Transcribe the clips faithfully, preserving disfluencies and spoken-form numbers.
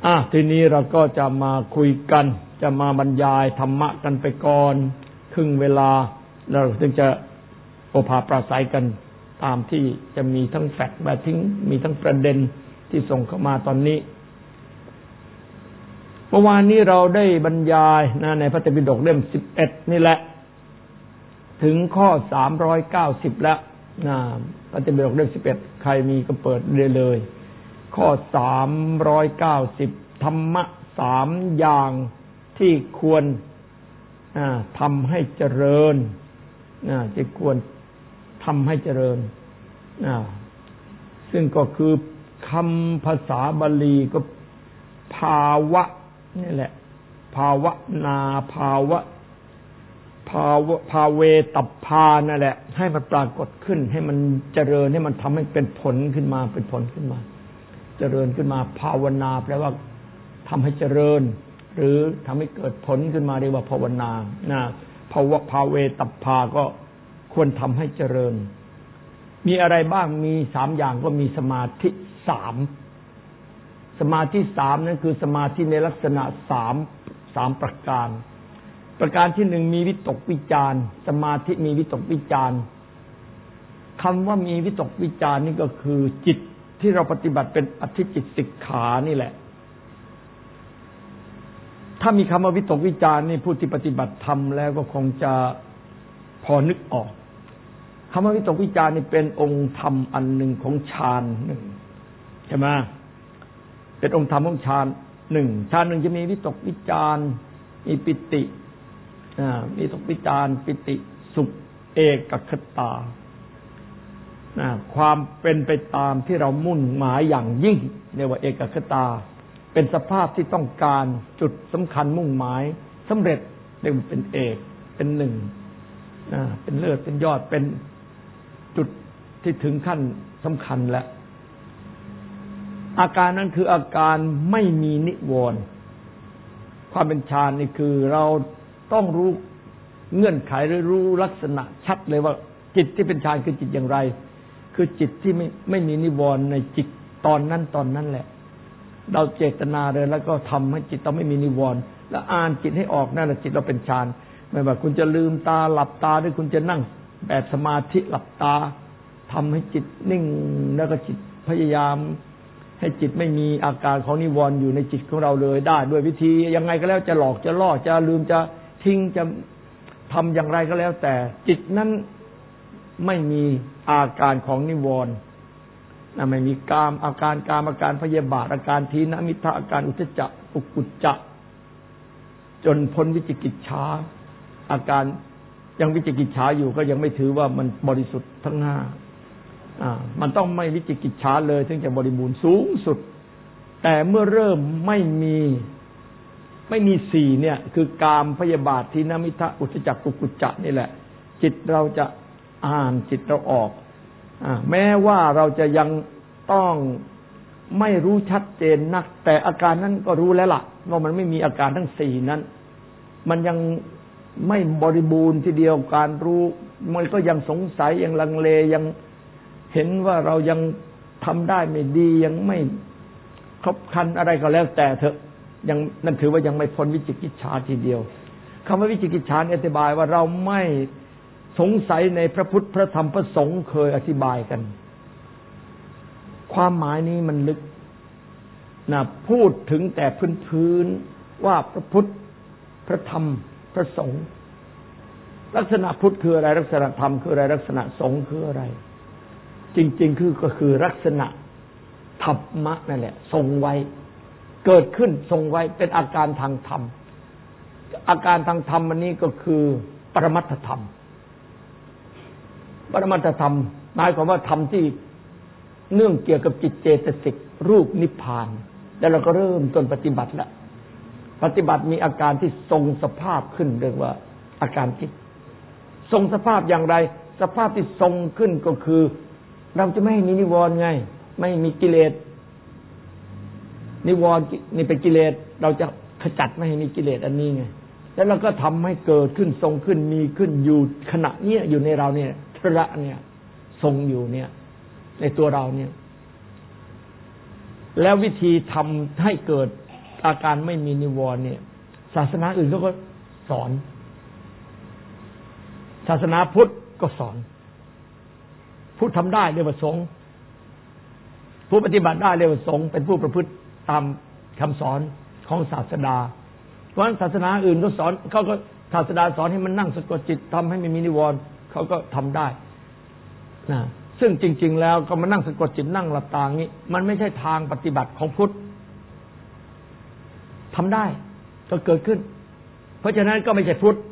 อ่ะทีนี้เราก็จะมาคุยกันจะมาบรรยายธรรมะกันไปก่อนครึ่งเวลาเราถึงจะโอภาปราศัยกันตามที่จะมีทั้งแฟกต์แบบทิ้งมีทั้งประเด็นที่ส่งเข้ามาตอนนี้เมื่อวานนี้เราได้บรรยายนะในพระไตรปิฎกเล่มสิบเอ็ดนี่แหละถึงข้อสามร้อยเก้าสิบแล้วนะพระไตรปิฎกเล่มสิบเอ็ดใครมีก็เปิดได้เลยข้อสามร้อยเก้าสิบธรรมะสามอย่างที่ควรทำให้เจริญที่ควรทำให้เจริญซึ่งก็คือคำภาษาบาลีก็ภาวะนี่แหละภาวนาภาวะภาวะภาเวตัพพานั่นแหละให้มันปรากฏขึ้นให้มันเจริญให้มันทำให้เป็นผลขึ้นมาเป็นผลขึ้นมาเจริญขึ้นมาภาวนาแปลว่าทำให้เจริญหรือทำให้เกิดผลขึ้นมาเรียกว่าภาวนานะภาวะภาเวตัพพาก็ควรทำให้เจริญมีอะไรบ้างมีสามอย่างก็มีสมาธิสามสมาธิสามนั่นคือสมาธิในลักษณะสามสามประการประการที่หนึ่งมีวิตกวิจารสมาธิมีวิตกวิจารคำว่ามีวิตกวิจารนี่ก็คือจิตที่เราปฏิบัติเป็นอธิจิตสิกขานี่แหละถ้ามีคำว่าวิตกวิจารนี่ผู้ที่ปฏิบัติธรรมแล้วก็คงจะพอนึกออกคำว่าวิตกวิจารนี่เป็นองค์ธรรมอันหนึ่งของฌานหนึ่งใช่ไหมเป็นองค์ธรรมของฌานหนึ่งฌานหนึ่งจะมีวิตกวิจารมีปิติอ่าวิตกวิจารปิติสุขเอกคตาความเป็นไปตามที่เรามุ่งหมายอย่างยิ่งเรียกว่าเอกคตาเป็นสภาพที่ต้องการจุดสำคัญมุ่งหมายสำเร็จเรียกว่าเป็นเอกเป็นหนึ่งเป็นเลิศเป็นยอดเป็นจุดที่ถึงขั้นสำคัญแล้วอาการนั้นคืออาการไม่มีนิวรณ์ความเป็นฌานนี่คือเราต้องรู้เงื่อนไขหรือรู้ลักษณะชัดเลยว่าจิตที่เป็นฌานคือจิตอย่างไรคือจิตที่ไม่ไม่มีนิวรณ์ในจิตตอนนั้นตอนนั้นแหละเราเจตนาเลยแล้วก็ทำให้จิตเราไม่มีนิวรณ์แล้วอ่านจิตให้ออกนั่นแหละจิตเราเป็นฌานไม่ว่าคุณจะลืมตาหลับตาหรือคุณจะนั่งแบบสมาธิหลับตาทำให้จิตนิ่งแล้วก็จิตพยายามให้จิตไม่มีอาการของนิวรณ์อยู่ในจิตของเราเลยได้ด้วยวิธียังไงก็แล้วจะหลอกจะล่อจะลืมจะทิ้งจะทำอย่างไรก็แล้วแต่จิตนั้นไม่มีอาการของนิวรณ์นะไม่มีกามอาการกามอาการพยาบาทอาการทีนมิทธะอาการอุทธัจจะอุกุจจะจนพ้นวิจิกิจฉาอาการยังวิจิกิจฉาอยู่ก็ยังไม่ถือว่ามันบริสุทธิ์ทั้งห้าอ่ามันต้องไม่วิจิกิจฉาเลยถึงจะบริบูรณ์สูงสุดแต่เมื่อเริ่มไม่มีไม่มีสี่เนี่ยคือกามพยาบาททีนมิทธะอุทธัจจะอุกุจจะนี่แหละจิตเราจะอ่านจิตเราออกอ่าแม้ว่าเราจะยังต้องไม่รู้ชัดเจนนักแต่อาการนั้นก็รู้แล้วล่ะว่ามันไม่มีอาการทั้งสี่นั้นมันยังไม่บริบูรณ์ทีเดียวการรู้มันก็ยังสงสัยยังลังเลยังเห็นว่าเรายังทำได้ไม่ดียังไม่ครบครันอะไรก็แล้วแต่เถอะยังนั่นถือว่ายังไม่พ้นวิจิกิจฉาทีเดียวคำว่าวิจิกิจฉาอธิบายว่าเราไม่สงสัยในพระพุทธพระธรรมพระสงฆ์เคยอธิบายกันความหมายนี้มันลึกนะพูดถึงแต่พื้นๆว่าพระพุทธพระธรรมพระสงฆ์ลักษณะพุทธคืออะไรลักษณะธรรมคืออะไรลักษณะสงฆ์คืออะไรจริงๆคือก็คือลักษณะธรรมะนั่นแหละทรงไว้เกิดขึ้นทรงไว้เป็นอาการทางธรรมอาการทางธรรมอันนี้ก็คือปรมัตถธรรมปรมัตถธรรมหมายความว่าธรรมที่เนื่องเกี่ยวกับจิตเจตสิกรูปนิพพานแล้วเราก็เริ่มต้นปฏิบัติแล้วปฏิบัติมีอาการที่ทรงสภาพขึ้นเรียกว่าอาการจิตทรงสภาพอย่างไรสภาพที่ทรงขึ้นก็คือเราจะไม่ให้มีนิวรณ์ไงไม่มีกิเลสนิวรณ์นี่เป็นกิเลสเราจะขจัดไม่ให้มีกิเลสอันนี้ไงแล้วเราก็ทำให้เกิดขึ้นทรงขึ้นมีขึ้นอยู่ขณะนี้อยู่ในเราเนี่ยระเนี่ยทรงอยู่เนี่ยในตัวเราเนี่ยแล้ววิธีทำให้เกิดอาการไม่มีนิวรณ์เนี่ยศาสนาอื่นเขาก็สอนศาสนาพุทธก็สอนผู้ทำได้เรียกว่าสงฆ์ผู้ปฏิบัติได้เรียกว่าสงฆ์เป็นผู้ประพฤติตามคำสอนของศาสดาเพราะฉะนั้นศาสนาอื่นก็สอนเขาก็ศาสดาสอนให้มันนั่งสะกดจิตทำให้ไม่มีนิวรณ์เขาก็ทำได้นะซึ่งจริงๆแล้วก็มานั่งสะกดจิตนั่งหลับตางี้มันไม่ใช่ทางปฏิบัติของพุทธทำได้ก็เกิดขึ้นเพราะฉะนั้นก็ไม่ใช่พุทธ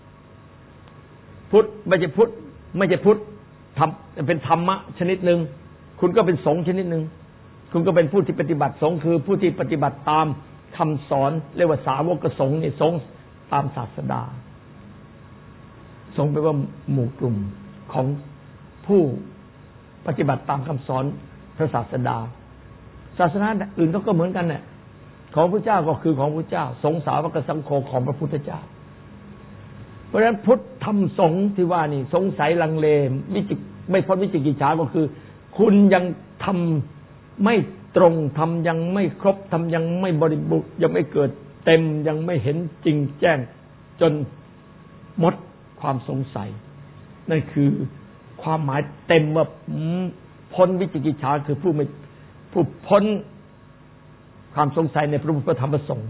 พุทธไม่ใช่พุทธไม่ใช่พุทธทำเป็นธรรมะชนิดหนึ่งคุณก็เป็นสงฆ์ชนิดหนึ่งคุณก็เป็นผู้ที่ปฏิบัติสงฆ์คือผู้ที่ปฏิบัติตามคำสอนเรียกว่าสาวกสงฆ์นี่สงฆ์ตามศาสดาสงฆ์แปลว่าหมู่กลุ่มของผู้ปฏิบัติตามคำสอนพระศาสดาศาสนาอื่นเขาก็เหมือนกันเนี่ยของพระเจ้าก็คือของพระเจ้าสงฆ์สาวกสังโฆของพระพุทธเจ้าเพราะฉะนั้นพุทธธรรมสงฆ์ที่ว่านี่สงสัยลังเลวิจิไม่พ้นวิจิกิจฉาก็คือคุณยังทำไม่ตรงทำยังไม่ครบทำยังไม่บริบูรณ์ยังไม่เกิดเต็มยังไม่เห็นจริงแจ้งจนหมดความสงสัยนั่นคือความหมายเต็มว่าพ้นวิจิกิจฉาคือผู้ไม่ผู้พ้นความสงสัยในพระพุทธธรรมประสงค์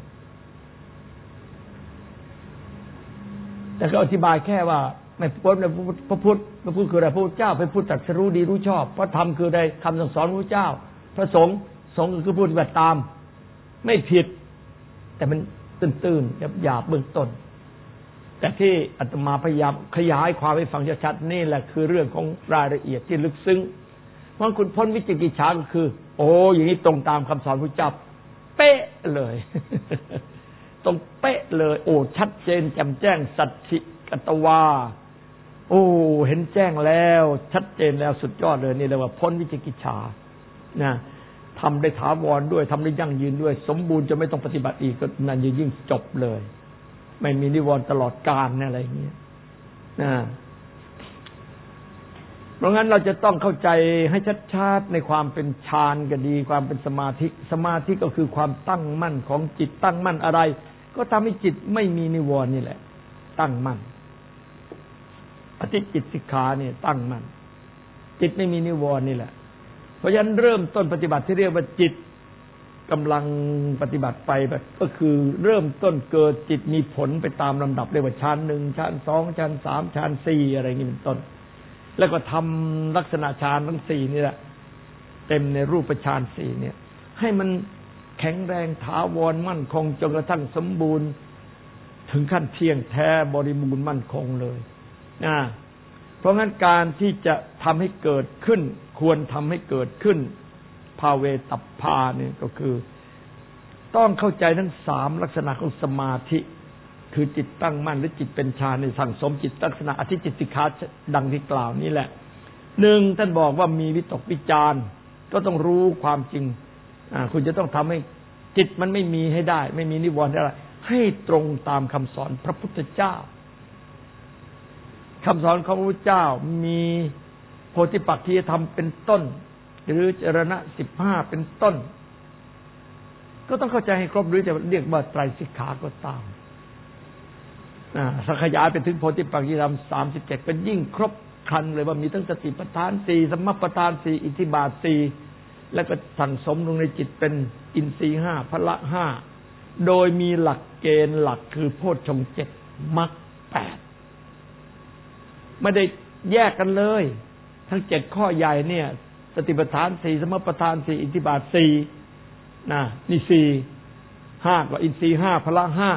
แต่ก็อธิบายแค่ว่าไม่พ้นในพระพุทธพระพุทธคืออะไรพระพุทธเจ้าเป็นผู้ตรัสรู้ดีรู้ชอบพระธรรมคือใดคำสั่งสอนพระพุทธเจ้าพระสงฆ์สงฆ์คือผู้ปฏิบัติตามไม่ผิดแต่มันตื้นๆหยาบๆเบื้องต้นแต่ที่อาตมาพยายามขยายความให้ฟังชัดๆนี่แหละคือเรื่องของรายละเอียดที่ลึกซึ้งเพราะคุณพ้นวิจิกิจฉาก็คือโอ้อย่างนี้ตรงตามคำสอนพระเจ้าเป๊ะเลยตรงเป๊ะเลยโอ้ชัดเจนแจ่มแจ้งสัจฉิกตวาโอ้เห็นแจ้งแล้วชัดเจนแล้วสุดยอดเลยนี่เรียกว่าพ้นวิจิกิจฉานะทำได้ถาวรด้วยทำได้ยั่งยืนด้วยสมบูรณ์จะไม่ต้องปฏิบัติอีกก็นั่นยิ่งจบเลยไม่มีนิวรณ์ตลอดกาลเนี่ยอะไรอย่างเงี้ยนะเพราะงั้นเราจะต้องเข้าใจให้ชัดๆในความเป็นฌานก็ดีความเป็นสมาธิสมาธิก็คือความตั้งมั่นของจิตตั้งมั่นอะไรก็ทำให้จิตไม่มีนิวรณ์นี่แหละตั้งมั่นอธิจิตสิกขาเนี่ยตั้งมั่นจิตไม่มีนิวรณ์นี่แหละเพราะฉะนั้นเริ่มต้นปฏิบัติที่เรียกว่าจิตกำลังปฏิบัติไปก็คือเริ่มต้นเกิดจิตมีผลไปตามลำดับเรียกว่าฌานหนึ่งฌานสองฌานสามฌานสี่อะไรอย่างนี้เป็นต้นแล้วก็ทำลักษณะฌานทั้งสี่นี่แหละเต็มในรูปฌานสี่เนี่ยให้มันแข็งแรงถาวรมั่นคงจนกระทั่งสมบูรณ์ถึงขั้นเที่ยงแท้บริบูรณ์มั่นคงเลยนะเพราะงั้นการที่จะทำให้เกิดขึ้นควรทำให้เกิดขึ้นภาเวตัพพาเนี่ยก็คือต้องเข้าใจทั้งสามลักษณะของสมาธิคือจิตตั้งมั่นหรือจิตเป็นฌานในสั่งสมจิตลักษณะอธิจิตสิกขาดังที่กล่าวนี้แหละหนึ่งท่านบอกว่ามีวิตกวิจารก็ต้องรู้ความจริงอ่าคุณจะต้องทำให้จิตมันไม่มีให้ได้ไม่มีนิวรณ์อะไรให้ตรงตามคำสอนพระพุทธเจ้าคำสอนของพระพุทธเจ้ามีโพธิปักขิยธรรมเป็นต้นหรือจรณะสิบห้าเป็นต้นก็ต้องเข้าใจให้ครบหรือจะเรียกว่าไตรสิกขาก็ตามอ่าสักขยายไปถึงโพธิปักขิยธรรมสามสิบเจ็ดเป็นยิ่งครบครันเลยว่ามีทั้งสติปัฏฐานสี่สัมมาปัฏฐานสี่อิทธิบาทสี่แล้วก็สั่งสมลงในจิตเป็นอินทรีย์ห้าพละห้าโดยมีหลักเกณฑ์หลักคือโพชฌงค์เจ็ดมรรคแปดไม่ได้แยกกันเลยทั้งเจ็ดข้อใหญ่เนี่ยสติปัฏฐานสี่สมปัฏฐานสี่อิทธิบาทสี่นะนี่สี่ห้าก็อินทรีย์ห้าพละห้า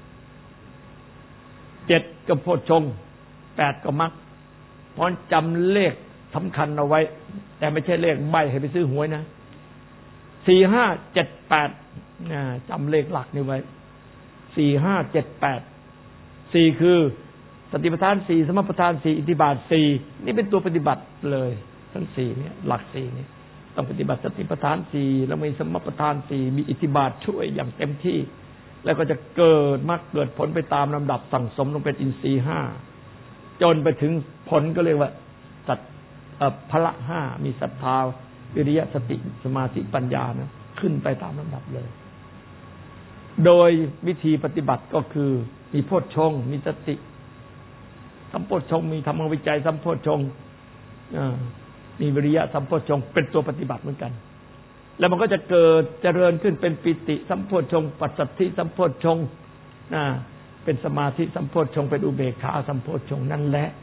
เจ็ดก็โพชฌงค์แปดก็มรรคเพราะจำเลขสำคัญเอาไว้แต่ไม่ใช่เลขใบให้ไปซื้อหวยนะสี่ห้าเจ็ดแปดจำเลขหลักนี่ไว้สี่ห้าเจ็ดแปดสี่คือสติปัฏฐานสี่สมปัฏฐานสี่อิทธิบาทสี่นี่เป็นตัวปฏิบัติเลยทั้งสี่เนี่ยหลักสี่เนี่ยต้องปฏิบัติสติปัฏฐานสี่แล้วมีสมปัฏฐานสี่มีอิทธิบาทช่วยอย่างเต็มที่แล้วก็จะเกิดมรรคเกิดผลไปตามลำดับสั่งสมลงเป็นอินทรีย์ห้าจนไปถึงผลก็เรียกว่าสัตพละห้ามีศรัทธาวิริยะสติสมาธิปัญญานะขึ้นไปตามลำดับเลยโดยวิธีปฏิบัติก็คือมีโพชฌงค์มีสติสัมโพชฌงค์มีธรรมวิจัยสัมโพชฌงค์มีวิริยะสัมโพชฌงค์เป็นตัวปฏิบัติเหมือนกันแล้วมันก็จะเกิดเจริญขึ้นเป็นปิติสัมโพชฌงค์ปัสสัทธิสัมโพชฌงค์เป็นสมาธิสัมโพชฌงค์เป็นอุเบกขาสัมโพชฌงค์นั่นแหละ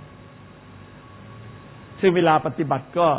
ซึ่งเวลาปฏิบัติก็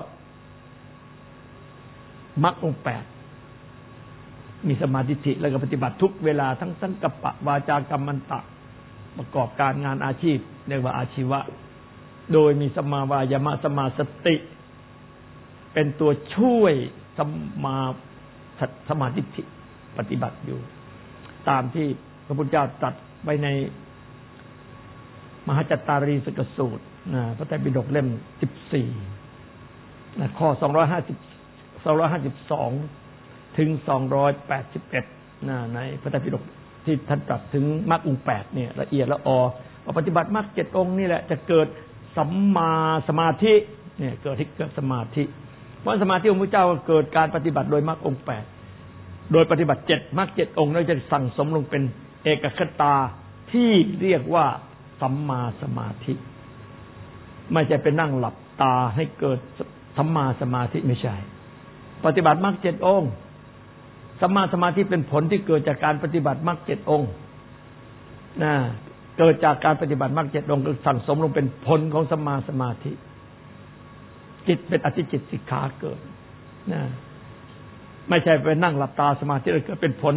มรรคองค์แปดมีสมาธิทิแล้วก็ปฏิบัติทุกเวลาทั้งสังกัปปะวาจากัมมันตะประกอบการงานอาชีพเรียกว่าอาชีวะโดยมีสมาวายามะสมาสติเป็นตัวช่วยสมาสมาธิทิปฏิบัติอยู่ตามที่พระพุทธเจ้าตรัสไว้ในมหาจัตตารีสกสูตรนะพระไตรปิฎกเล่มสิบสี่นะข้อสองร้อยห้าสิบ สองร้อยห้าสิบสองถึงสองร้อยแปดสิบเอ็ดนะในพระไตรปิฎกที่ท่านตรัสถึงมรรคองค์แปดเนี่ยละเอียดละออว่าปฏิบัติมรรคเจ็ดองค์นี่แหละจะเกิดสัมมาสมาธิเนี่ยเกิดที่เกิดสมาธิเพราะสมาธิของพระเจ้าก็เกิดการปฏิบัติโดยมรรคองค์แปดโดยปฏิบัติเจ็ดมรรคเจ็ดองค์แล้วจะสั่งสมลงเป็นเอกคตาที่เรียกว่าสัมมาสมาธิไม่ใช่เป็นนั่งหลับตาให้เกิดสัมมาสมาธิไม่ใช่ปฏิบัติมรรคเจ็ดองค์สัมมาสมาธิเป็นผลที่เกิดจากการปฏิบัติมรรคเจ็ดองค์นะเกิดจากการปฏิบัติมรรคเจ็ดองค์ก็สั่งสมลงเป็นผลของสัมมาสมาธิจิตเป็นอธิจิตสิกขาเกิดนะไม่ใช่ไปนั่งหลับตาสมาธิแล้วเกิดเป็นผล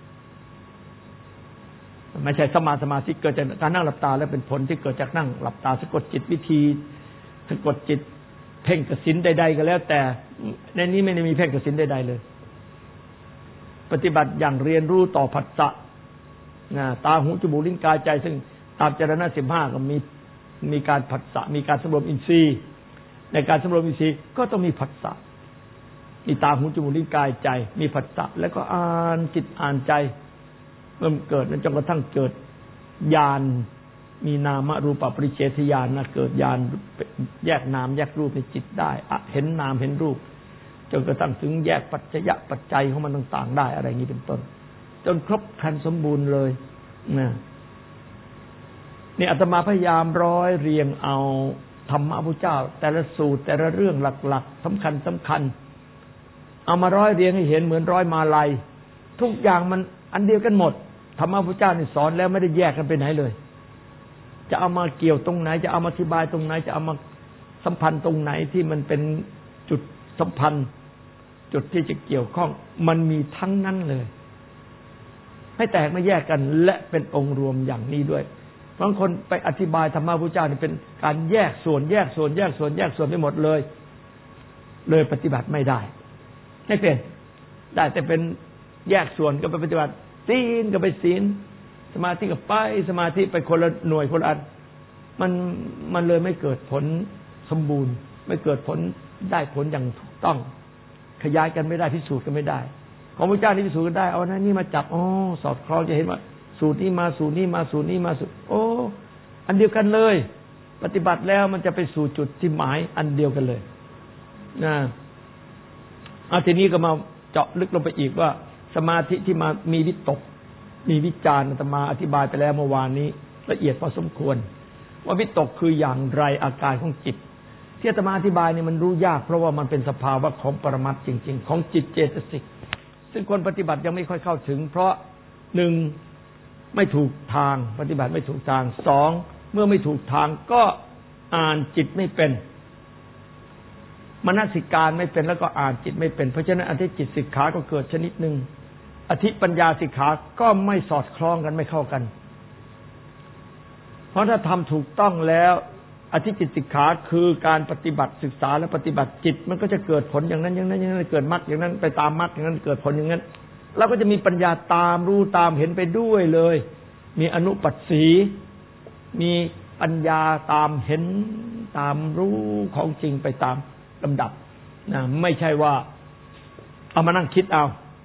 ไม่ใช่สัมมาสมาธิเกิดจากการนั่งหลับตาแล้วเป็นผลที่เกิดจากนั่งหลับตาสะกดจิตวิธีสะกดจิตเพ่งกสิณใดๆก็แล้วแต่ในนี้ไม่ได้มีเพ่งกสิณใดๆเลยปฏิบัติอย่างเรียนรู้ต่อผัสสะนะตาหูจมูกลิ้นกายใจซึ่งตามจรณะสิบห้าก็มีมีการผัสสะมีการสำรวมอินทรีย์ในการสำรวมอินทรีย์ก็ต้องมีผัสสะมีตาหูจมูกลิ้นกายใจมีผัสสะแล้วก็อ่านจิตอ่านใจเมื่อเกิดจนกระทั่งเกิดญาณมีนามรูปปริเฉทญาณนะเกิดญาณแยกนามแยกรูปในจิตได้เห็นนามเห็นรูปจนกระทั่งถึงแยกปัจจยปัจจัยของมันต่างๆได้อะไรอย่างนี้เป็นต้นจนครบครันสมบูรณ์เลยนะนี่อาตมาพยายามร้อยเรียงเอาธรรมะพระเจ้าแต่ละสูตรแต่ละเรื่องหลักๆสำคัญสำคัญเอามาร้อยเรียงให้เห็นเหมือนร้อยมาลัยทุกอย่างมันอันเดียวกันหมดธรรมะพระเจ้านี่สอนแล้วไม่ได้แยกกันไปไหนเลยจะเอามาเกี่ยวตรงไหนจะเอามาอธิบายตรงไหนจะเอามาสัมพันธ์ตรงไหนที่มันเป็นจุดสัมพันธ์จุดที่จะเกี่ยวข้องมันมีทั้งนั้นเลยไม่แตกไม่แยกกันและเป็นองค์รวมอย่างนี้ด้วยบางคนไปอธิบายธรรมะพระเจ้านี่เป็นการแยกส่วนแยกส่วนแยกส่วนแยกส่วนไปหมดเลยเลยปฏิบัติไม่ได้ไม่เป็นได้แต่เป็นแยกส่วนก็ไปปฏิบัติศีลก็ไปศีลสมาธิก็ไปสมาธิไปคนละหน่วยคนละอันมันมันเลยไม่เกิดผลสมบูรณ์ไม่เกิดผลได้ผลอย่างถูกต้องขยายกันไม่ได้พิสูจน์กันไม่ได้ของพระเจ้านี่พิสูจน์กันได้เอานะนี่มาจับอ๋อสอดคล้องจะเห็นว่าสูตรนี้มาสูตรนี้มาสูตรนี้มาสูตรโอ้อันเดียวกันเลยปฏิบัติแล้วมันจะไปสู่จุดที่หมายอันเดียวกันเลยนะเอาทีนี้ก็มาเจาะลึกลงไปอีกว่าสมาธิที่มามีวิตกมีวิจารณ์อาตมาอธิบายไปแล้วเมื่อวานนี้ละเอียดพอสมควรว่าวิตกคืออย่างไรอาการของจิตที่อาตมาอธิบายนี่มันรู้ยากเพราะว่ามันเป็นสภาวะของปรมัตถ์จริงๆของจิตเจตสิกซึ่งคนปฏิบัติยังไม่ค่อยเข้าถึงเพราะหนึ่งไม่ถูกทางปฏิบัติไม่ถูกทางสองเมื่อไม่ถูกทางก็อ่านจิตไม่เป็นมนสิการไม่เป็นแล้วก็อ่านจิตไม่เป็นเพราะฉะนั้นอธิจิตสิกขาก็เกิดชนิดหนึ่งอธิปัญญาสิกขาก็ไม่สอดคล้องกันไม่เข้ากันเพราะถ้าทำถูกต้องแล้วอธิจิตสิกขาคือการปฏิบัติศึกษาและปฏิบัติจิตมันก็จะเกิดผลอย่างนั้นอย่างนั้นอย่างนั้นเกิดมรรคอย่างนั้นไปตามมรรคอย่างนั้นเกิดผลอย่างนั้นเราก็จะมีปัญญาตามรู้ตามเห็นไปด้วยเลยมีอนุปัสสีมีปัญญาตามเห็นตามรู้ของจริงไปตามลำดับนะไม่ใช่ว่าเอามานั่งคิดเอา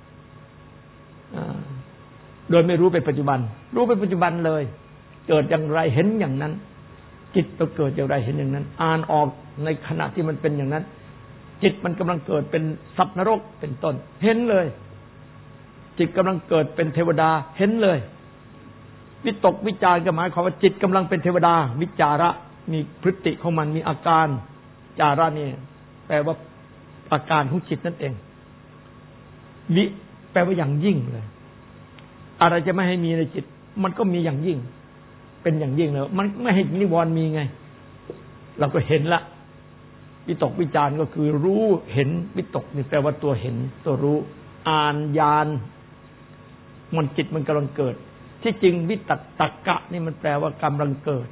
โดยไม่รู้เป็นปัจจุบันรู้เป็นปัจจุบันเลยเกิดอย่างไรเห็นอย่างนั้นจิตก็เกิดอย่างไรเห็นอย่างนั้นอ่านออกในขณะที่มันเป็นอย่างนั้นจิตมันกำลังเกิดเป็นสัตว์นรกเป็นต้นเห็นเลยจิตกำลังเกิดเป็นเทวดาเห็นเลยวิตกวิจารก็หมายความว่าจิตกำลังเป็นเทวดาวิจาระมีพฤติของมันมีอาการจาระนี่แปลว่าอาการของจิตนั่นเองวิแปลว่าอย่างยิ่งเลยอะไรจะไม่ให้มีในจิตมันก็มีอย่างยิ่งเป็นอย่างยิ่งเลยมันไม่ให้นิวรณ์มีไงเราก็เห็นละวิตกวิจารก็คือรู้เห็นวิตกนี่แปลว่าตัวเห็นตัวรู้อ่านญาณมันจิตมันกำลังเกิดที่จริงวิตกตักกะนี่มันแปลว่ากำลังเกิด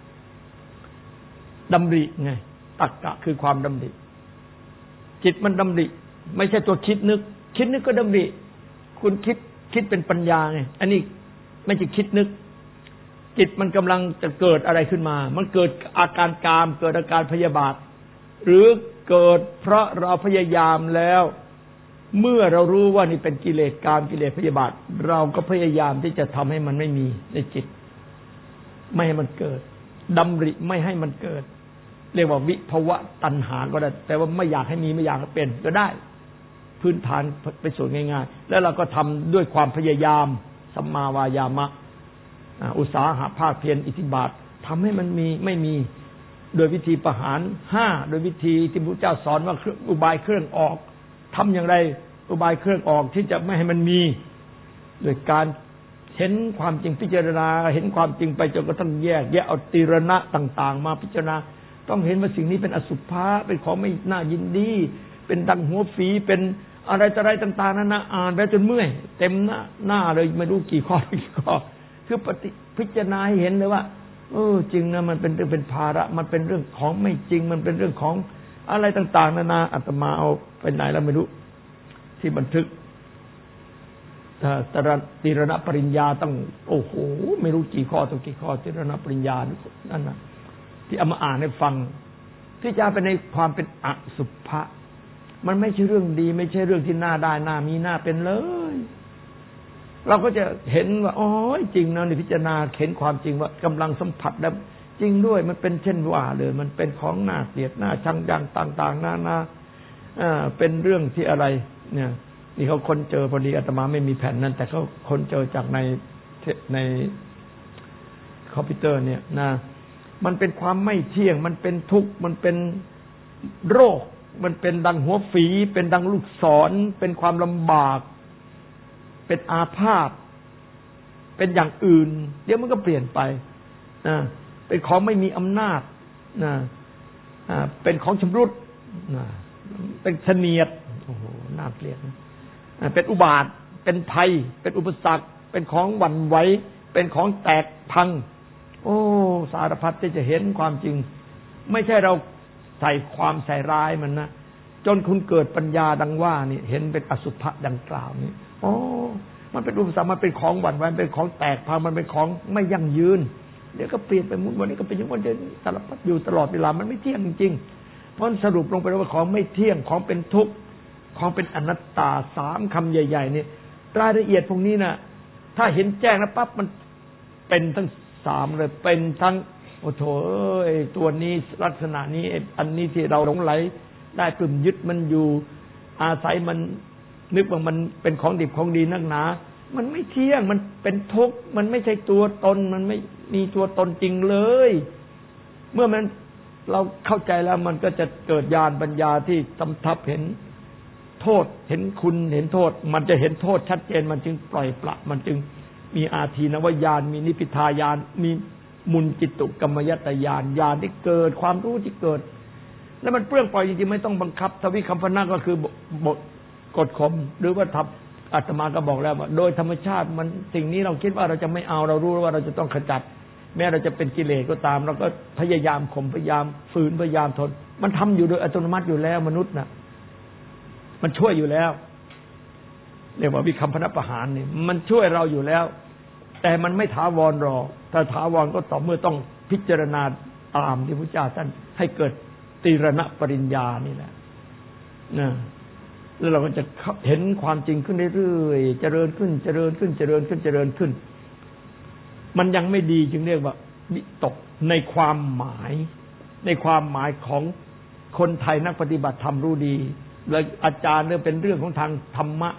ดำริไงตักกะคือความดำริจิตมันดำริไม่ใช่ตัวคิดนึกคิดนึกก็ดำริคุณคิดคิดเป็นปัญญาไงอันนี้ไม่ใช่คิดนึกจิตมันกำลังจะเกิดอะไรขึ้นมามันเกิดอาการกามเกิดอาการพยาบาทหรือเกิดเพราะเราพยายามแล้วเมื่อเรารู้ว่านี่เป็นกิเลสกามกิเลสพยาบาทเราก็พยายามที่จะทำให้มันไม่มีในจิตไม่ให้มันเกิดดำริไม่ให้มันเกิดเรียกว่าวิภวะตัณหาก็ได้แต่ว่าไม่อยากให้มีไม่อยากให้เป็นก็ได้พื้นฐานไปสู่ง่ายๆแล้วเราก็ทำด้วยความพยายามสัมมาวายามะอุตสาหะภาคเพียรอิทธิบาททำให้มันมีไม่มีโดยวิธีประหารห้าโดยวิธีที่พระเจ้าสอนว่าอุบายเครื่องออกทำอย่างไรอุบายเครื่องออกที่จะไม่ให้มันมีโดยการเห็นความจริงพิจารณาเห็นความจริงไปจนกระทั่งแยกแยกเอาติรณะต่างๆมาพิจารณาต้องเห็นว่าสิ่งนี้เป็นอสุภะเป็นของไม่น่ายินดีเป็นดังหัวฝีเป็นอะไรต่ออะไรต่างๆนั่นนะอ่านไปจนเมื่อยเต็มหน้าหน้าเลยไม่รู้กี่ข้อกี่ข้อคือปฏิพิจารณาให้เห็นเลยว่าเออจริงนะมันเป็นเรื่องเป็นภาระมันเป็นเรื่องของไม่จริงมันเป็นเรื่องของอะไรต่างๆนานาอาตมาเอาไปไหนแล้วไม่รู้ที่บันทึกตระติรณปริญญาต้องโอ้โหไม่รู้กี่ข้อตัวกี่ข้อติรณปริญญานั่นนะที่เอามาอ่านให้ฟังที่จะเป็นในความเป็นอสุภะมันไม่ใช่เรื่องดีไม่ใช่เรื่องที่น่าได้น่ามีน่าเป็นเลยเราก็จะเห็นว่าอ๋อจริงนะในพิจารณาเห็นความจริงว่ากำลังสัมผัสแล้วจริงด้วยมันเป็นเช่นว่าเลยมันเป็นของน่าเกลียดน่าชังอย่างต่างๆนานาอ่าเป็นเรื่องที่อะไรเนี่ยนี่เขาค้นเจอพอดีอาตมาไม่มีแผ่นนั้นแต่เขาค้นเจอจากในในคอมพิวเตอร์เนี่ยนะมันเป็นความไม่เที่ยงมันเป็นทุกข์มันเป็นโรคมันเป็นดังหัวฝีเป็นดังลูกศรเป็นความลำบากเป็นอาพาธเป็นอย่างอื่นเดี๋ยวมันก็เปลี่ยนไปนะเป็นของไม่มีอำนาจนะเป็นของชำรุดนะเป็นเสนียดโอ้โหน่าเกลียดนะเป็นอุบาทเป็นภัยเป็นอุปสรรคเป็นของหวั่นไหวเป็นของแตกพังโอ้สารพัดที่จะเห็นความจริงไม่ใช่เราใส่ความใส่ร้ายมันนะจนคุณเกิดปัญญาดังว่านี่เห็นเป็นอสุภะดังกล่าวนี้โอ้มันเป็นอุปสรรคมันเป็นของหวั่นไหวเป็นของแตกพังมันเป็นของไม่ยั่งยืนเดี๋ยวก็เปลี่ยนไปมุดวันนี้ก็เป็นอย่างวันเดิมสารพัดอยู่ตลอดเวลามันไม่เที่ยงจริงๆเพราะสรุปลงไปว่าของไม่เที่ยงของเป็นทุกข์ของเป็นอนัตตาสามคำใหญ่ๆนี่รายละเอียดพวกนี้นะถ้าเห็นแจ้งแล้วปั๊บมันเป็นทั้งสามเลยเป็นทั้งโอ้โถเอ้ยตัวนี้ลักษณะนี้อันนี้ที่เราหลงไหลได้ปลื้มยึดมันอยู่อาศัยมันนึกว่ามันเป็นของดิบของดีนักหนามันไม่เที่ยงมันเป็นทุกข์มันไม่ใช่ตัวตนมันไม่มีตัวตนจริงเลยเมื่อมันเราเข้าใจแล้วมันก็จะเกิดญาณปัญญาที่สำทับเห็นโทษเห็นคุณเห็นโทษมันจะเห็นโทษชัดเจนมันจึงปล่อยปละมันจึงมีอาทีนวญาณมีนิพพิทายานมีมุนจิตุกรรมยตญาณญาณที่เกิดความรู้ที่เกิดแล้วมันเปลื้องปล่อยจริงๆไม่ต้องบังคับทวิคัมภนะก็คือบทกฎข่มหรือว่าทับอาตมาก็บอกแล้วว่าโดยธรรมชาติมันสิ่งนี้เราคิดว่าเราจะไม่เอาเรารู้ว่าเราจะต้องขจัดแม้เราจะเป็นกิเลสก็ตามเราก็พยายามข่มพยายามฝืนพยายามทนมันทำอยู่โดยอัตโนมัติอยู่แล้วมนุษย์น่ะมันช่วยอยู่แล้วเรียกว่าวิคัมภนประหารนี่มันช่วยเราอยู่แล้วแต่มันไม่ถาวรหรอกถ้าถาวรก็ต่อเมื่อต้องพิจารณาตามที่พระเจ้าท่านให้เกิดติรณปริญญานี่แหละนะแล้วเราก็จะเห็นความจริงขึ้นเรื่อยๆเจริญขึ้นเจริญขึ้นเจริญขึ้นเจริญขึ้นมันยังไม่ดีจึงเรียกว่าวิตกในความหมายในความหมายของคนไทยนักปฏิบัติธรรมรู้ดีและอาจารย์เนี่ยเป็นเรื่องของทางธรรมะ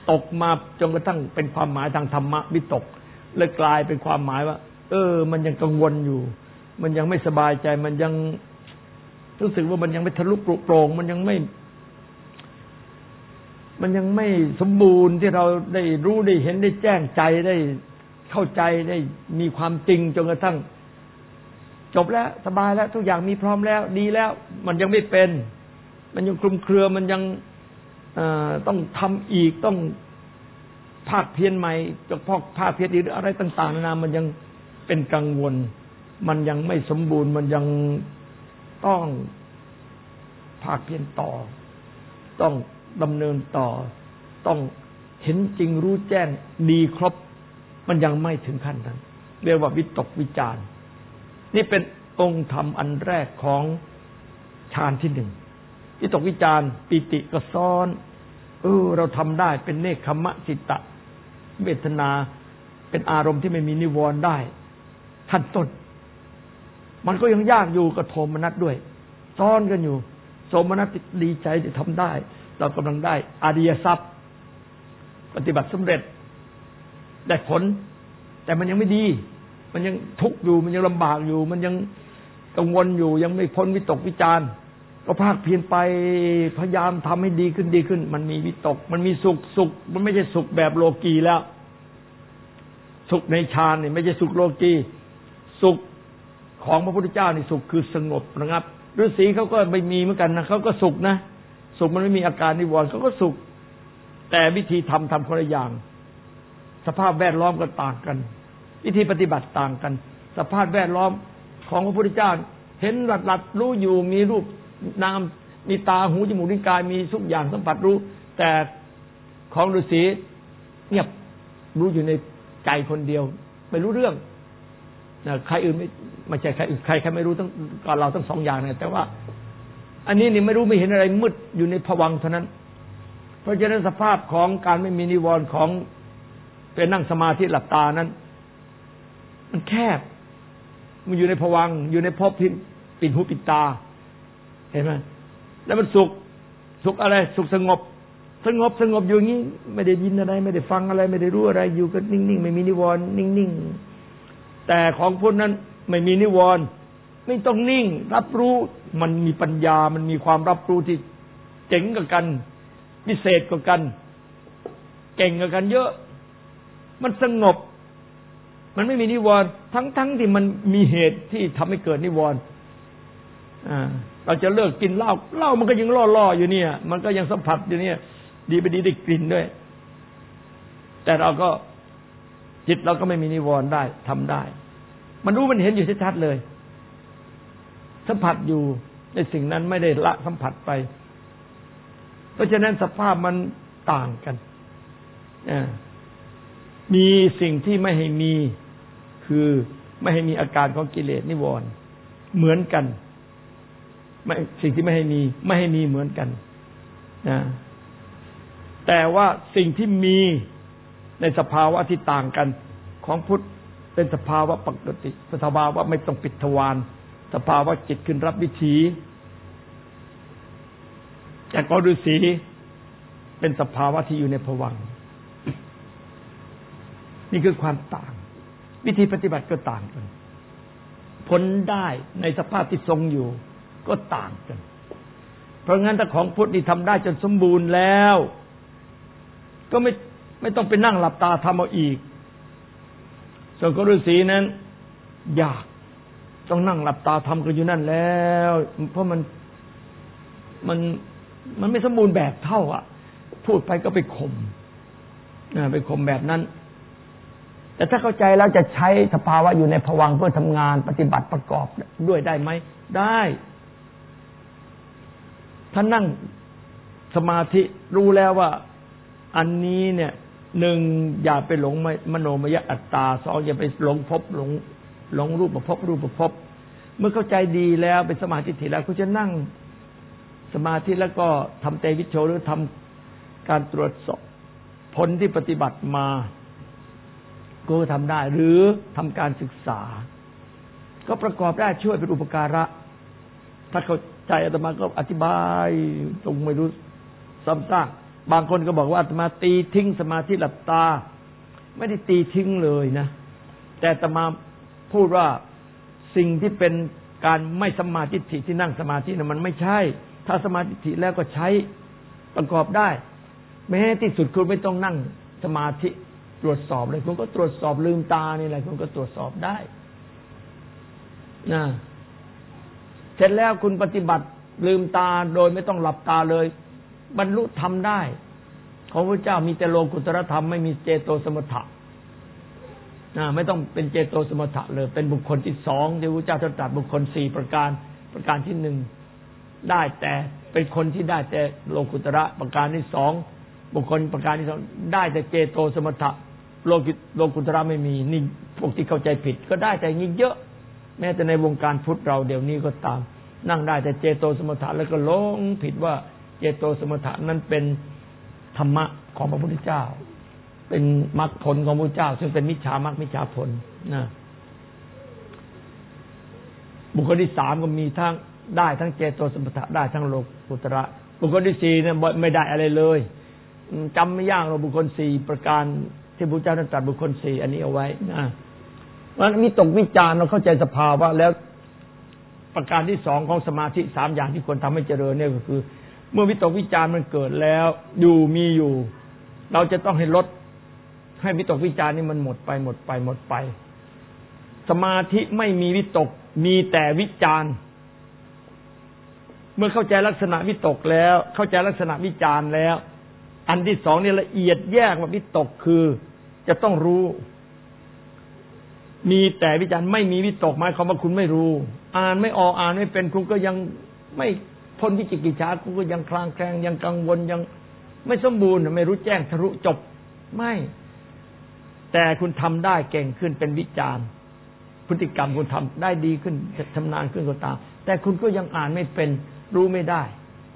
ตกมาจนกระทั่งเป็นความหมายทางธรรมะวิตกเลยกลายเป็นความหมายว่าเออมันยังกังวลอยู่มันยังไม่สบายใจมันยังรู้สึกว่ามันยังไม่ทะลุโปร่งมันยังไม่มันยังไม่สมบูรณ์ที่เราได้รู้ได้เห็นได้แจ้งใจได้เข้าใจได้มีความจริงจนกระทั่งจบแล้วสบายแล้วทุกอย่างมีพร้อมแล้วดีแล้วมันยังไม่เป็นมันยังคลุมเครือมันยังต้องทำอีกต้องภาคเพียรใหม่จะพอกภาคเพียรหรืออะไรต่างๆนานามันยังเป็นกังวลมันยังไม่สมบูรณ์มันยังต้องภาคเพียรต่อต้องดำเนินต่อต้องเห็นจริงรู้แจ้งดีครบมันยังไม่ถึงขั้นนั้นเรียกว่าวิตกวิจารนี่เป็นองค์ธรรมอันแรกของฌานที่หนึ่งวิตกวิจารปิติก็ซ้อนเออเราทำได้เป็นเนคขมะจิตตะเวทนาเป็นอารมณ์ที่ไม่มีนิวรณ์ได้ขั้นต้นมันก็ยังยากอยู่กับโทมนัสด้วยซ้อนกันอยู่โทมนัสดีใจที่ทำได้เรากำลังได้อริยทรัพย์ปฏิบัติสำเร็จได้ผลแต่มันยังไม่ดีมันยังทุกข์อยู่มันยังลำบากอยู่มันยังกังวลอยู่ยังไม่พ้นวิตกวิจารก็ภาคเพียรไปพยายามทำให้ดีขึ้นดีขึ้นมันมีวิตกมันมีสุขสุขมันไม่ใช่สุขแบบโลกีแล้วสุขในฌานนี่ไม่ใช่สุขโลกีสุขของพระพุทธเจ้านี่สุขคือสงบระงับฤาษีเขาก็ไม่มีเหมือนกันนะเขาก็สุขนะสุขมันไม่มีอาการนิวรณ์เขาก็สุขแต่วิธีทำทำคนละอย่างสภาพแวดล้อมก็ต่างกันวิธีปฏิบัติต่างกันสภาพแวดล้อมของพระพุทธเจ้าเห็นหลัดๆรู้อยู่มีรูปนามมีตาหูจมูกลิ้นกายมีทุกอย่างสัมผัสรู้แต่ของฤาษีเงียบรู้อยู่ในใจคนเดียวไม่รู้เรื่องนะใครอื่นไม่ไม่ใช่ใครอื่นใครใครไม่รู้ทั้งก็เราทั้งสองอย่างเนี่ยแต่ว่าอันนี้นี่ไม่รู้ไม่เห็นอะไรมืดอยู่ในภวังค์เท่านั้นเพราะฉะนั้นสภาพของการไม่มีนิวรณ์ของเป็นนั่งสมาธิหลับตานั้นมันแคบมันอยู่ในภวังค์อยู่ในภพที่ปิดหูปิดตาเห็นไหมแล้วมันสุขสุขอะไรสุขสงบสงบสงบอยู่อย่างนี้ไม่ได้ยินอะไรไม่ได้ฟังอะไรไม่ได้รู้อะไรอยู่ก็นิ่งๆไม่มีนิวรณ์นิ่งๆแต่ของพวกนั้นไม่มีนิวรณ์ไม่ต้องนิ่งรับรู้มันมีปัญญามันมีความรับรู้ที่เจ๋งกว่ากันพิเศษกว่ากันเก่งกว่ากันเยอะมันสงบมันไม่มีนิวรณ์ทั้งๆที่มันมีเหตุที่ทำให้เกิดนิวรณ์อ่าเราจะเลิกกินเหล้าเหล้ามันก็ยังล่อๆอยู่เนี่ยมันก็ยังสัมผัสอยู่เนี่ยดีไปดีได้กลิ่นด้วยแต่เราก็จิตเราก็ไม่มีนิวรณ์ได้ทำได้มันรู้มันเห็นอยู่ชัดๆเลยสัมผัสอยู่ในสิ่งนั้นไม่ได้ละสัมผัสไปเพราะฉะนั้นสภาพมันต่างกันมีสิ่งที่ไม่ให้มีคือไม่ให้มีอาการของกิเลสนิวรณ์เหมือนกันไม่สิ่งที่ไม่ให้มีไม่ให้มีเหมือนกันนะแต่ว่าสิ่งที่มีในสภาวะที่ต่างกันของพุทธเป็นสภาวะปกติสภาวะไม่ต้องปิดทวารสภาวะจิตขึ้นรับวิถีแต่ก็ฤาษีเป็นสภาวะที่อยู่ในภวังค์นี่คือความต่างวิธีปฏิบัติก็ต่างกันผลได้ในสภาพที่ทรงอยู่ก็ต่างกันเพราะงั้นถ้าของพุทธนี่ทำได้จนสมบูรณ์แล้วก็ไม่ไม่ต้องไปนั่งหลับตาทำเอาอีกส่วนของฤาษีนั้นยากต้องนั่งหลับตาทำกันอยู่นั่นแล้วเพราะมันมันมันไม่สมบูรณ์แบบเท่าอ่ะพูดไปก็ไปข่มไปข่มแบบนั้นแต่ถ้าเข้าใจแล้วจะใช้สภาวะอยู่ในภวังค์เพื่อทำงานปฏิบัติประกอบด้วยได้ไหมได้ถ้านั่งสมาธิรู้แล้วว่าอันนี้เนี่ยหนึ่งอย่าไปหลงมโนมยอัตตาสองอย่าไปหลงภพหลงหลงรูปภพรูปภพเมื่อเข้าใจดีแล้วเป็นสมาธิถี่แล้วก็จะนั่งสมาธิแล้วก็ทำเตวิชโชหรือทำการตรวจสอบผลที่ปฏิบัติมาก็ทำได้หรือทำการศึกษาก็ประกอบได้ช่วยเป็นอุปการะถ้าเข้าใจอาตมาก็อธิบายตรงไม่รู้ซ้ำซากบางคนก็บอกว่าอาตมาตีทิ้งสมาธิหลับตาไม่ได้ตีทิ้งเลยนะแต่อาตมาพูดว่าสิ่งที่เป็นการไม่สมาธิที่นั่งสมาธินั้นมันไม่ใช่ถ้าสมาธิแล้วก็ใช้ประกอบได้แม้ที่สุดคุณไม่ต้องนั่งสมาธิตรวจสอบเลยคุณก็ตรวจสอบลืมตานี่แหละคุณก็ตรวจสอบได้นะเสร็จแล้วคุณปฏิบัติลืมตาโดยไม่ต้องหลับตาเลยบรรลุธรรมได้ของพระเจ้ามีแต่โลกุตตรธรรมไม่มีเจโตสมถะนะไม่ต้องเป็นเจโตสมถะเลยเป็นบุคคลที่สองที่พระเจ้าตรัสบุคคลสี่ประการประการที่หนึ่งได้แต่เป็นคนที่ได้แต่โลกุตระประการที่สองบุคคลประการที่สองได้แต่เจโตสมถะโลกิโลกุตระไม่มีนี่พวกที่เข้าใจผิดก็ได้แต่งี้เยอะแม้แต่ในวงการพุทธเราเดี๋ยวนี้ก็ตามนั่งได้แต่เจโตสมถะแล้วก็หลงผิดว่าเจโตสมถะนั้นเป็นธรรมะของพระพุทธเจ้าเป็นมรรคผลของพระพุทธเจ้าซึ่งเป็นมิจฉามรรคมิจฉาผลนะบุคคลที่สามก็มีทั้งได้ทั้งเจโตสมถะได้ทั้งโลกุตระบุคคลที่สี่เนี่ยไม่ได้อะไรเลยจำไม่ยากหรอกบุคคลสี่ประการที่พระพุทธเจ้าตรัสบุคคลสี่อันนี้เอาไว้นะว่ามีตกวิจารเราเข้าใจสภาวะแล้วประการที่สองของสมาธิสามอย่างที่ควรทำให้เจริญเนี่ยก็คือเมื่อวิตกวิจารมันเกิดแล้วอยู่มีอยู่เราจะต้องให้ลดให้วิตกวิจารนี่มันหมดไปหมดไปหมดไปสมาธิไม่มีวิตกมีแต่วิจารเมื่อเข้าใจลักษณะวิตกแล้วเข้าใจลักษณะวิจารแล้วอันที่สองนี่ละเอียดแยกว่าวิตกคือจะต้องรู้มีแต่วิจารไม่มีวิตกหมายความว่าคุณไม่รู้อ่านไม่ออกอ่านไม่เป็นคุณก็ยังไม่พ้นวิจิกิจฉาคุณก็ยังคลางแคลงยังกังวลยังไม่สมบูรณ์ไม่รู้แจ้งทะลุจบไม่แต่คุณทำได้เก่งขึ้นเป็นวิจารพฤติกรรมคุณทำได้ดีขึ้นชำนาญขึ้นก็ตามแต่คุณก็ยังอ่านไม่เป็นรู้ไม่ได้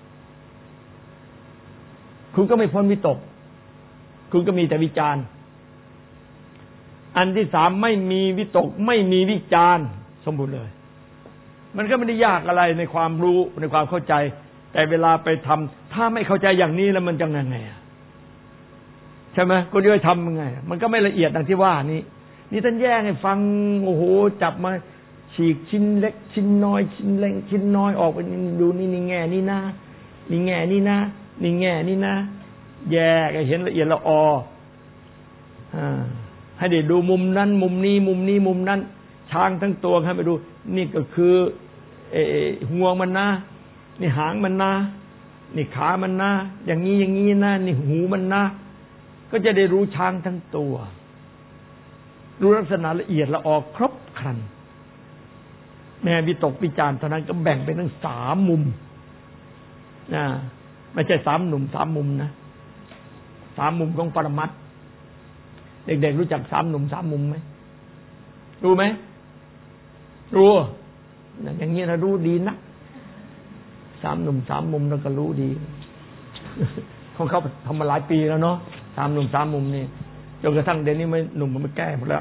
คุณก็ไม่พ้นวิตกคุณก็มีแต่วิจารอันที่สามไม่มีวิตกไม่มีวิจารสมบูรณ์เลยมันก็ไม่ได้ยากอะไรในความรู้ในความเข้าใจแต่เวลาไปทำถ้าไม่เข้าใจอย่างนี้แล้วมันจะยังไงใช่ไหมคุณจะไปทำยังไงมันก็ไม่ละเอียดดังที่ว่านี้นี่ท่านแยกให้ฟังโอ้โหจับมาฉีกชิ้นเล็กชิ้นน้อยชิ้นเล็กชิ้นน้อยออกไปดูนี่นี่แง่นี่นะนี่แง่นี่นะนี่แง่นี่นะแยกให้เห็นละเอียดละอออ่าให้ได้ดูมุมนั้นมุมนี้มุมนี้มุมนั้นช้างทั้งตัวให้ไปดูนี่ก็คือเอ่องวงมันนะนี่หางมันนะนี่ขามันนะอย่างนี้อย่างนี้นะนี่หูมันนะก็จะได้รู้ช้างทั้งตัวรู้ลักษณะละเอียดละออครบครันแม้วิตกวิจารเท่านั้นก็แบ่งเป็นทั้งสามมุมนะไม่ใช่สามหนุ่มสามมุมนะสามมุมของปรมัตถ์เด็กๆรู้จักสามหนุ่มสามมุมไหมรู้ไหมรู้อย่างนี้นะรู้ดีนะสามหนุ่มสามมุมแล้วก็รู้ดีของเขาทำมาหลายปีแล้วเนาะสามหนุ่มสามมุมนี่จนกระทั่งเดี๋ยวนี้ไม่หนุ่มมันไม่แก้หมดแล้ว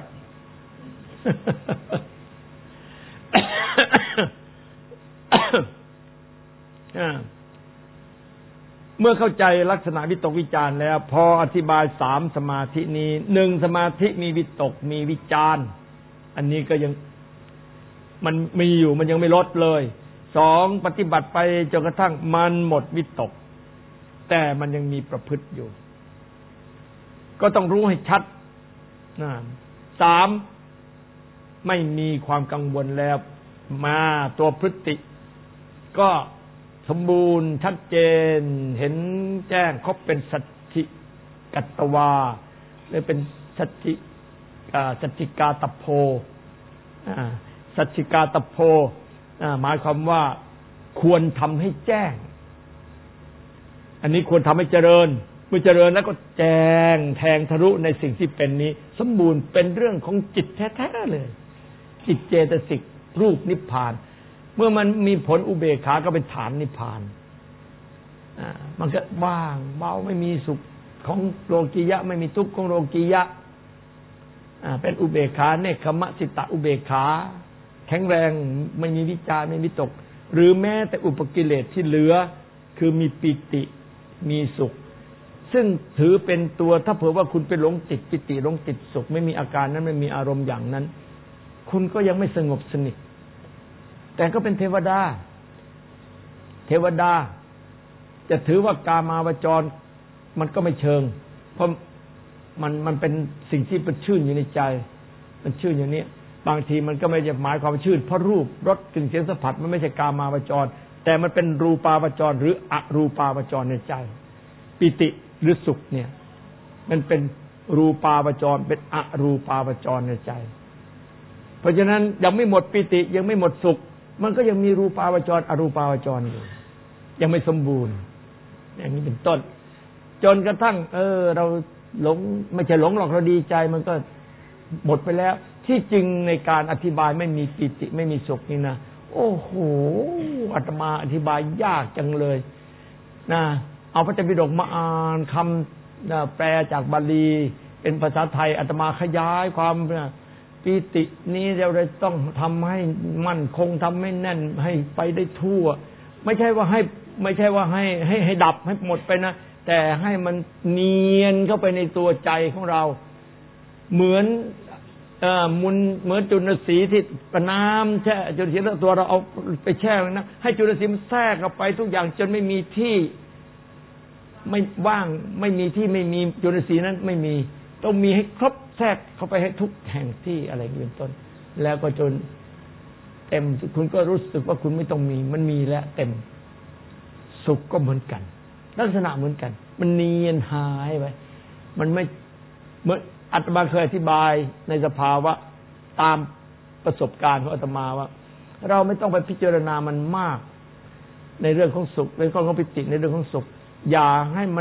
เมื่อเข้าใจลักษณะวิตกวิจารแล้วพออธิบายสามสมาธินี้หนึ่งสมาธิมีวิตกมีวิจารอันนี้ก็ยังมันมีอยู่มันยังไม่ลดเลยสองปฏิบัติไปจนกระทั่งมันหมดวิตกแต่มันยังมีประพฤติอยู่ก็ต้องรู้ให้ชัดนะสามไม่มีความกังวลแล้วมาตัวพฤติก็สมบูรณ์ชัดเจนเห็นแจ้งครบเป็นสัจจิกัตตวาหรือเป็นสัจจิสัจจิกาตโพสัจจิกาตโพหมายความว่าควรทำให้แจ้งอันนี้ควรทำให้เจริญเมื่อเจริญแล้วก็แจ้งแทงทะลุในสิ่งที่เป็นนี้สมบูรณ์เป็นเรื่องของจิตแท้ๆเลยจิตเจตสิกรูปนิพพานเมื่อมันมีผลอุเบกขาก็เป็นฐานนิพพานอ่ามันก็ว่างเบาไม่มีสุขของโลกียะไม่มีทุกข์ของโลกียะอ่าเป็นอุเบกขาเนคขมะสิตะอุเบกขาแข็งแรงไม่มีวิจารไม่มีตกหรือแม้แต่อุปกิเลสที่เหลือคือมีปิติมีสุขซึ่งถือเป็นตัวถ้าเผื่อว่าคุณไปหลงติดปิติหลงติดสุขไม่มีอาการนั้นไม่มีอารมณ์อย่างนั้นคุณก็ยังไม่สงบสนิทแต่ก็เป็นเทวดาเทวดาจะถือว่ากามาวจรมันก็ไม่เชิงเพราะมันมันเป็นสิ่งที่เป็นชื่นอยู่ในใจมันชื่นอย่างนี้บางทีมันก็ไม่ได้หมายความชื่นเพราะรูปรสกลิ่นเสียงสัมผัสมันไม่ใช่กามาวจรแต่มันเป็นรูปาวจรหรืออรูปาวจรในใจปิติหรือสุขเนี่ยมันเป็นรูปาวจรเป็นอรูปาวจรในใจเพราะฉะนั้นยังไม่หมดปิติยังไม่หมดสุขมันก็ยังมีรูปาวจรอรูปาวจรอยู่ยังไม่สมบูรณ์อย่างนี้เป็นต้นจนกระทั่งเออเราหลงไม่ใช่หลงหรอกเราดีใจมันก็หมดไปแล้วที่จริงในการอธิบายไม่มีปิติไม่มีสุขนี่นะโอ้โหอาตมาอธิบายยากจังเลยนะเอาพระไตรปิฎกมาอ่านคำแปลจากบาลีเป็นภาษาไทยอาตมาขยายความปิตินี้เราเลยต้องทำให้มั่นคงทำให้แน่นให้ไปได้ทั่วไม่ใช่ว่าให้ไม่ใช่ว่าให้ให้ให้ดับให้หมดไปนะแต่ให้มันเนียนเข้าไปในตัวใจของเราเหมือนเอ่อมุนเหมือนจุลศรีที่ประน้ำแช่จุลศรีแล้วตัวเราเอาไปแช่ไว้นะให้จุลศรีมันแทรกเข้าไปทุกอย่างจนไม่มีที่ไม่ว่างไม่มีที่ไม่มีจุลศรีนั้นไม่มีต้องมีให้ครบแทรกเข้าไปให้ทุกแห่งที่อะไรอย่างนี้เป็นต้นแล้วก็จนเต็มคุณก็รู้สึกว่าคุณไม่ต้องมีมันมีแล้วเต็มสุขก็เหมือนกันลักษณะเหมือนกันมันเนียนหายไปมันไม่เหมือนอาตมาเคยอธิบายในสภาวะตามประสบการณ์ของอาตมาว่าเราไม่ต้องไปพิจารณามันมากในเรื่องของสุขในเรื่องของปิติในเรื่องของสุขอย่าให้มัน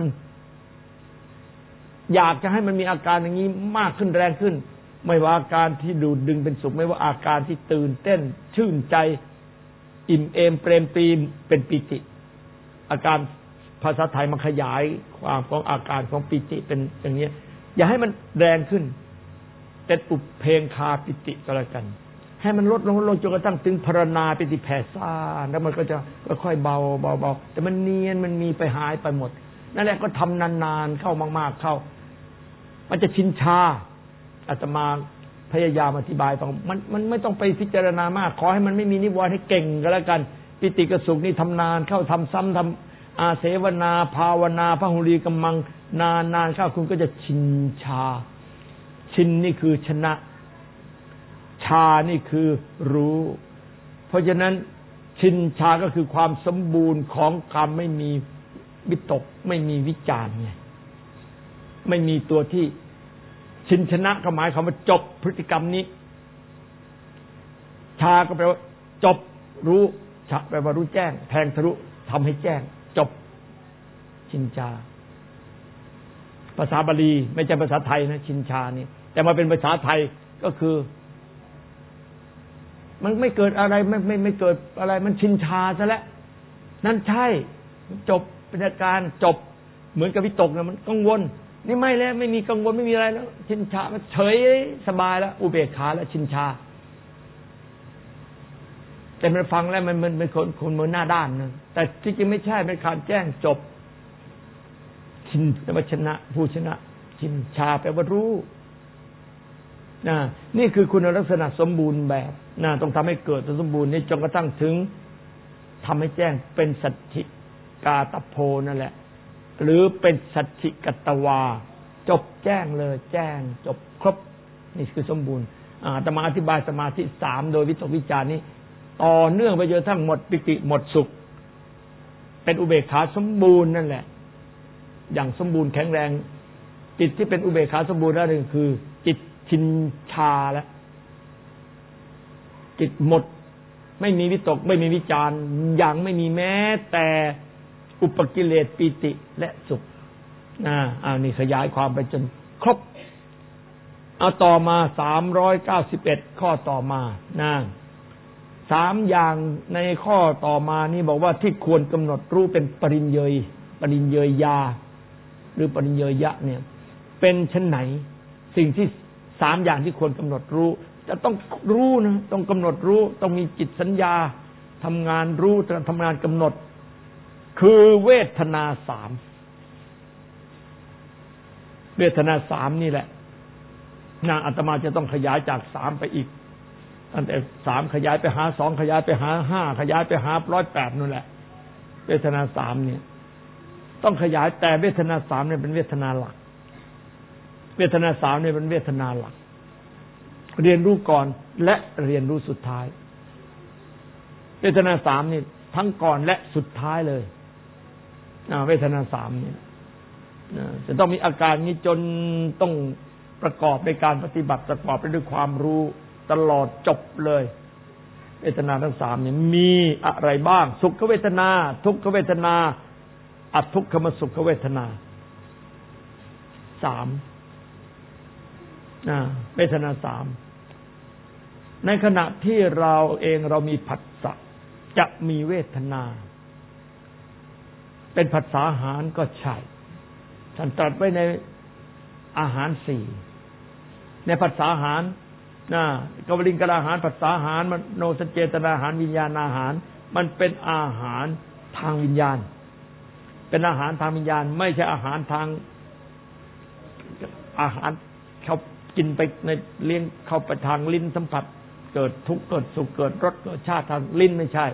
อยากจะให้มันมีอาการอย่างนี้มากขึ้นแรงขึ้นไม่ว่าอาการที่ดูดดึงเป็นสุขไม่ว่าอาการที่ตื่นเต้นชื่นใจอิ่มเอมเปรมปรีเป็นปิติอาการภาษาไทยมันขยายความของอาการของปิติเป็นอย่างนี้อย่าให้มันแรงขึ้นเป็นอุปเพงคาปิติก็แล้วกันให้มันลดลงลงจนกระทั่งถึงพรณาปิติแผ่ซ่านแล้วมันก็จะค่อยๆเบาเบาๆแต่มันเนียนมันมีไปหายไปหมดนั่นแหละก็ทำนานๆเข้ามากๆเข้ามันจะชินชาอาตมาพยายามอธิบายฟังมันมันไม่ต้องไปพิจารณามากขอให้มันไม่มีนิวรณ์ให้เก่งก็แล้วกันปิติกับสุขนี่ทำนานเข้าทำซ้ำทำอาเสวนาภาวนาพหุลีกัมมังนานๆเข้าคุณก็จะชินชาชินนี่คือชนะชานี่คือรู้เพราะฉะนั้นชินชาก็คือความสมบูรณ์ของความไม่มีวิตกไม่มีวิจารณ์ไงไม่มีตัวที่ชินชนะก็หมายความว่าจบพฤติกรรมนี้ชาก็แปลว่าจบรู้ชาแปลว่ารู้แจ้งแทงทะลุทำให้แจ้งจบชินชาภาษาบาลีไม่ใช่ภาษาไทยนะชินชานี่แต่มาเป็นภาษาไทยก็คือมันไม่เกิดอะไรไม่ไม่ไม่เกิดอะไรมันชินชาซะแล้วนั่นใช่จบเป็นอาการจบเหมือนกับวิตกนะมันกังวลนี่ไม่แล้วไม่มีกังวลไม่มีอะไรแล้วชินชามันเฉยสบายแล้วอุเบกขาแล้วชินชาแต่มันฟังแล้วมันมันเป็นคนคนเหมือนหน้าด้านนะแต่ที่จริงไม่ใช่เป็นการแจ้งจบชินแปลว่าชนะผู้ชนะชินชาแปลว่ารู้นะนี่คือคุณลักษณะสมบูรณ์แบบนะต้องทำให้เกิดสมบูรณ์นี่จนกระทั่งถึงทำให้แจ้งเป็นสัจฉิกาตโพนั่นแหละหรือเป็นสัจฉิกัตตวาจบแจ้งเลยแจ้งจบครบนี่คือสมบูรณ์อาตมาอธิบายสมาธิสามโดยวิตกวิจารนี้ต่อเนื่องไปจนทั้งหมดปิติหมดสุขเป็นอุเบกขาสมบูรณ์นั่นแหละอย่างสมบูรณ์แข็งแรงจิตที่เป็นอุเบกขาสมบูรณ์นั่นคือจิตชินชาแล้วจิตหมดไม่มีวิตกไม่มีวิจารอย่างไม่มีแม้แต่อุปกิเลสปิติและสุขนะอ่านี่ขยายความไปจนครบเอาต่อมาสามร้อยเก้าสิบเอ็ดข้อต่อมานะสามอย่างในข้อต่อมานี่บอกว่าที่ควรกำหนดรู้เป็นปริญเยยปริญเยยยาหรือปริญเยยยะเนี่ยเป็นชั้นไหนสิ่งที่สามอย่างที่ควรกำหนดรู้จะต้องรู้นะต้องกำหนดรู้ต้องมีจิตสัญญาทำงานรู้ทำงานกำหนดคือเวทนาสามเวทนาสามนี่แหละนะอาตมาจะต้องขยายจากสามไปอีกตั้งแต่สามขยายไปหาสองขยายไปหาห้าขยายไปหาร้อยแปดนั่นแหละเวทนาสามเนี่ยต้องขยายแต่เวทนาสามเนี่ยเป็นเวทนาหลักเวทนาสามเนี่ยเป็นเวทนาหลักเรียนรู้ก่อนและเรียนรู้สุดท้ายเวทนาสามนี่ทั้งก่อนและสุดท้ายเลยเวทนาสามเนี่ยจะต้องมีอาการนี้จนต้องประกอบในการปฏิบัติประกอบไปด้วยความรู้ตลอดจบเลยเวทนาทั้งสามเนี่ยมีอะไรบ้างสุขเวทนาทุกขเวทนาอทุกขมสุขเวทนาสามเวทนาสามในขณะที่เราเองเรามีผัสสะจะมีเวทนาเป็นผัสสะอาหารก็ใช่ท่านตรัสไว้ในอาหารสี่ในผัสสะอาหารนะกวลิงกอาหารผัสสะอาหารมโนสัญเจตนาอาหารวิญญาณอาหารมันเป็นอาหารทางวิญญาณเป็นอาหารทางวิญญาณไม่ใช่อาหารทางอาหารเขากินไปในเลี้ยงเข้าไปทางลิ้นสัมผัสเกิดทุกข์เกิดสุขเกิดรสเกิดชาติทางลิ้นไม่ใช่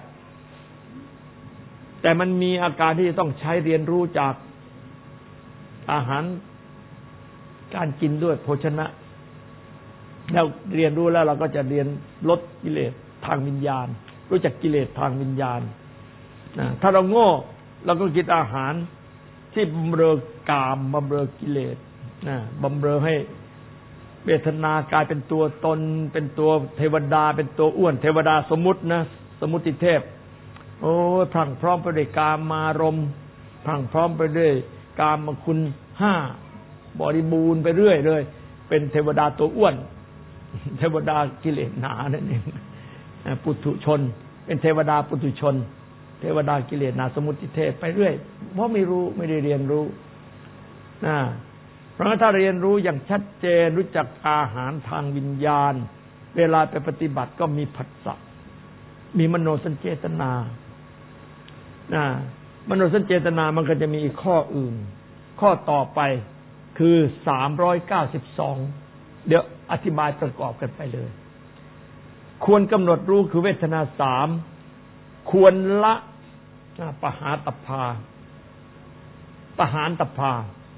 แต่มันมีอาการที่จะต้องใช้เรียนรู้จากอาหารการกินด้วยโภชนะเราเรียนรู้แล้วเราก็จะเรียนลดกิเลสทางวิญญาณรู้จักกิเลสทางวิญญาณถ้าเราโง่เราก็กินอาหารที่บำเรอกามบำเรอกิเลสบำเรอให้เวทนากลายเป็นตัวตนเป็นตัวเทวดาเป็นตัวอ้วนเทวดาสมมุตินะสมมุติเทพโอ้พรั่งพร้อมไปด้วยกามารมณ์พรั่งพร้อมไปด้วยกามคุณห้าบริบูรณ์ไปเรื่อยเลยเป็นเทวดาตัวอ้วนเทวดากิเลสหนานั่นเองปุถุชนเป็นเทวดาปุถุชนเทวดากิเลสหนาสมมุติเทพไปเรื่อยเพราะไม่รู้ไม่ได้เรียนรู้นะเพราะถ้าเรียนรู้อย่างชัดเจนรู้จักอาหารทางวิญญาณเวลาไปปฏิบัติก็มีผัสสะมีมโนสัญเจตนานะมโนสัญเจตนามันก็จะมีอีกข้ออื่นข้อต่อไปคือสามร้อยเก้าสิบสองเดี๋ยวอธิบายประกอบกันไปเลยควรกำหนดรู้คือเวทนาสามควรละปหาตพาปหานตพา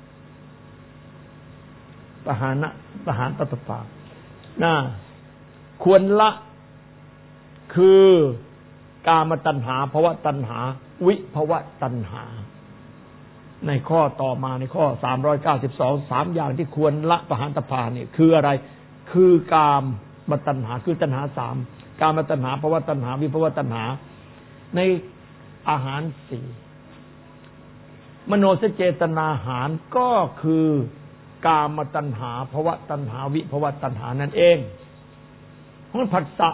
ปหานะปหานตพานะควรละคือกามตัณหาภวตัณหาวิภวตัณหาในข้อต่อมาในข้อสามร้อยเก้าสิบสอง สามอย่างที่ควรละปหานตพานี่คืออะไรคือกามตัณหาคือตัณหาสามกามตัณหาภวตัณหาวิภวตัณหาในอาหารสี่มโนสัญเจตนาอาหารก็คือกามตัณหาภวตัณหาวิภวตัณหานั่นเองเพราะผัสสะ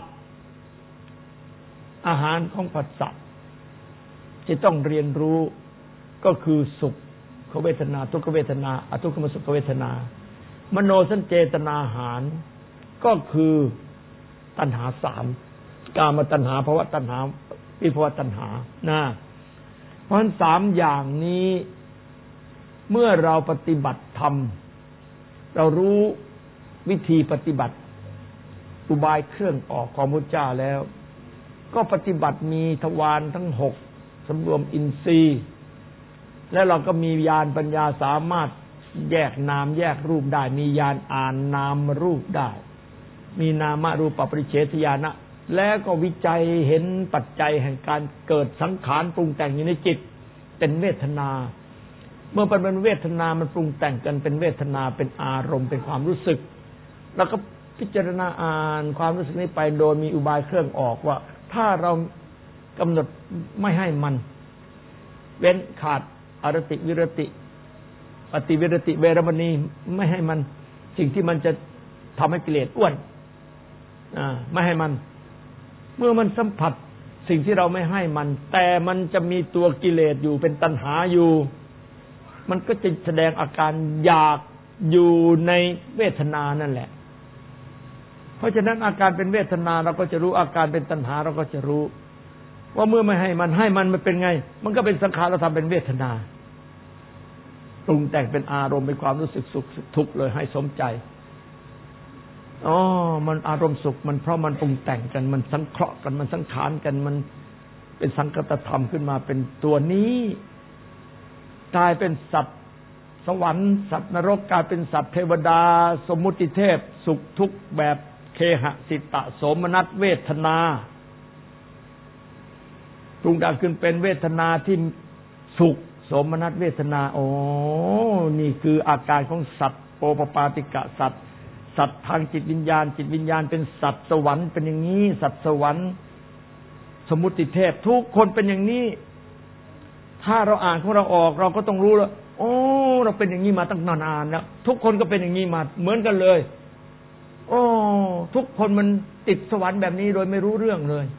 อาหารของผัสสะที่ต้องเรียนรู้ก็คือสุขเวทนาทุกขเวทนาอทุกขมสุขเวทนามโนสัญเจตนาอาหารก็คือตัณหาสามกามตัณหาภวตัณหาวิภวตัณหานะเพราะฉะนั้นสามอย่างนี้เมื่อเราปฏิบัติธรรมเรารู้วิธีปฏิบัติอุบายเครื่องออกของพระเจ้าแล้วก็ปฏิบัติมีทวารทั้งหกสำรวมอินทรีย์และเราก็มีญาณปัญญาสามารถแยกนามแยกรูปได้มีญาณอ่านนามรูปได้มีนามรูปปริเฉทญาณะแล้วก็วิจัยเห็นปัจจัยแห่งการเกิดสังขารปรุงแต่งอยู่ในจิตเป็นเวทนาเมื่อเป็นเวทนามันปรุงแต่งกันเป็นเวทนาเป็นอารมณ์เป็นความรู้สึกแล้วก็พิจารณาอ่านความรู้สึกนี้ไปโดยมีอุบายเครื่องออกว่าถ้าเรากำหนดไม่ให้มันเว้นขาดอรติวิรติปฏิวิรติเวรมณีไม่ให้มันสิ่งที่มันจะทำให้กิเลสอ้วนอ่าไม่ให้มันเมื่อมันสัมผัสสิ่งที่เราไม่ให้มันแต่มันจะมีตัวกิเลสอยู่เป็นตัณหาอยู่มันก็จะแสดงอาการอยากอยู่ในเวทนานั่นแหละเพราะฉะนั้นอาการเป็นเวทนาเราก็จะรู้อาการเป็นตัณหาเราก็จะรู้ว่าเมื่อไม่ให้มันให้มันมันเป็นไงมันก็เป็นสังขารเราทำเป็นเวทนา เพรุงแต่งเป็นอารมณ์เป็นความรู้สึกสุขทุกข์เลยให้สมใจอ๋อมันอารมณ์สุขมันเพราะมันปรุงแต่งกันมันสังเคราะห์กันมันสังขารกันมันเป็นสังคตธรรมขึ้นมาเป็นตัวนี้กลายเป็นสัตว์สวรรค์สัตว์นรกกลายเป็นสัตว์เทวดาสมมุติเทพสุขทุกข์แบบเคหสิตะโสมนัสเวทนาปรุงแต่งขึ้นเป็นเวทนาที่สุขโสมนัสเวทนาโอ้นี่คืออาการของสัตว์โอปปาติกะสัตว์สัตว์ทางจิตวิญญาณจิตวิญญาณเป็นสัตว์สวรรค์เป็นอย่างนี้สัตว์สวรรค์สมมุติเทพทุกคนเป็นอย่างนี้ถ้าเราอ่านของเราออกเราก็ต้องรู้แล้วโอ้เราเป็นอย่างนี้มาตั้งนานแล้วทุกคนก็เป็นอย่างนี้มาเหมือนกันเลยโอ้ทุกคนมันติดสวรรค์แบบนี้โดยไม่รู้เรื่องเลย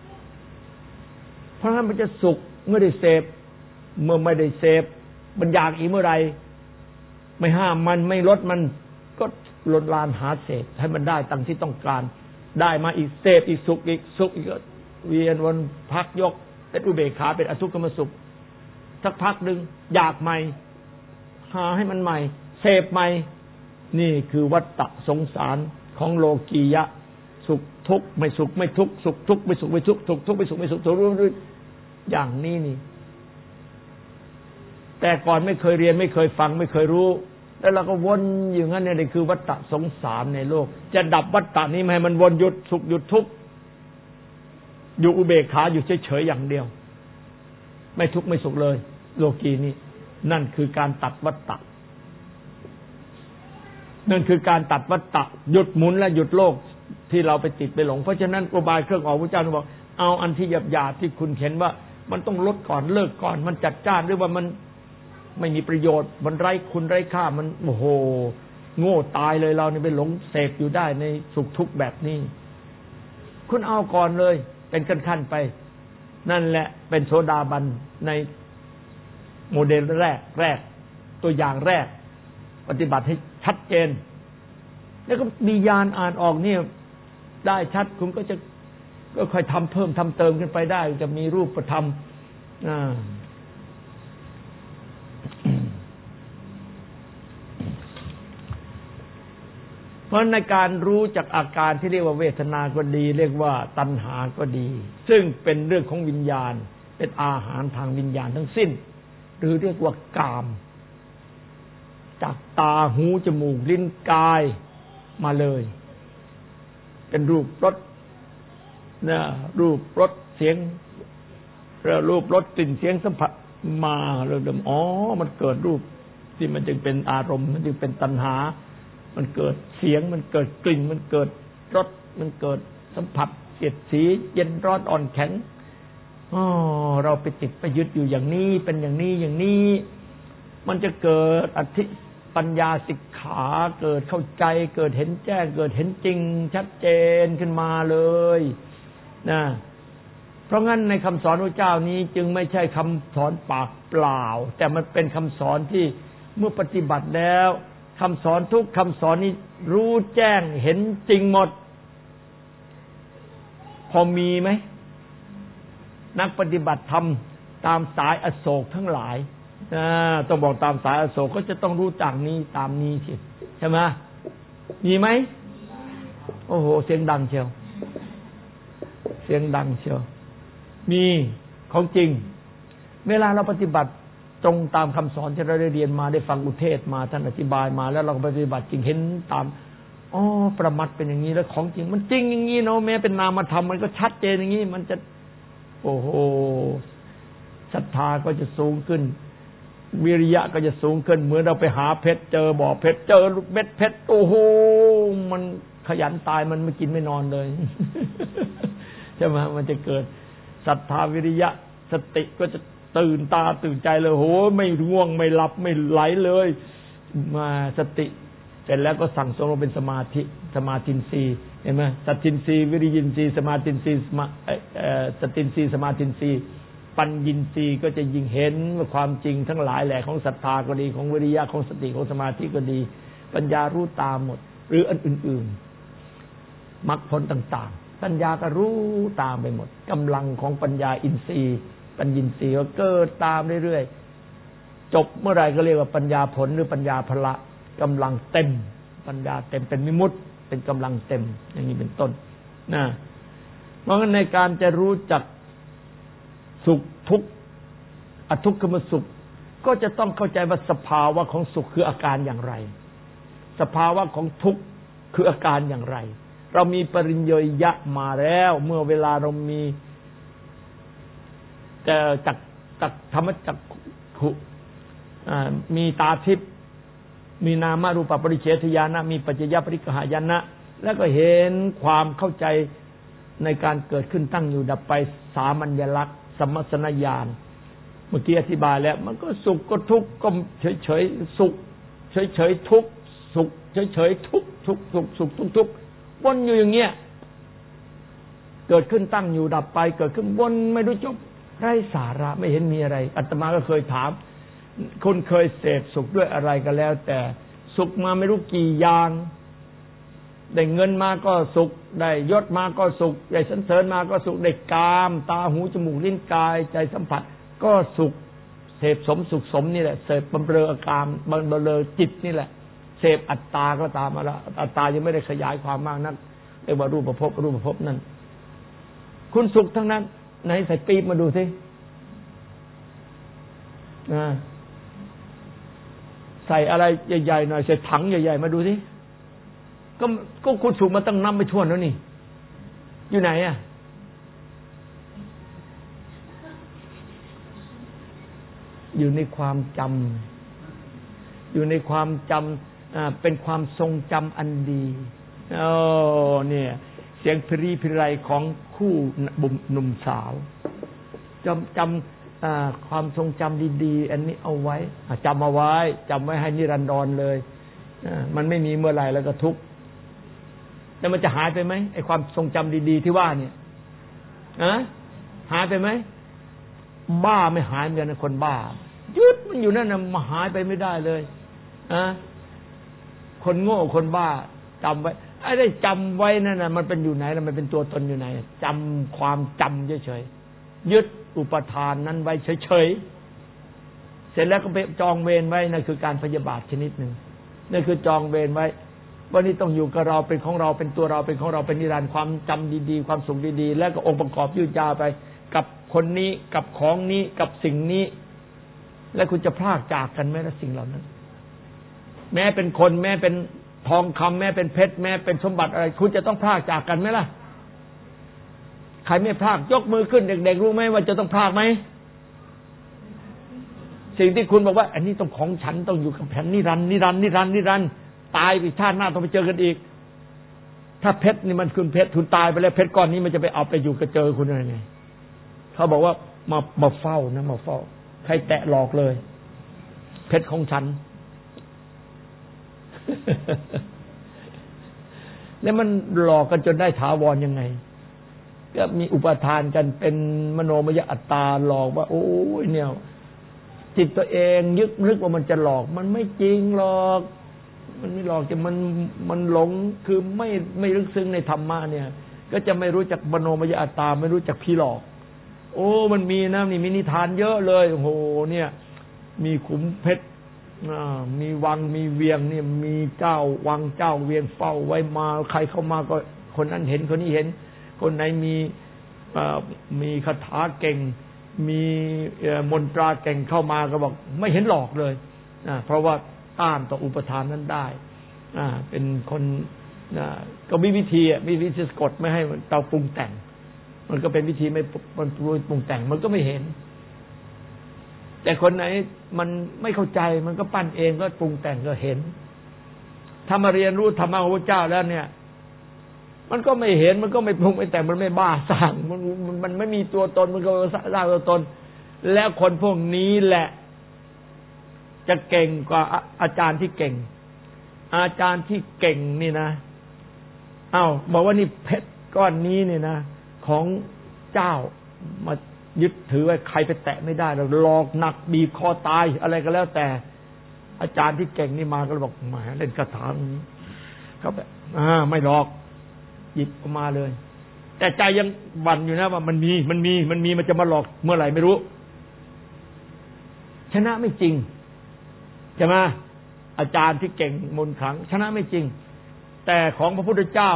เพราะฉะนั้นมันจะสุขเมื่อได้เสพเมื่อไม่ได้เสพมันอยากอีกเมื่อไรไม่ห้ามมันไม่ลดมันก็ลดลานหาเสพให้มันได้ตามที่ต้องการได้มาอีกเสพอีกสุขอีกสุขอีกเวียนวนพักยกเป็นอุเบกขาเป็นอทุกขมสุขสักพักหนึ่งอยากใหม่หาให้มันใหม่เสพใหม่นี่คือวัฏฏะสงสารของโลกียะสุขทุกข์ไม่สุขไม่ทุกข์สุขทุกข์ไม่สุขไม่ทุกข์สุขทุกข์ไม่สุขไม่สุขรู้อย่างนี้นี่แต่ก่อนไม่เคยเรียนไม่เคยฟังไม่เคยรู้แล้วเราก็วนอยู่งั้นเนี่ยนี่คือวัฏฏะสงสารในโลกจะดับวัฏฏะนี้ไม่ให้มันวนหยุดสุขหยุดทุกข์อยู่อุเบกขาอยู่เฉยๆอย่างเดียวไม่ทุกข์ไม่สุขเลยโลกีนี้นั่นคือการตัดวัฏฏะนั่นคือการตัดวัฏฏะหยุดหมุนและหยุดโลกที่เราไปติดไปหลงเพราะฉะนั้นอุบายเครื่องออกพระเจ้าบอกเอาอันที่หยาบๆที่คุณเห็นว่ามันต้องลดก่อนเลิกก่อนมันจัดจ้านหรือว่ามันไม่มีประโยชน์มันไร้คุณไร้ค่ามันโอ้โหโง่ตายเลยเราเนี่ยไปหลงเสพอยู่ได้ในสุขทุกข์แบบนี้คุณเอาก่อนเลยเป็นขั้นๆไปนั่นแหละเป็นโสดาบันในโมเดลแรกแรกตัวอย่างแรกปฏิบัติให้ชัดเจนแล้วก็มีญาณอ่านออกเนี่ยได้ชัดคุณก็จะก็ค่อยทำเพิ่มทำเติมขึ้นไปได้จะมีรูปธรรมอ่าเพราะในการรู้จากอาการที่เรียกว่าเวทนาก็ดีเรียกว่าตัณหาก็ดีซึ่งเป็นเรื่องของวิญญาณเป็นอาหารทางวิญญาณทั้งสิ้นหรือเรียกว่ากามจากตาหูจมูกลิ้นกายมาเลยเป็นรูปรสนะรูปรสเสียงแล้วรูปรสกลิ่นเสียงสัมผัสมาเลยอ๋อมันเกิดรูปที่มันจึงเป็นอารมณ์มันจึงเป็นตัณหามันเกิดเสียงมันเกิดกลิ่นมันเกิดรสมันเกิดสัมผัสเสียดสีเย็นร้อนอ่อนแข็งอ๋อเราไปติดไปยึดอยู่อย่างนี้เป็นอย่างนี้อย่างนี้มันจะเกิดอธิปัญญาสิกขาเกิดเข้าใจเกิดเห็นแจ้งเกิดเห็นจริงชัดเจนขึ้นมาเลยนะเพราะงั้นในคำสอนพระเจ้านี้จึงไม่ใช่คำสอนปากเปล่าแต่มันเป็นคำสอนที่เมื่อปฏิบัติแล้วคำสอนทุกคำสอนนี้รู้แจ้งเห็นจริงหมดพอมีไหมนักปฏิบัติธรรมตามสายอโศกทั้งหลายต้องบอกตามสายอโศกก็จะต้องรู้จากนี้ตามนี้สิใช่ไหมมีไหมโอ้โหเสียงดังเชียวเสียงดังเชียวมีของจริงเวลาเราปฏิบัติตรงตามคำสอนที่เราได้เรียนมาได้ฟังอุเทศมาท่านอธิบายมาแล้วเราปฏิบัติจริงเห็นตามอ๋อประมัดเป็นอย่างนี้แล้วของจริงมันจริงอย่างนี้เนาะแม้เป็นนามธรรมมันก็ชัดเจนอย่างนี้มันจะโอ้โหศรัทธาก็จะสูงขึ้นวิริยะก็จะสูงขึ้นเหมือนเราไปหาเพชรเจอบ่อเพชรเจอเม็ดเพชรโอ้โหมันขยันตายมันไม่กินไม่นอนเลยใช่ไหมมันจะเกิดศรัทธาวิริยะสติก็จะตื่นตาตื่นใจเลยโหไม่ง่วงไม่หลับไม่ไหลเลยมาสติเสร็จแล้วก็สั่งสมลงเป็นสมาธิสมาธินทรีย์เห็นไหมสัตทินทรีย์วิริยินทรีย์สมาธินทรีย์สตินทรีย์สมาธินทรีย์ปัญญินทรีย์ก็จะยิ่งเห็นว่าความจริงทั้งหลายแหละของศรัทธาก็ดีของวิริยะของสติของสมาธิก็ดีปัญญารู้ตามหมดหรืออันอื่นๆมรรคผลต่างๆปัญญาก็รู้ตามไปหมดกำลังของปัญญาอินทรีย์ปัญญินทรีย์ก็เกิดตามเรื่อยๆจบเมื่อไรก็เรียกว่าปัญญาผลหรือปัญญาพละกำลังเต็มปัญญาเต็มเป็นวิมุตติเป็นกำลังเต็มอย่างนี้เป็นต้นนะเพราะงั้นในการจะรู้จักสุขทุกข์อทุกขมสุขก็จะต้องเข้าใจว่าสภาวะของสุขคืออาการอย่างไรสภาวะของทุกข์คืออาการอย่างไรเรามีปริญญยะมาแล้วเมื่อเวลาเรามีแต่จักจักธรรมจักขุมีตาทิพย์มีนามารูปปริเฉทญาณมีปัจจยปริกหายนะแล้วก็เห็นความเข้าใจในการเกิดขึ้นตั้งอยู่ดับไปสามัญลักษณ์สัมมัสนญาณเมื่อกี้อธิบายแล้วมันก็สุขก็ทุกข์ก็เฉยๆสุขเฉยๆทุกข์สุขเฉยๆทุกข์ทุกข์สุขสุขทุกข์ทุกข์วนอยู่อย่างเงี้ยเกิดขึ้นตั้งอยู่ดับไปเกิดขึ้นวนไม่รู้จบไร้สาระไม่เห็นมีอะไรอาตมาก็เคยถามคนเคยเสพสุขด้วยอะไรก็แล้วแต่สุขมาไม่รู้กี่อย่างได้เงินมาก็สุขได้ยศมาก็สุขได้สรรเสริญมาก็สุขได้กามตาหูจมูกลิ้นกายใจสัมผัสก็สุขเสพสมสุขสมนี่แหละเสพบำเรออาการบำเรอจิตนี่แหละเสพอัตตาก็ตามมาแล้วอัตตายังไม่ได้ขยายความมากนักเรียกว่ารูปภพรูปภพนั่นคุณสุขทั้งนั้นไหนใส่ปี๊บมาดูสิใส่อะไรใหญ่ๆหน่อยใส่ถังใหญ่ๆมาดูสิก็ก็คุณสุขมาตั้งน้ำไม่ท่วนแล้วนี่อยู่ไหนอ่ะอยู่ในความจำอยู่ในความจำเป็นความทรงจำอันดีโอ้เนี่ยเสียงพรีพไรของคู่บุ่มหนุ่มสาวจำจำความทรงจำดีๆอันนี้เอาไว้จำเอาไว้จำไว้ให้นิรันดรเลยมันไม่มีเมื่อไหร่แล้วก็ทุกข์แต่มันจะหายไปไหมไอ้ความทรงจำดีๆที่ว่าเนี่ยอะหายไปไหมบ้าไม่หายเหมือนกันนะคนบ้ายึดมันอยู่นั่นน่ะมาหายไปไม่ได้เลยอะคนโง่คนบ้าจำไว้ไอ้ได้จำไว้นั่นน่ะมันเป็นอยู่ไหนแล้วมันเป็นตัวตนอยู่ไหนจำความจำเฉยๆยึดอุปทานนั้นไว้เฉยๆเสร็จแล้วก็ไปจองเวรไว้นั่นคือการพยาบาทชนิดหนึ่งนั่นคือจองเวรไว้ว่านี่ต้องอยู่กับเราเป็นของเราเป็นตัวเราเป็นของเราเป็นนิรันดร์ความจำดีๆความสุขดีๆแล้วก็องค์ประกอบยืดยาวไปกับคนนี้กับของนี้กับสิ่งนี้แล้วคุณจะพลากจากกันไหมล่ะสิ่งเหล่านั้นแม้เป็นคนแม้เป็นทองคำแม้เป็นเพชรแม้เป็นสมบัติอะไรคุณจะต้องพลากจากกันไหมล่ะใครไม่พลากยกมือขึ้นเด็กๆรู้ไหมว่าจะต้องพลากไหมสิ่งที่คุณบอกว่าอันนี้ต้องของฉันต้องอยู่กับแผ่นนิรันดร์นิรันดร์นิรันดร์นิรันดร์ตายไปชาติหน้าต้องไปเจอกันอีกถ้าเพชรนี่มันคุณเพชรคุณตายไปแล้วเพชรก้อนนี้มันจะไปเอาไปอยู่กับเจอคุณได้ไงเขาบอกว่ามามาเฝ้านะมาเฝ้าใครแตะหลอกเลยเพชรของฉัน แล้วมันหลอกกันจนได้ถาวรยังไงก็มีอุปทานกันเป็นมโนมยอัตตาหลอกว่าโอ้ยเนี่ยจิตตัวเองยึกนึกว่ามันจะหลอกมันไม่จริงหรอกมันไม่หลอกแต่มันมันหลงคือไม่ไม่ลึกซึ้งในธรรมะเนี่ยก็จะไม่รู้จักมโนมยอัตตาไม่รู้จักผีหลอกโอ้มันมีนะนี่มีนิทานเยอะเลยโอ้โหเนี่ยมีขุมเพชรมีวังมีเวียงเนี่ยมีเจ้าวังเจ้าเวียงเฝ้าไว้มาใครเข้ามาก็คนนั้นเห็นคนนี้เห็นคนไหนมีมีคาถาเก่งมีมนตราเก่งเข้ามาก็บอกไม่เห็นหลอกเลยเพราะว่าต้านต่ออุปทานนั้นได้เป็นคนก็มีวิธีมีวิธีสะกดไม่ให้เตาปรุงแต่งมันก็เป็นวิธีไม่มันปรุงแต่งมันก็ไม่เห็นแต่คนไหนมันไม่เข้าใจมันก็ปั้นเองก็ปรุงแต่งก็เห็นถ้ามาเรียนรู้ธรรมะของพระเจ้าแล้วเนี่ยมันก็ไม่เห็นมันก็ไม่ปรุงไม่แต่งมันไม่บ้าสร้างมันมันไม่มีตัวตนมันก็สร้างตัวตนแล้วคนพวกนี้แหละจะเก่งกว่าอาจารย์ที่เก่งอาจารย์ที่เก่งนี่นะอ้าวบอกว่านี่เพชรก้อนนี้นี่นะของเจ้ามายึดถือไว้ใครไปแตะไม่ได้เราหลอกหนักบีบคอตายอะไรก็แล้วแต่อาจารย์ที่เก่งนี่มาก็บอกแหมเล่นคาถาเขาแบบอ่าไม่หลอกหยิบออกมาเลยแต่ใจยังหวั่นอยู่นะว่ามันมีมันมีมันมีมันจะมาหลอกเมื่อไหร่ไม่รู้ชนะไม่จริงช่ไหมอาจารย์ที่เก่งมนต์ขลังชนะไม่จริงแต่ของพระพุทธเจ้า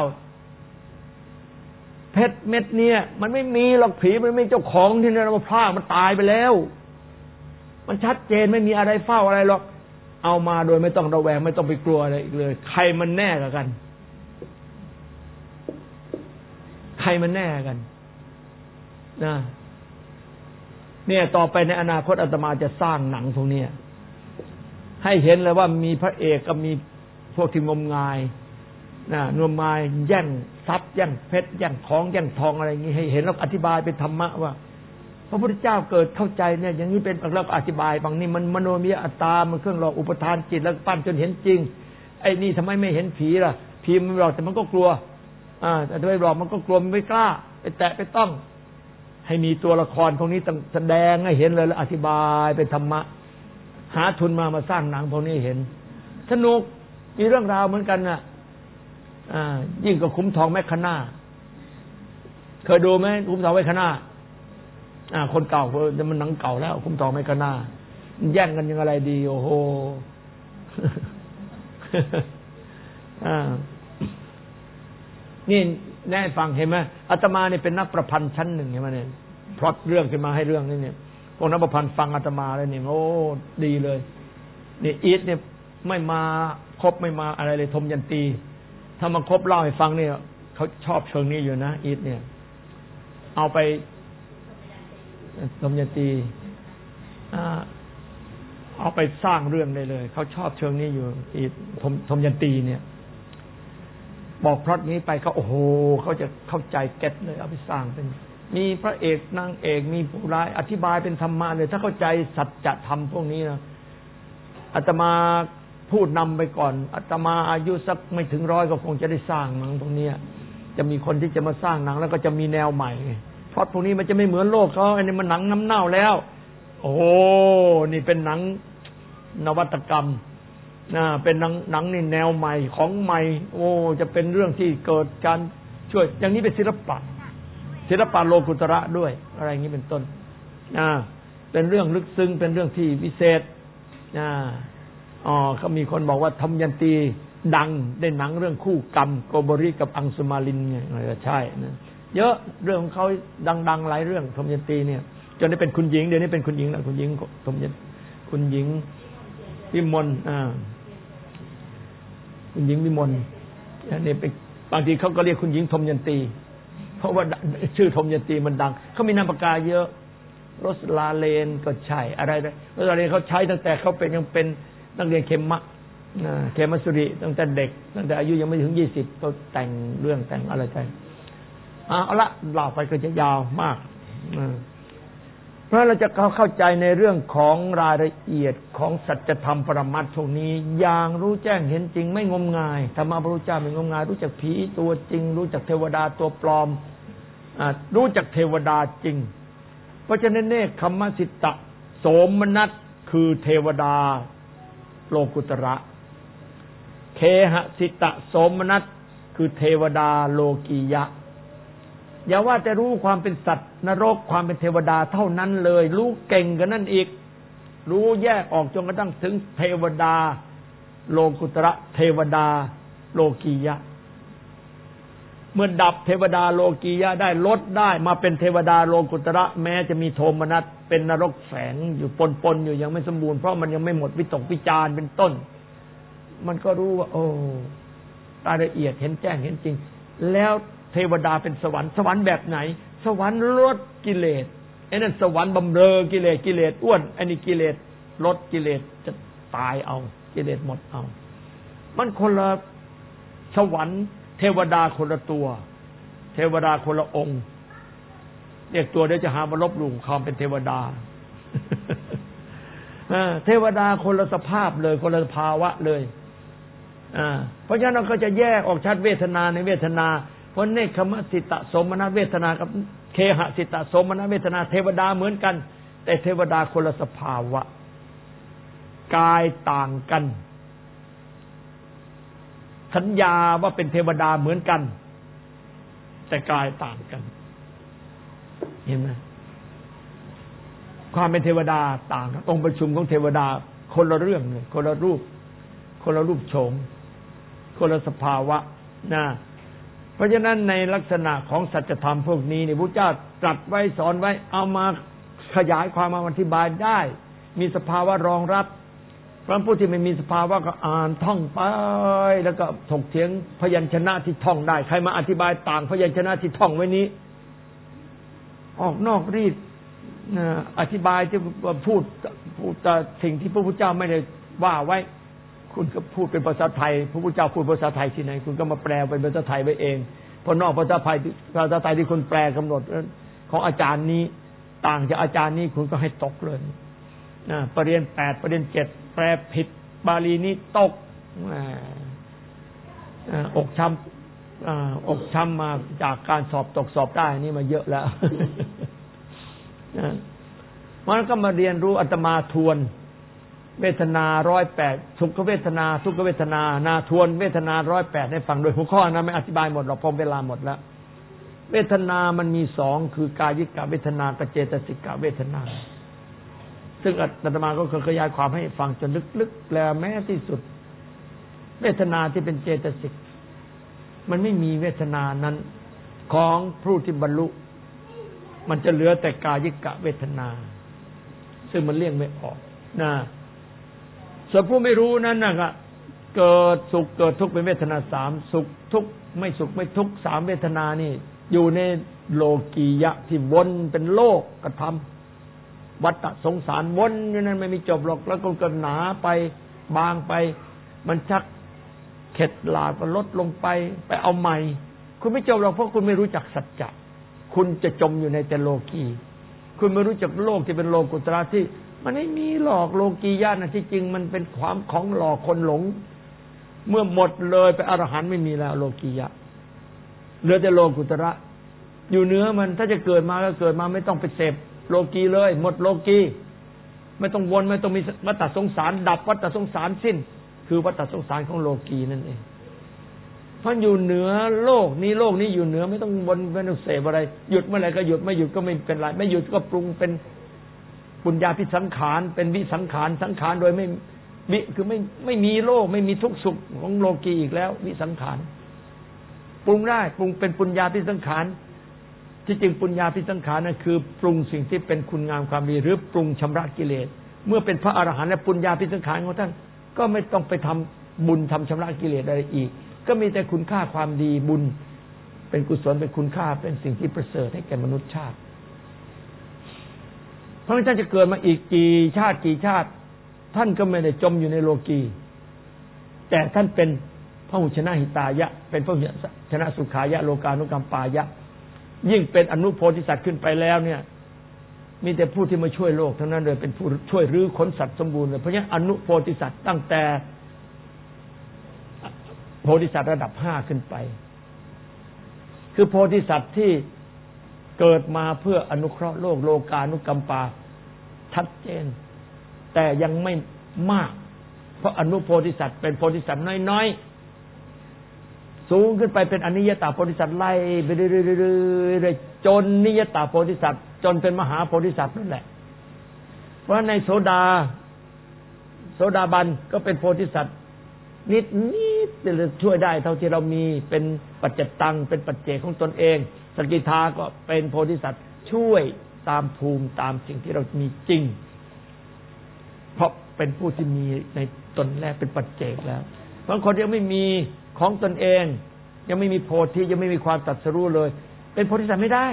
เพชรเม็ดเนี่ยมันไม่มีหรอกผีมันไม่เจ้าของที่นี่เราพลาดมันตายไปแล้วมันชัดเจนไม่มีอะไรเฝ้าอะไรหรอกเอามาโดยไม่ต้องระแวงไม่ต้องไปกลัวอะไรอีกเลยใครมันแน่กันใครมันแน่กันนะเนี่ยต่อไปในอนาคตอาตมาจะสร้างหนังพวกนี้ให้เห็นเลยว่ามีพระเอกกับมีพวกที่งมงายนะงมงายแย่งทรัพย์แย่งเพชรแย่งทองแย่งทองอะไรอย่างนี้ให้เห็นแล้วอธิบายเป็นธรรมะว่าพระพุทธเจ้าเกิดเข้าใจเนี่ยอย่างนี้เป็นแล้วก็อธิบายบางนี่มันมโนมยอัตตามันเครื่องหลอกอุปทานจิตแล้วปั้นจนเห็นจริงไอ้นี่ทำไมไม่เห็นผีล่ะผีมันหลอกแต่มันก็กลัวอ่าแต่ถ้าไม่หลอกมันก็กลัวมันไม่กล้าไปแตะไปต้องให้มีตัวละครพวกนี้ต้องแสดงให้เห็นเลยแล้วอธิบายเป็นธรรมะหาทุนมามาสร้างหนังพวกนี้เห็นสนุกมีเรื่องราวเหมือนกันน่ะอ่ายิ่งกว่าคุ้มทองแมคคาน่าเคยดูไหมคุ้มทองแมคคาน่าอ่าคนเก่าจะมันหนังเก่าแล้วคุ้มทองแมคคาน่าแย่งกันยังอะไรดีโอ้โหอ่านี่แน่ฟังเห็นไหมอาตมาเนี่ยเป็นนักประพันธ์ชั้นหนึ่งเห็นไหมเนี่ยพล็อตเรื่องขึ้นมาให้เรื่องนี้เนี่ยพวกนักประพันธ์ฟังอาตมาแล้วนี่โอ้ดีเลยนี่อีทเนี่ยไม่มาครบไม่มาอะไรเลยทมยันตีถ้ามาครบเล่าให้ฟังเนี่ยเขาชอบเชิงนี้อยู่นะอีทเนี่ยเอาไปทมยันตีเอาไปสร้างเรื่องได้เลยเขาชอบเชิงนี้อยู่อีททมทมยันตีเนี่ยบอกพล็อตนี้ไปเขาโอ้โหเขาจะเข้าใจเก็ตเลยเอาไปสร้างเป็นมีพระเอกนางเอกมีผู้ร้ายอธิบายเป็นธรรมะเลยถ้าเข้าใจสัจธรรมพวกนี้นะอาตมาพูดนำไปก่อนอาตมาอายุสักไม่ถึงร้อยก็คงจะได้สร้างหนังพวกนี้จะมีคนที่จะมาสร้างหนังแล้วก็จะมีแนวใหม่เพราะพวกนี้มันจะไม่เหมือนโลกเขาอันนี้มันหนังน้ำเน่าแล้วโอ้โหนี่เป็นหนังนวัตกรรมนะเป็นหนังหนังนี่แนวใหม่ของใหม่โอ้จะเป็นเรื่องที่เกิดการช่วยอย่างนี้เป็นศิลปะศิลปะโลกุตระด้วยอะไรอย่างนี้เป็นต้นอ่าเป็นเรื่องลึกซึ้งเป็นเรื่องที่วิเศษอ่าอ๋อเขามีคนบอกว่าทมยันตีดังได้หนังเรื่องคู่กรรมโกโบริกับอังสุมาลินไงก็ใช่นะเยอะเรื่องของเขาดังๆหลายเรื่องทมยันตีเนี่ยจนได้เป็นคุณหญิงเดี๋ยวนี้เป็นคุณหญิงแล้วคุณหญิงทมยันคุณหญิงวิมลอ่าคุณหญิงวิมลนี่เป็นบางทีเขาก็เรียกคุณหญิงทมยันตีเพราะว่าชื่อทมยันตีมันดังเขามีนามปากกาเยอะรสลาเลนก็ใช่อะไรนะรสลาเลนเขาใช้ตั้งแต่เขาเป็นยังเป็นนักเรียนเคมะเคมสุริตั้งแต่เด็กตั้งแต่อายุยังไม่ถึงยี่สิบเขาแต่งเรื่องแต่งอะไรไปเอาละเล่าไปก็จะยาวมากเพราะเราจะเข้าใจในเรื่องของรายละเอียดของสัจธรรมปรมัตถ์พวกนี้อย่างรู้แจ้งเห็นจริงไม่งมงายธรรมะพระพุทธเจ้าไม่งมงายรู้จักผีตัวจริงรู้จักเทวดาตัวปลอมรู้จักเทวดาจริงเพราะฉะนั้นเนคขมสิตะโสมนัสคือเทวดาโลกุตระเคหสิตะโสมนัสคือเทวดาโลกียะอย่าว่าแต่รู้ความเป็นสัตว์นรกความเป็นเทวดาเท่านั้นเลยรู้เก่งกันนั่นอีกรู้แยกออกจนกระทั่งถึงเทวดาโลกุตระเทวดาโลกียะเมื่อดับเทวดาโลกียะได้ลดได้มาเป็นเทวดาโลกุตระแม้จะมีโทมนัสเป็นนรกแฝงอยู่ปนๆอยู่ยังไม่สมบูรณ์เพราะมันยังไม่หมดวิตกวิจารเป็นต้นมันก็รู้ว่าโอ้รายละเอียดเห็นแจ้งเห็นจริงแล้วเทวดาเป็นสวรรค์สวรรค์แบบไหนสวรรค์ลดกิเลสไอ้นั่นสวรรค์บำเรอกิเลสกิเลสอ้วนไอ้นี่กิเลสลดกิเลสจะตายเอากิเลสหมดเอามันคนละสวรรค์เทวดาคนละตัวเทวดาคนละองค์เรียกตัวเดี๋ยวจะหามาลบหลู่ความเป็นเทวดา เทวดาคนละสภาพเลยคนละภาวะเลยเพราะฉะนั้นเราก็จะแยกออกชัดเวทนาในเวทนาเพราะเนคขมสิตะโสมนัสเวทนากับเคหสิตะโสมนัสเวทนาเทวดาเหมือนกันแต่เทวดาคนละสภาวะกายต่างกันสัญญาว่าเป็นเทวดาเหมือนกันแต่กายต่างกันเห็นไหมความเป็นเทวดาต่างองค์ประชุมของเทวดาคนละเรื่องเลยคนละรูปคนละรูปโฉมคนละสภาวะนะเพราะฉะนั้นในลักษณะของสัจธรรมพวกนี้เนี่ยพระเจ้าตรัสไว้สอนไว้เอามาขยายความมาอธิบายได้มีสภาวะรองรับเพราะผู้ที่ไม่มีสภาวะก็อ่านท่องไปแล้วก็ถกเถียงพยัญชนะที่ท่องได้ใครมาอธิบายต่างพยัญชนะที่ท่องไว้นี้ออกนอกรีดอธิบายที่พูดพูดแต่สิ่งที่พระพุทธเจ้าไม่ได้ว่าไว้คุณก็พูดเป็นภาษาไทยพระพุทธเจ้าพูดภาษาไทยที่ไหนคุณก็มาแปลเป็นภาษาไทยไว้เองเพราะนอกภาษาไทยภาษาไทยที่คุณแปลกำหนดของอาจารย์นี้ต่างจากอาจารย์นี้คุณก็ให้ตกเลยนะปรริญญาแปดปรริญญาเจ็ดแปลผิดบาลีนี้ตกอกช้ำอกช้ำมาจากการสอบตกสอบได้นี่มาเยอะแล้วมันก็มาเรียนรู้อาตมาทวนเวทนาร้อยแปดสุขเวทนาทุกขเวทนานาทวนเวทนาร้อยแปดให้ฟังโดยหัวข้อนะไม่อธิบายหมดหรอกพอเวลาหมดแล้วเวทนามันมีสองคือกายิกเวทนากับเจตสิกเวทนาซึ่งอาตมาก็เคยขยายความให้ฟังจนลึกๆแล้วแม้ที่สุดเวทนาที่เป็นเจตสิกมันไม่มีเวทนานั้นของผู้ที่บรรลุมันจะเหลือแต่กายิกเวทนาซึ่งมันเลี่ยงไม่ออกนะส่วนผู้ไม่รู้นั้นน่ะก็เกิดสุขเกิดทุกข์เป็นเวทนาสามสุขทุกข์ไม่สุขไม่ทุกข์สามเวทนานี่อยู่ในโลกียะที่วนเป็นโลกกระทำวัฏสงสารวนอยู่นั้นไม่มีจบหรอกแล้วก็ก็หนาไปบางไปมันชักเข็ดหลาบลดลงไปไปเอาใหม่คุณไม่จบหรอกเพราะคุณไม่รู้จักสัจจะคุณจะจมอยู่ในแต่โลกีคุณไม่รู้จักโลกที่เป็นโลกุตระที่มันไม่มีหลอกโลกียะนะที่จริงมันเป็นความของหลอกคนหลงเมื่อหมดเลยไปอรหันต์ไม่มีแล้วโลกียะเหลือแต่โลกุตระอยู่เหนือมันถ้าจะเกิดมาก็เกิดมาไม่ต้องไปเสพโลกีเลยหมดโลกีไม่ต้องวนไม่ต้องมีวัฏสงสารดับวัฏสงสารสิ้นคือวัฏสงสารของโลกีนั่นเองเพราะอยู่เหนือโลกนี้โลกนี้อยู่เหนือไม่ต้องวนไม่ต้องเสพอะไรหยุดเมื่อไหร่ก็หยุดไม่หยุดก็ไม่เป็นไรไม่หยุดก็ปรุงเป็นปุญญาภิสังขารเป็นวิสังขารสังขารโดยไม่วิคือไม่ไม่มีโลกไม่มีทุกข์สุขของโลกีอีกแล้ววิสังขารปรุงได้ปรุงเป็นปุญญาภิสังขารที่จริงปุญญาภิสังขารนั่นคือปรุงสิ่งที่เป็นคุณงามความดีหรือปรุงชำระกิเลสเมื่อเป็นพระอรหันต์และปุญญาภิสังขารของท่านก็ไม่ต้องไปทำบุญทำชำระกิเลสอะไรอีกก็มีแต่คุณค่าความดีบุญเป็นกุศลเป็นคุณค่าเป็นสิ่งที่ประเสริฐให้แก่มนุษยชาติเพราะท่านจะเกิดมาอีกกี่ชาติกี่ชาติท่านก็ไม่ได้จมอยู่ในโลกีแต่ท่านเป็นพหุชนะหิตายะเป็นพหุชนะสุขายะโลกานุกัมปายะยิ่งเป็นอนุโพธิสัตว์ขึ้นไปแล้วเนี่ยมีแต่ผู้ที่มาช่วยโลกทั้งนั้นเลยเป็นผู้ช่วยรื้อขนสัตว์สมบูรณ์เลยเพราะฉะนั้นอนุโพธิสัตว์ตั้งแต่โพธิสัตว์ระดับห้าขึ้นไปคือโพธิสัตว์ที่เกิดมาเพื่ออนุเคราะห์โลกโลกานุกัมปาชัดเจนแต่ยังไม่มากเพราะอนุโพธิสัตว์เป็นโพธิสัตว์น้อยๆสูงขึ้นไปเป็นอนิยตาโพธิสัตว์ไล่ไปเรื่อยๆจนนิยตาโพธิสัตว์จนเป็นมหาโพธิสัตว์นั่นแหละเพราะในโสดาโสดาบันก็เป็นโพธิสัตว์นิดนิดจะช่วยได้เท่าที่เรามีเป็นปัจจตังเป็นปัจเจกของตนเองสกิทาก็เป็นโพธิสัตว์ช่วยตามภูมิตามสิ่งที่เรามีจริงเพราะเป็นผู้ที่มีในตนแรกเป็นปัจเจกแล้วบางคนยังไม่มีของตนเองยังไม่มีโพธิยังไม่มีความตรัสรู้เลยเป็นโพธิสัตว์ไม่ได้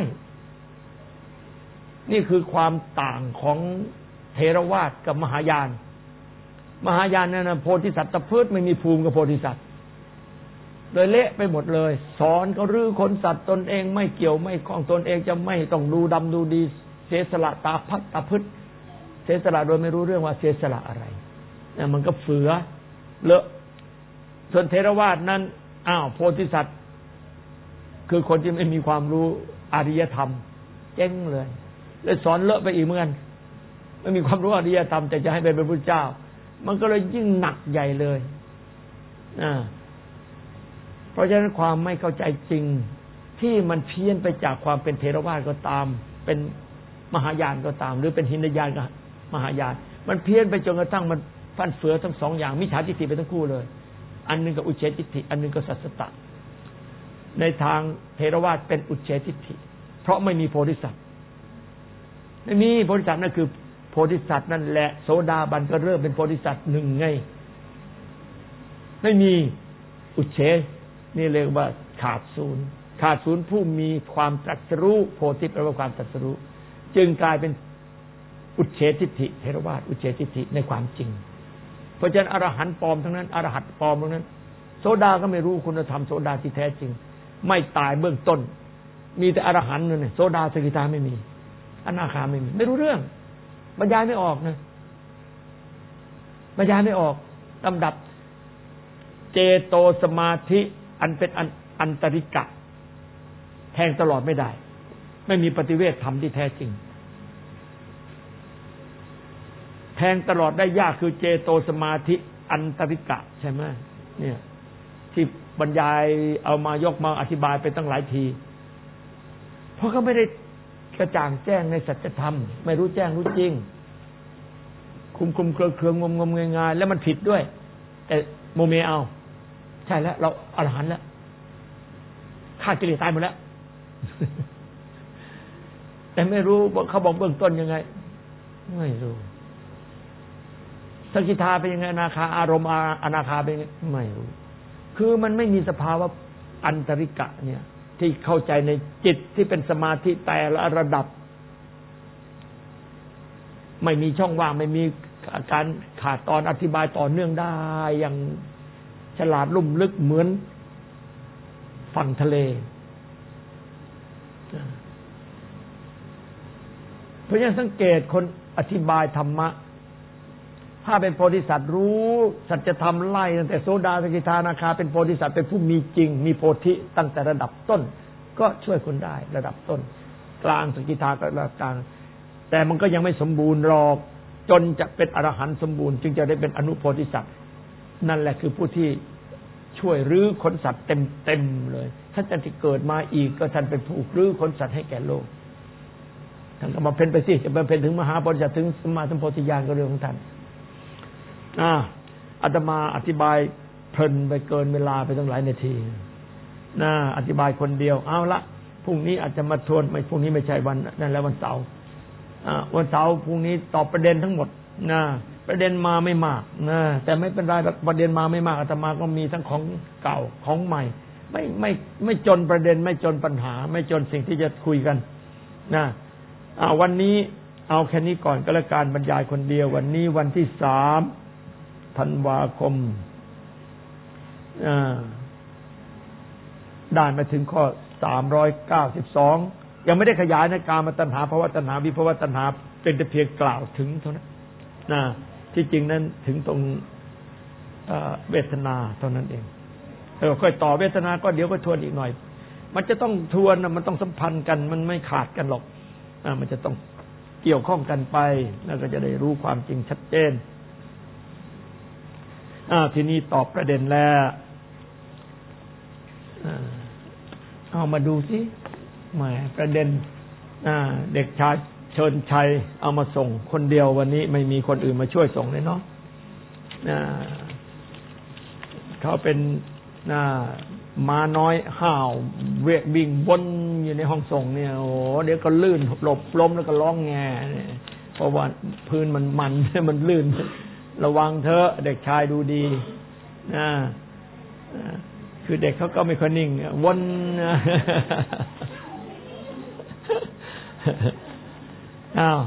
นี่คือความต่างของเทรวาทกับมหายานมหายานนั่นนะโพธิสัตว์ตะพืชไม่มีภูมิกับโพธิสัตว์โดยเละไปหมดเลยสอนเขารื้อคนสัตว์ตนเองไม่เกี่ยวไม่ของตนเองจะไม่ต้องดูดำดูดีเสียสละตาพัดตาพืชเสียสละโดยไม่รู้เรื่องว่าเสียสละอะไรเนี่ยมันก็เฟือเลอะส่วนเทรวาทนั้นอ้าวโพธิสัตว์คือคนที่ไม่มีความรู้อริยธรรมเจ๊งเลยเลยสอนเลอะไปอีกเหมือนกันไม่มีความรู้อริยธรรมแต่จะให้เป็นพระพุทธเจ้ามันก็เลยยิ่งหนักใหญ่เลยอ่าเพราะฉะนั้นความไม่เข้าใจจริงที่มันเพี้ยนไปจากความเป็นเทรวาทก็ตามเป็นมหายานก็ตามหรือเป็นหินยานก็มหายานมันเพี้ยนไปจนกระทั่งมันพฟั่นเฟือทั้งสองอย่างมิจฉาทิฏฐิไปทั้งคู่เลยอันนึงก็อุเฉทิฏฐิอันนึงก็สัสสตะในทางเทรวาทเป็นอุเฉทิฏฐิเพราะไม่มีโพธิสัตว์ไม่มีโพธิสัตว์นั่นคือโพธิสัตว์นั่นแหละโสดาบันก็เริ่มเป็นโพธิสัตว์หนึ่งไงไม่มีอุเฉนี่เรียกว่าขาดศูนย์ขาดศูนย์ผู้มีความตรัสรู้โพธิแปลว่าความตรัสรู้จึงกลายเป็นอุเฉทิฏฐิเทรวาทอุเฉทิฏฐิในความจริงเพราะฉะนั้นอรหันต์ปลอมทั้งนั้นอรหัตปลอมทั้งนั้นโสดาก็ไม่รู้คุณธรรมโสดาที่แท้จริงไม่ตายเบื้องต้นมีแต่อรหันต์นั่นแหละโสดาสกิทาไม่มีอนาคาไม่มีไม่รู้เรื่องบรรยายไม่ออกนะบรรยายไม่ออกลำดับเจโตสมาธิอันเป็นอันตริกะแทงตลอดไม่ได้ไม่มีปฏิเวทธรรมที่แท้จริงแทงตลอดได้ยากคือเจโตสมาธิอันตริกะใช่ไหมเนี่ยที่บรรยายเอามายกมาอธิบายไปตั้งหลายทีเพราะเขาไม่ได้กระจ่างแจ้งในสัจธรรมไม่รู้แจ้งรู้จริงคุมคุมเครือเครืองมงมงายๆแล้วมันผิดด้วยแต่โมเมเอาใช่แล้วเราอรหันต์แล้วฆ่ากิเลสตายหมดแล้วแต่ไม่รู้เขาบอกเบื้องต้นยังไงไม่รู้สกิทาเป็นยังไงอนาคาอารมณ์อนาคาเป็นยังไงไม่รู้คือมันไม่มีสภาวะอันตริกะเนี่ยที่เข้าใจในจิตที่เป็นสมาธิแต่ละระดับไม่มีช่องว่างไม่มีการขาดตอนอธิบายต่อเนื่องได้อย่างฉลาดลุ่มลึกเหมือนฝั่งทะเลเพราะฉะนั้นสังเกตคนอธิบายธรรมะถ้าเป็นโพธิสัตว์รู้สัจธรรมไล่ตั้งแต่โสดาสกิทานาคาเป็นโพธิสัตว์เป็นผู้มีจริงมีโพธิตั้งแต่ระดับต้นก็ช่วยคนได้ระดับต้นกลางสกิทาก็ระดับกลางแต่มันก็ยังไม่สมบูรณ์หรอกจนจะเป็นอรหันต์สมบูรณ์จึงจะได้เป็นอนุโพธิสัตว์นั่นแหละคือผู้ที่ช่วยรื้อขนสัตว์เต็มๆเลยท่านจะเกิดมาอีกก็ท่านเป็นผู้รื้อขนสัตว์ให้แก่โลกท่านก็มาเพ็ญไปสิจะมาเพ็ญถึงมหาโพธิสัตว์ถึงสมมาสัมโพธิญาณก็เรื่องของท่านอ่าอาตมาอธิบายเพลินไปเกินเวลาไปตั้งหลายนาทีนะอธิบายคนเดียวเอาละพรุ่งนี้อาจจะมาทวนไม่พรุ่งนี้ไม่ใช่วันนั่นแล้ววันเสาร์อ่าวันเสาร์พรุ่งนี้ตอบประเด็นทั้งหมดนะประเด็นมาไม่มากนะแต่ไม่เป็นไรประเด็นมาไม่มากอาตมาก็มีทั้งของเก่าของใหม่ไม่ไม่ไม่จนประเด็นไม่จนปัญหาไม่จนสิ่งที่จะคุยกันนะอ่าวันนี้เอาแค่นี้ก่อนก็แล้วกันบรรยายคนเดียววันนี้วันที่สามธันวาคมได้มาถึงข้อสามร้อยเก้าสิบสองยังไม่ได้ขยายในกามตัณหาภวตัณหาวิภวตัณหาเป็นแต่เพียงกล่าวถึงเท่านั้นนะที่จริงนั้นถึงตรงเวทนาเท่านั้นเองเราค่อยต่อเวทนาก็เดี๋ยวก็ทวนอีกหน่อยมันจะต้องทวนมันต้องสัมพันธ์กันมันไม่ขาดกันหรอกมันจะต้องเกี่ยวข้องกันไปแล้วก็จะได้รู้ความจริงชัดเจนอ่าทีนี้ตอบประเด็นแล้วเอามาดูสิแหมประเด็นอ่าเด็กชายเชิญชัยเอามาส่งคนเดียววันนี้ไม่มีคนอื่นมาช่วยส่งเลยเนาะอ่าเขาเป็นอ่าม้าน้อยห่าวเวกวิ่งวนอยู่ในห้องส่งเนี่ยโอ้เดี๋ยวก็ลื่นหลบล้มแล้วก็ร้องแงเนี่ยเพราะว่าพื้นมันมันมันลื่นระวังเถอะเด็กชายดูดีนะคือเด็กเขาก็ไม่ค่อยนิ่งวนอ้าว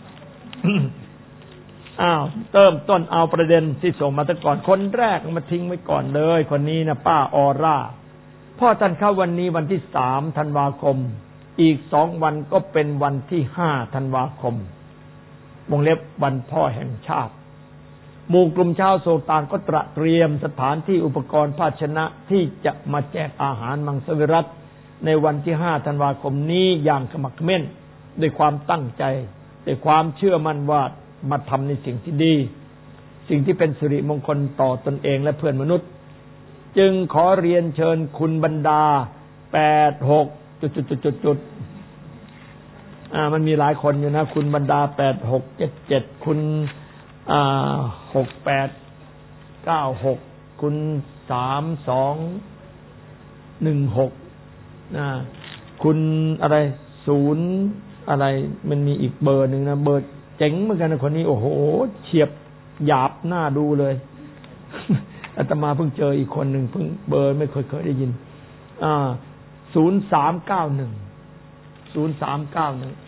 อ้าวเติมต้นเอาประเด็นที่ส่งมาตั้งก่อนคนแรกมาทิ้งไว้ก่อนเลยคนนี้นะป้าออร่าพ่อท่านเข้าวันนี้วันที่สามธันวาคมอีกสองวันก็เป็นวันที่ห้าธันวาคมวงเล็บวันพ่อแห่งชาติหมู่กลุ่มชาวโซตานก็ตระเตรียมสถานที่อุปกรณ์ภาชนะที่จะมาแจกอาหารมังสวิรัติในวันที่ห้าธันวาคมนี้อย่างขมักเขม้นด้วยความตั้งใจด้วยความเชื่อมั่นว่ามาทำในสิ่งที่ดีสิ่งที่เป็นสิริมงคลต่อตนเองและเพื่อนมนุษย์จึงขอเรียนเชิญคุณบรรดาแปด หกจุดๆๆๆอ่ามันมีหลายคนอยู่นะคุณบรรดาแปด หก เจ็ด เจ็ดคุณอ่าหกแปดเก้าหกคุณสามสองหนึ่งหกนะคุณอะไรศูนย์อะไรมันมีอีกเบอร์หนึ่งนะเบอร์เจ๋งเหมือนกันนะคนนี้โอ้โหเฉียบหยาบหน้าดูเลย อาตมาเพิ่งเจออีกคนหนึ่งเพิ่งเบอร์ไม่เคยเคยได้ยินอ่าศูนย์สามเก้าหนึ่งศูนย์สามเก้าหนึ่ง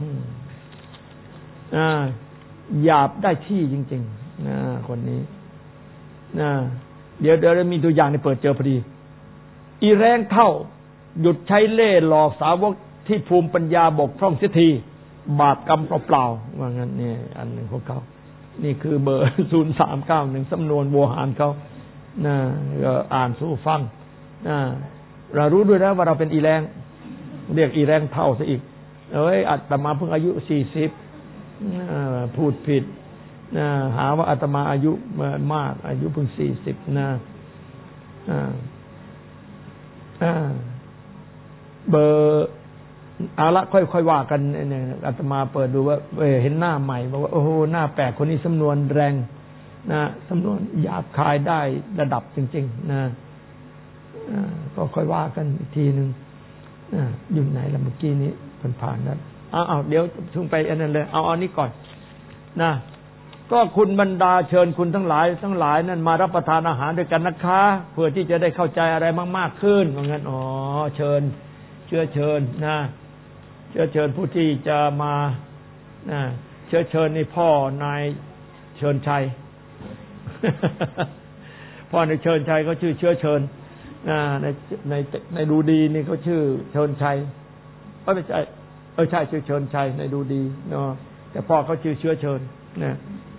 อ่าหยาบได้ที่จริงๆนะคนนี้นะเดี๋ยวเดี๋ยวมีตัวอย่างในเปิดเจอพอดีอีแรงเท่าหยุดใช้เล่ห์หลอกสาวกที่ภูมิปัญญาบกพร่องเสียทีบาปกรรมเปล่าๆว่างั้นนี่อันหนึ่งของเขานี่คือเบอร์ศูนย์สามเก้าหนึ่งสำนวนโวหารเขานะก็อ่านสู่ฟังนะเรารู้ด้วยนะว่าเราเป็นอีแรงเรียกอีแรงเท่าซะอีกเอ้ยอาตมาเพิ่งอายุสี่สิบพูดผิดนะหาว่าอาตมาอายุมากอายุเพิ่งสี่สิบนะเบอร์เอาละค่อยๆว่ากันเนี่ยอาตมาเปิดดูว่าเห็นหน้าใหม่บอกว่าโอ้โหหน้าแปลกคนนี้สำนวนแรงนะสำนวนหยาบคายได้ระดับจริงๆนะก็ค่อยว่ากันอีกทีหนึ่งอยู่ไหนละเมื่อกี้นี้ผ่านๆนั้นเอาๆเดี๋ยวถึงไปอันนั้นเลยเอาเอานี้ก่อนนะก็คุณบรรดาเชิญคุณทั้งหลายทั้งหลายนั่นมารับประทานอาหารด้วยกันนะคะเพื่อที่จะได้เข้าใจอะไรมากๆขึ้นว่างั้นอ๋อเชิญเชื้อเชิญนะเชื้อเชิญผู้ที่จะมานะเชื้อเชิญนี่พ่อนายเชิญชัย พ่อนายเชิญชัยเขาชื่อเชื้อเชิญนะในในในดูดีนี่เขาชื่อเชิญชัยเออไม่ใช่เออใช่ชื่อเชิญชัยในดูดีเนาะแต่พ่อเขาชื่อเชื้อเชิญนะ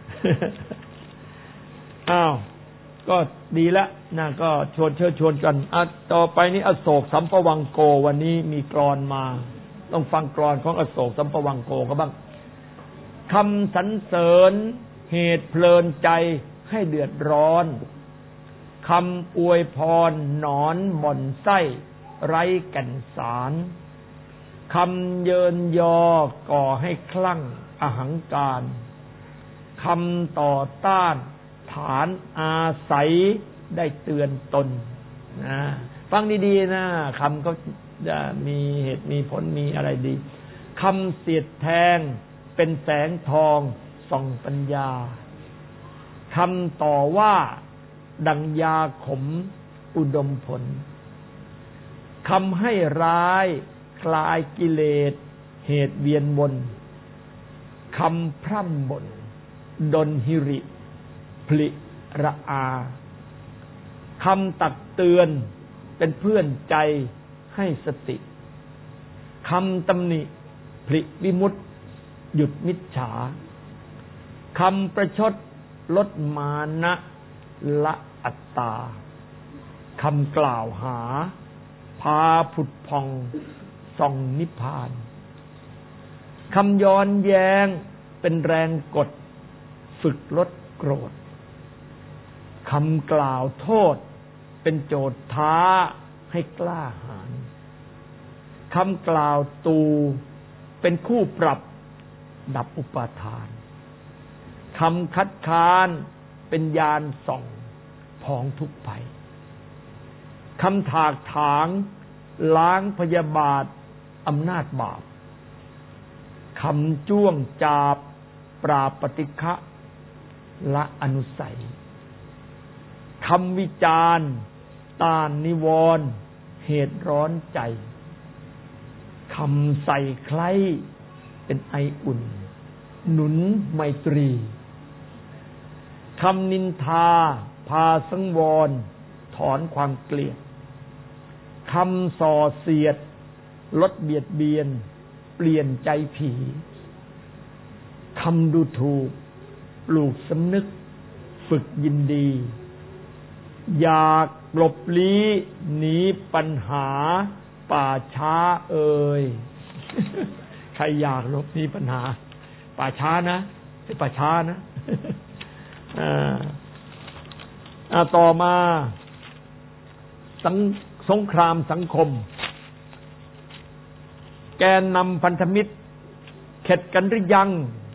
อ้าวก็ดีแล้วนะก็ชวนเชิญชวนกันอ่ะต่อไปนี้อโศกสัมปวังโกวันนี้มีกลอนมาต้องฟังกลอนของอโศกสัมปวังโกกันบ้างคำสรรเสริญเหตุเพลินใจให้เดือดร้อนคำอวยพรหนอนบ่อนไส้ไร้แก่นสารคำเยินยอก่อให้คลั่งอหังการคำต่อต้านฐานอาศัยได้เตือนตนนะฟังดีๆนะคำก็จะมีเหตุมีผลมีอะไรดีคำเสียดแทงเป็นแสงทองส่องปัญญาคำต่อว่าดังยาขมอุดมผลคำให้ร้ายคลายกิเลสเหตุเวียนวนคำพร่ำบ่นดลหิริพลิระอาคำตักเตือนเป็นเพื่อนใจให้สติคำตำหนิพลิวิมุตติหยุดมิจฉาคำประชดลดมานะละอัตตาคำกล่าวหาพาผุดพองส่องนิพพานคำย้อนแย้งเป็นแรงกดฝึกลดโกรธคำกล่าวโทษเป็นโจทย์ท้าให้กล้าหาญคำกล่าวตูเป็นคู่ปรับดับอุปาทานคำคัดค้านเป็นยานส่องผองทุกข์ภัยคำถากถางล้างพยาบาทอำนาจบาปคำจ้วงจาบปราบปฏิฆะละอนุสัยคำวิจารณ์ต้านนิวรณ์เหตุร้อนใจคำใส่ใครเป็นไออุ่นหนุนไมตรีคำนินทาพาสังวรถอนความเกลียดคำส่อเสียดลดเบียดเบียนเปลี่ยนใจผีคำดูถูกปลูกสำนึกฝึกยินดีอยากหลบลี้หนีปัญหาป่าช้าเอ่ย ใครอยากหลบหนีปัญหาป่าช้านะไอ้ป่าช้านะอ่าอ่าต่อมาสังสงครามสังคมแกนนำพันธมิตรเข็ดกันหรือยัง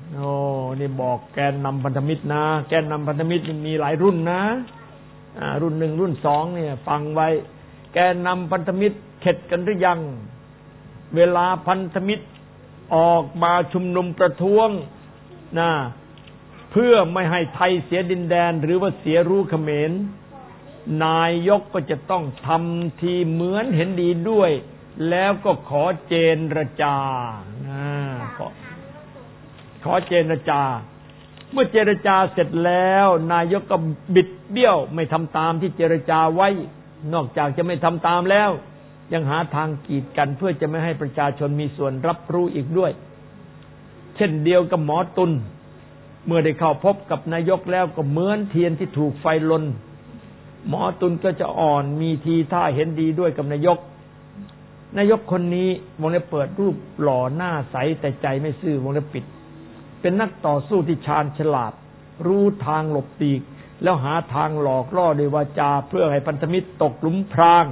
โอ้นี่บอกแกนนำพันธมิตรนะแกนนำพันธมิตรมีหลายรุ่นนะอ่ารุ่นหนึ่งรุ่นสองเนี่ยฟังไว้แกนนำพันธมิตรเข็ดกันหรือยังเวลาพันธมิตรออกมาชุมนุมประท้วงนะเพื่อไม่ให้ไทยเสียดินแดนหรือว่าเสียรู้เขมรนายกก็จะต้องทำทีเหมือนเห็นดีด้วยแล้วก็ขอเจรจาขอขอเจรจาเมื่อเจรจาเสร็จแล้วนายกก็บิดเบี้ยวไม่ทำตามที่เจรจาไว้นอกจากจะไม่ทำตามแล้วยังหาทางกีดกันเพื่อจะไม่ให้ประชาชนมีส่วนรับรู้อีกด้วยเช่นเดียวกับหมอตุลเมื่อได้เข้าพบกับนายกแล้วก็เหมือนเทียนที่ถูกไฟลนหมอตุลก็จะอ่อนมีทีท่าเห็นดีด้วยกับนายกนายกคนนี้วงเล็บเปิดรูปหล่อหน้าใสแต่ใจไม่ซื่อวงเล็บปิดเป็นนักต่อสู้ที่ชาญฉลาดรู้ทางหลบตีกแล้วหาทางหลอกล่อด้วยวาจาเพื่อให้พันธมิตรตกหลุมพราง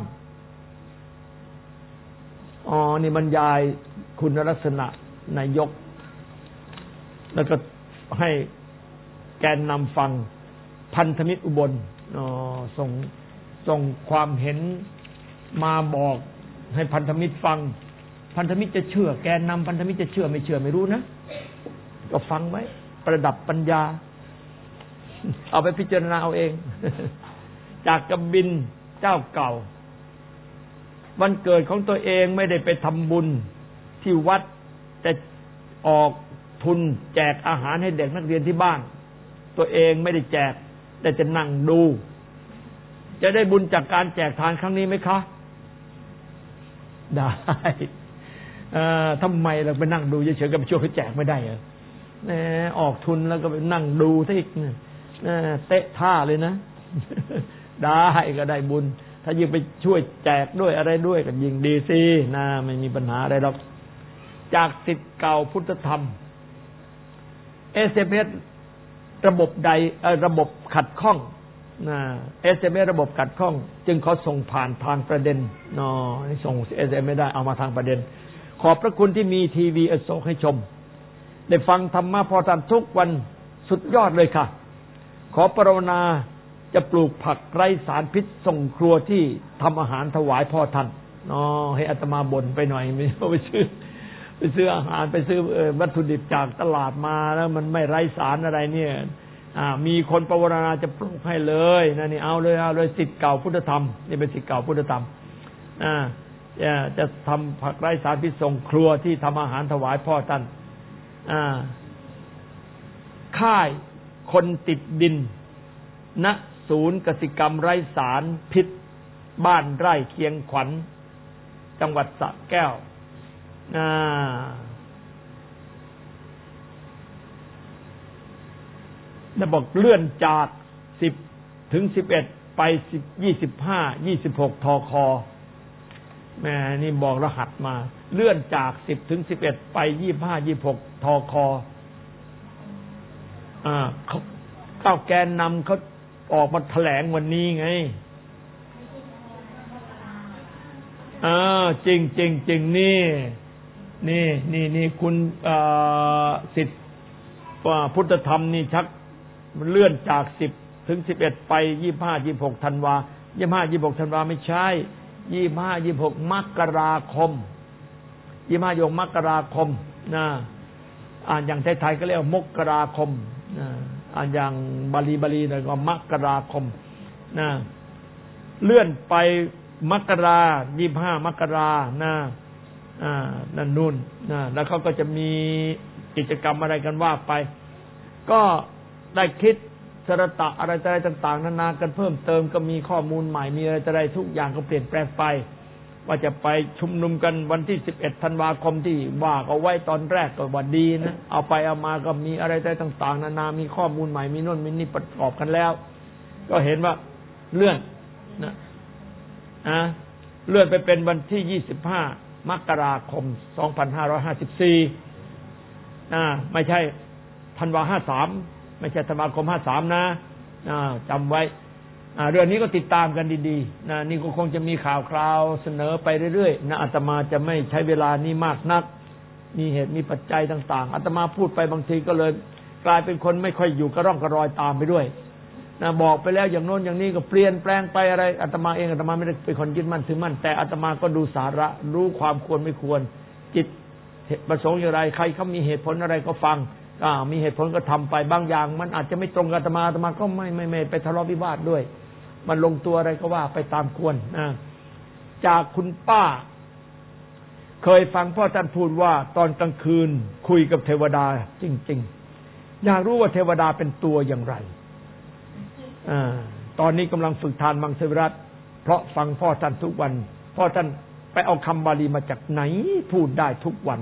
อ๋อนี่บรรยายคุณลักษณะนายกแล้วก็ให้แกนนำฟังพันธมิตรอุบลอ๋อส่งส่งความเห็นมาบอกให้พันธมิตรฟังพันธมิตรจะเชื่อแกนนำพันธมิตรจะเชื่อไม่เชื่อไม่รู้นะก็ฟังไว้ประดับปัญญาเอาไปพิจารณาเอาเองจากกบินเจ้าเก่าวันเกิดของตัวเองไม่ได้ไปทำบุญที่วัดแต่ออกทุนแจกอาหารให้เด็กนักเรียนที่บ้านตัวเองไม่ได้แจกแต่จะนั่งดูจะได้บุญจากการแจกทานครั้งนี้ไหมคะได้ทำไมเราไปนั่งดูเฉยๆกับช่วยเขาแจกไม่ได้เหรอออกทุนแล้วก็ไปนั่งดูซะอีกเตะท่าเลยนะได้ก็ได้บุญถ้ายิ่งไปช่วยแจกด้วยอะไรด้วยก็ยิ่งดีสินะไม่มีปัญหาอะไรหรอกจากศิษย์เก่าพุทธธรรม เอส เอ็ม เอส ระบบใดระบบขัดข้องนะ เอส เอ็ม เอส ระบบขัดข้องจึงเขาส่งผ่านทางประเด็นเนาะนี่ส่ง เอส เอ็ม เอส ไม่ได้เอามาทางประเด็นขอบพระคุณที่มีทีวีอโศกให้ชมได้ฟังธรรมะพอท่านทุกวันสุดยอดเลยค่ะขอปรารถนาจะปลูกผักไร้สารพิษส่งครัวที่ทำอาหารถวายพ่อท่านอ๋อให้อาตมาบ่นไปหน่อยไม่ไปซื้อไปซื้ออาหารไปซื้อวัตถุดิบจากตลาดมาแล้วมันไม่ไร้สารอะไรเนี่ยอ่ามีคนปรารถนาจะปลูกให้เลยนะนี่เอาเลยเอาเลยศิษย์เก่าพุทธธรรมนี่เป็นศิษย์เก่าพุทธธรรมอ่าจะทำผักไร้สารพิษส่งครัวที่ทำอาหารถวายพ่อท่านอ่าค่ายคนติดดินณศูนย์กสิกรรมไร้สารพิษบ้านไร่เคียงขวัญจังหวัดสระแก้วอ่าแล้วบอกเลื่อนจากสิบถึงสิบเอ็ดไปสิบยี่สิบห้ายี่สิบหกทคแม่นี่บอกรหัสมาเลื่อนจากสิบถึงสิบเอ็ดไปยี่สิบห้ายี่สิบหกทคอ่าเขาเข้าแกนนำเขาออกมาแถลงวันนี้ไงอ่าจริงจริงจริงนี่นี่นี่นี่คุณศิษย์พุทธธรรมนี่ชักเลื่อนจากสิบถึงสิบเอ็ดไปยี่สิบห้ายี่สิบหกธันวายี่สิบห้ายี่สิบหกธันวาไม่ใช่ยี่สิบห้ายี่สิบหกมกราคมยี่สิบห้ายี่สิบหกมกราคมนะอ่านอย่างไทยๆก็เรียกมกราคมนะอ่านอย่างบาลีบาลีหน่อยก็มกราคมนะเลื่อนไปมกรายี่สิบห้ามกรานะอ่านั่นนู่นนะแล้วเขาก็จะมีกิจกรรมอะไรกันว่าไปก็ได้คิดสรตะอะไรอะไรต่างๆนานากันเพิ่มเติมก็มีข้อมูลใหม่มีอะไรอะไรทุกอย่างก็เปลี่ยนแปลงไปว่าจะไปชุมนุมกันวันที่สิบเอ็ดธันวาคมที่ว่าเอาไว้ตอนแรกก็ว่าดีนะเอาไปเอามาก็มีอะไรอะไรต่างๆนานามีข้อมูลใหม่มีโน่นมีนี่ประกอบกันแล้วก็เห็นว่าเลื่อนนะอ่ะเลื่อนไปเป็นวันที่ยี่สิบห้ามกราคมสองพันห้าร้อยห้าสิบสี่อ่าไม่ใช่ธันวาห้าสามไม่ใช่ธันวาคมห้าสามนะอ่าจำไว้อ่าเรื่องนี้ก็ติดตามกันดีๆนะนี่ก็คงจะมีข่าวคราวเสนอไปเรื่อยๆนะอาตมาจะไม่ใช้เวลานี้มากนักมีเหตุมีปัจจัยต่างๆอาตมาพูดไปบางทีก็เลยกลายเป็นคนไม่ค่อยอยู่กระร่องกระรอยตามไปด้วยนะบอกไปแล้วอย่างโน้นอย่างนี้ก็เปลี่ยนแปลงไปอะไรอาตมาเองอาตมาไม่ได้เป็นคนยึดมั่นถือมั่นแต่อาตมาก็ดูสาระรู้ความควรไม่ควรจิตประสงค์อย่างไรใครเขามีเหตุผลอะไรก็ฟังอ่ามีเหตุผลก็ทำไปบางอย่างมันอาจจะไม่ตรงกับอาตมาอาตมาก็ไม่ไม่ไม่ไปทะเลาะวิวาทด้วยมันลงตัวอะไรก็ว่าไปตามควรนะจากคุณป้าเคยฟังพ่อท่านพูดว่าตอนกลางคืนคุยกับเทวดาจริงๆอยากรู้ว่าเทวดาเป็นตัวอย่างไรอ่าตอนนี้กำลังฝึกทานมังสวิรัติเพราะฟังพ่อท่านทุกวันพ่อท่านไปเอาคำบาลีมาจากไหนพูดได้ทุกวัน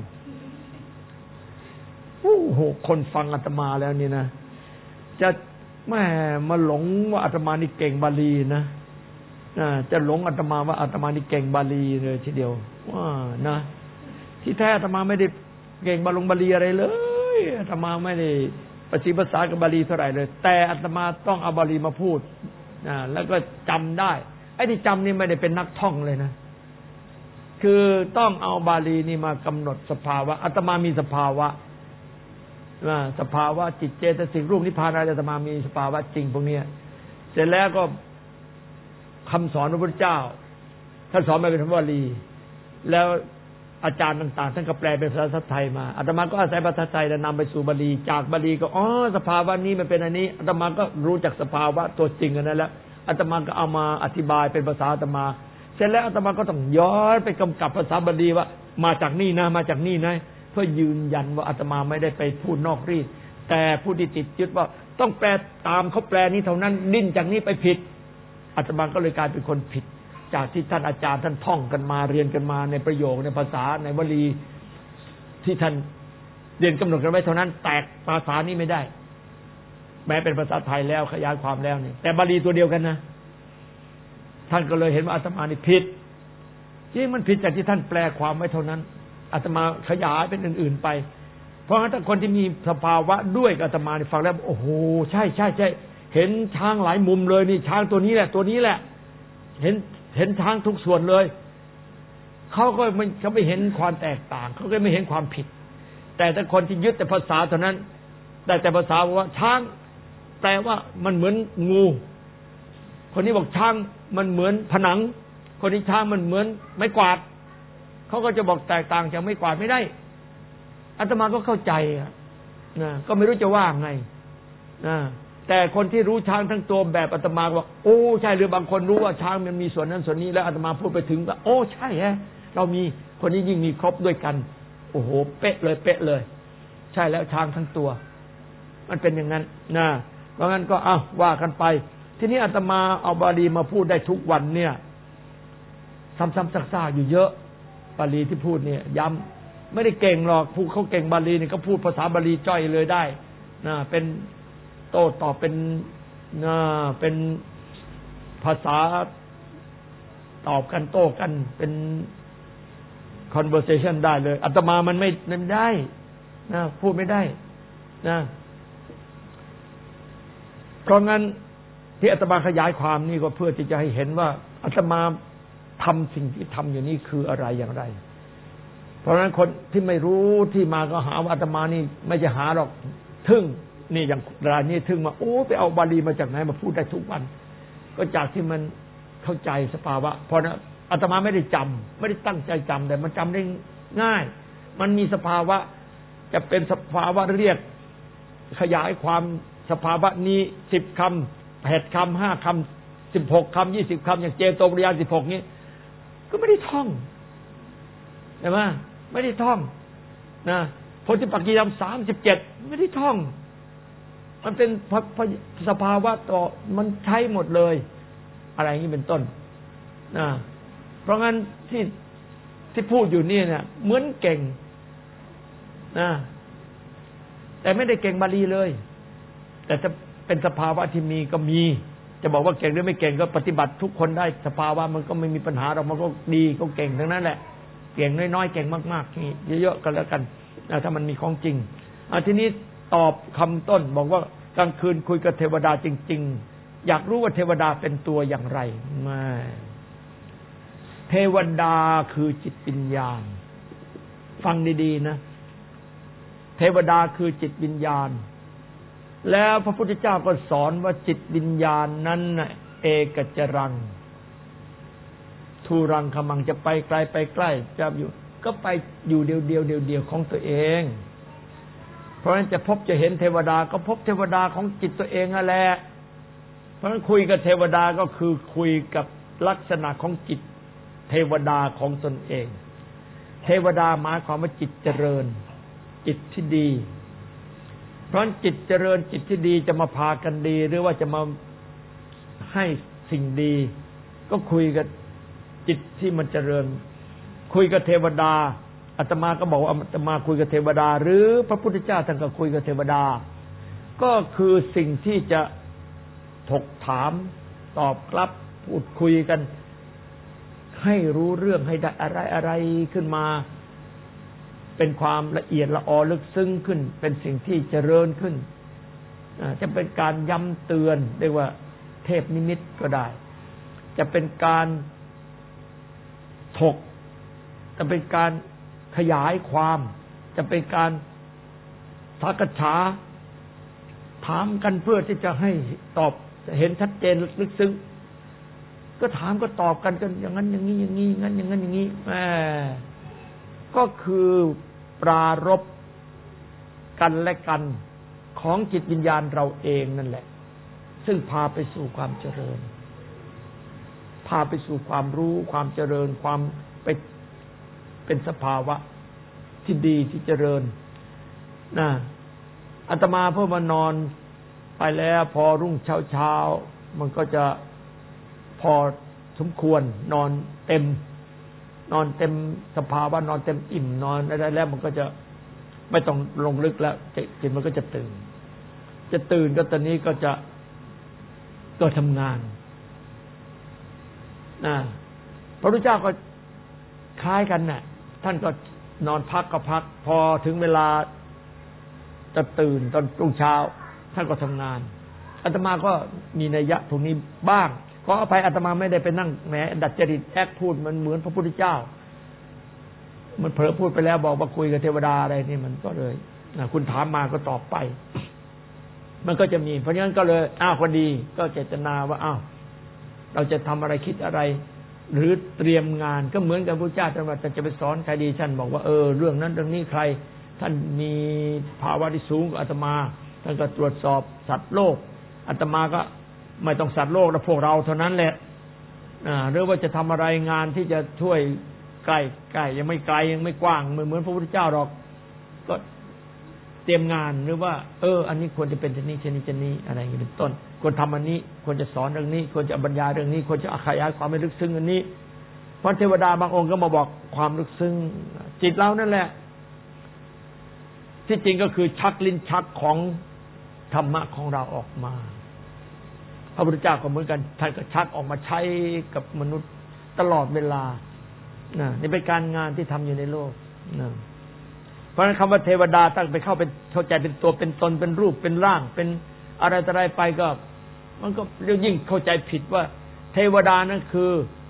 โอ้โหคนฟังอาตมาแล้วนี่นะจะแม่มาหลงว่าอาตมานี่เก่งบาลีนะจะหลงอาตมาว่าอาตมานี่เก่งบาลีเลยทีเดียวว่านะที่แท้อาตมาไม่ได้เก่งบาลงบาลีอะไรเลยอาตมาไม่ได้ประสีภาษากับบาลีเท่าไหร่เลยแต่อาตมาต้องเอาบาลีมาพูดนะแล้วก็จำได้ไอ้ที่จำนี่ไม่ได้เป็นนักท่องเลยนะคือต้องเอาบาลีนี่มากำหนดสภาวะอาตมามีสภาวะสภาวะจิตเจตสิกรูปนิพพานอะไรอาตมามีสภาวะจริงพวกนี้เสร็จแล้วก็คำสอนพระพุทธเจ้าท่านสอนมาเป็นภาษาบาลีแล้วอาจารย์ต่างๆท่านก็แปลเป็นภาษาไทยมาอาตมาก็อาศัยภาษาไทยแล้วนำไปสู่บาลีจากบาลีก็อ๋อสภาวะนี้มันเป็นอันนี้อาตมาก็รู้จักสภาวะตัวจริงอันนั้นแล้วอาตมาก็เอามาอธิบายเป็นภาษาอาตมาเสร็จแล้วอาตมาก็ต้องย้อนไปกำกับภาษาบาลีว่ามาจากนี่นะมาจากนี่นะเพื่อยืนยันว่าอาตมาไม่ได้ไปพูดนอกรีดแต่ผู้ที่ติดยึดว่าต้องแปลตามเขาแปลนี้เท่านั้นดิ้นจากนี้ไปผิดอาตมาก็เลยกลายเป็นคนผิดจากที่ท่านอาจารย์ท่านท่องกันมาเรียนกันมาในประโยคในภาษาในวลีที่ท่านเรียนกำหนดกันไว้เท่านั้นแตกภาษานี้ไม่ได้แม้เป็นภาษาไทยแล้วขยายความแล้วนี่แต่บาลีตัวเดียวกันนะท่านก็เลยเห็นว่าอาตมานี่ผิดที่มันผิดจากที่ท่านแปลความไว้เท่านั้นอาตมาขยายเป็นอื่นๆไปเพราะงั้นถ้าคนที่มีสภาวะด้วยอาตมานี่ฟังแล้วโอ้โหใช่ใช่ใช่เห็นช้างหลายมุมเลยนี่ช้างตัวนี้แหละตัวนี้แหละเห็นเห็นช้างทุกส่วนเลยเขาก็ไม่เขาไม่เห็นความแตกต่างเขาก็ไม่เห็นความผิดแต่ถ้าคนที่ยึดแต่ภาษาเท่านั้นแต่แต่ภาษาว่าช้างแปลว่ามันเหมือนงูคนนี้บอกช้างมันเหมือนผนังคนนี้ช้างมันเหมือนไม้กวาดเขาก็จะบอกแตกต่างจากไม้กวาดไม่ได้อาตมาก็เข้าใจนะก็ไม่รู้จะว่าไงนะแต่คนที่รู้ช้างทั้งตัวแบบอาตมาว่าโอ้ใช่หรือบางคนรู้ว่าช้างมันมีส่วนนั้นส่วนนี้แล้วอาตมาพูดไปถึงว่าโอ้ใช่ฮะเรามีคนนี้ยิ่งมีครบด้วยกันโอ้โหเป๊ะเลยเป๊ะเลยใช่แล้วช้างทั้งตัวมันเป็นอย่างนั้นนะเพราะงั้นก็อ้าวว่ากันไปทีนี้อาตมาเอาบาลีมาพูดได้ทุกวันเนี่ยซ้ำๆซากๆอยู่เยอะบาลีที่พูดเนี่ยย้ำไม่ได้เก่งหรอกผู้เขาเก่งบาลีเนี่ยก็พูดภาษาบาลีจ้อยเลยได้นะเป็นโต้ตอบเป็นนะเป็นภาษาตอบกันโต้กันเป็น conversation ได้เลยอาตมามันไม่ไม่ได้นะพูดไม่ได้นะเพราะงั้นที่อาตมาขยายความนี่ก็เพื่อที่จะให้เห็นว่าอาตมาทำสิ่งที่ทำอยู่นี่คืออะไรอย่างไรเพราะฉะนั้นคนที่ไม่รู้ที่มาก็หาว่าอาตมานี่ไม่จะหาหรอกทึ่งนี่อย่างรายนี้ทึ่งมาโอ้ไปเอาบาลีมาจากไหนมาพูดได้ทุกวันก็จากที่มันเข้าใจสภาวะเพราะนั้นอาตมาไม่ได้จำไม่ได้ตั้งใจจำแต่มันจำได้ง่ายมันมีสภาวะจะเป็นสภาวะเรียกขยายความสภาวะนี้สิบคำแปดคำห้าคำสิบหกคำยี่สิบคำอย่างเจโตปริยญาณสิบหกนี้ก็ไม่ได้ท่องใช่ไหมไม่ได้ท่องนะโพธิปักขิยธรรมสามสิบเจ็ดไม่ได้ท่องมันเป็นสภาวะต่อมันใช้หมดเลยอะไรอย่างนี้เป็นต้นนะเพราะงั้นที่ที่พูดอยู่นี่เนี่ยเหมือนเก่งนะแต่ไม่ได้เก่งบาลีเลยแต่จะเป็นสภาวะที่มีก็มีจะบอกว่าเก่งหรือไม่เก่งก็ปฏิบัติทุกคนได้สภาวะมันก็ไม่มีปัญหาหรอกมันก็ดีก็เก่งทั้งนั้นแหละเก่งน้อยๆเก่งมากๆนี่เยอะๆกันแล้วกันถ้ามันมีของจริงอ่ะทีนี้ตอบคำต้นบอกว่ากลางคืนคุยกับเทวดาจริงๆอยากรู้ว่าเทวดาเป็นตัวอย่างไรไม่เทวดาคือจิตวิญญาณฟังดีๆนะเทวดาคือจิตวิญญาณแล้วพระพุทธเจ้าก็สอนว่าจิตวิญญาณนั้นเอกจรังทูรังขมังจะไปไกลไปใกล้จะอยู่ก็ไปอยู่เดียวเดียวเดียวเดียวของตัวเองเพราะฉะนั้นจะพบจะเห็นเทวดาก็พบเทวดาของจิตตัวเองนั่นแหละเพราะฉะนั้นคุยกับเทวดาก็คือคุยกับลักษณะของจิตเทวดาของตนเองเทวดาหมายความว่าจิตเจริญจิตที่ดีเพราะจิตเจริญจิตที่ดีจะมาพากันดีหรือว่าจะมาให้สิ่งดีก็คุยกับจิตที่มันเจริญคุยกับเทวดาอาตมาก็บอกว่าอาตมาคุยกับเทวดาหรือพระพุทธเจ้าท่านก็คุยกับเทวดาก็คือสิ่งที่จะถกถามตอบกลับพูดคุยกันให้รู้เรื่องให้ได้อะไรอะไรขึ้นมาเป็นความละเอียดละออลึกซึ้งขึ้นเป็นสิ่งที่เจริญขึ้นจะเป็นการย้ำเตือนเรียกว่าเทพนิมิตก็ได้จะเป็นการถกจะเป็นการขยายความจะเป็นการทักษาถามกันเพื่อที่จะให้ตอบเห็นชัดเจนลึกซึ้งก็ถามก็ตอบกันกันอย่างนั้นอย่างนี้อย่างนี้งั้นอย่างนั้นอย่างนี้แหมก็คือปรารภกันและกันของจิตวิญญาณเราเองนั่นแหละซึ่งพาไปสู่ความเจริญพาไปสู่ความรู้ความเจริญความไปเป็นสภาวะที่ดีที่เจริญนะอาตมาเพิ่งมานอนไปแล้วพอรุ่งเช้าเช้ามันก็จะพอสมควรนอนเต็มนอนเต็มสภาวะนอนเต็มอิ่มนอนอะไรแล้วมันก็จะไม่ต้องลงลึกแล้วจิตมันก็จะตื่นจะตื่นก็ตอนนี้ก็จะก็ทำงานนะพระพุทธเจ้าก็คล้ายกันน่ะท่านก็นอนพักก็พักพอถึงเวลาจะตื่นตอนรุ่งเช้าท่านก็ทำงานอาตมาก็มีนัยยะตรงนี้บ้างขออภัยอาตมาไม่ได้ไปนั่งแหมดัดจริตแอคพูดมันเหมือนพระพุทธเจ้ามันเผลอพูดไปแล้วบอกว่าคุยกับเทวดาอะไรนี่มันก็เลยนะคุณถามมาก็ตอบไปมันก็จะมีเพราะฉะนั้นก็เลยอ้าวพอดีก็เจตนาว่าอ้าวเราจะทำอะไรคิดอะไรหรือเตรียมงานก็เหมือนกับพระเจ้าท่านว่าจะไปสอนใครดีท่านบอกว่าเออเรื่องนั้นเรื่องนี้ใครท่านมีภาวะที่สูงกว่าอาตมาท่านก็ตรวจสอบสัตว์โลกอาตมาก็ไม่ต้องสัตว์โลกแล้วพวกเราเท่านั้นแหละอ่าหรือว่าจะทำอะไรงานที่จะช่วยใกล้ใกล้ยังไม่ไกลยังไม่กว้างเหมือนเหมือนพระพุทธเจ้าหรอกก็เตรียมงานหรือว่าเอออันนี้ควรจะเป็นชนิดชนิดชนิดอะไรอย่างนี้เป็นต้นควรทำอันนี้ควรจะสอนเรื่องนี้ควรจะบรรยายเรื่องนี้ควรจะขยายความให้ลึกซึ้งอันนี้เพราะเทวดาบางองค์ก็มาบอกความลึกซึ้งจิตเรานั่นแหละที่จริงก็คือชักลิ้นชักของธรรมะของเราออกมาพระพุทธเจ้าก็เหมือนกันท่านก็ชักออกมาใช้กับมนุษย์ตลอดเวลานะนี่เป็นการงานที่ทำอยู่ในโลกนะเพราะฉะนั้นคำว่าเทวดาตั้งไปเข้าเป็นเข้าใจเป็นตัวเป็นตนเป็นรูปเป็นร่างเป็นอะไรต่ออะไรไปก็มันก็ยิ่งเข้าใจผิดว่าเทวดานั่นคือ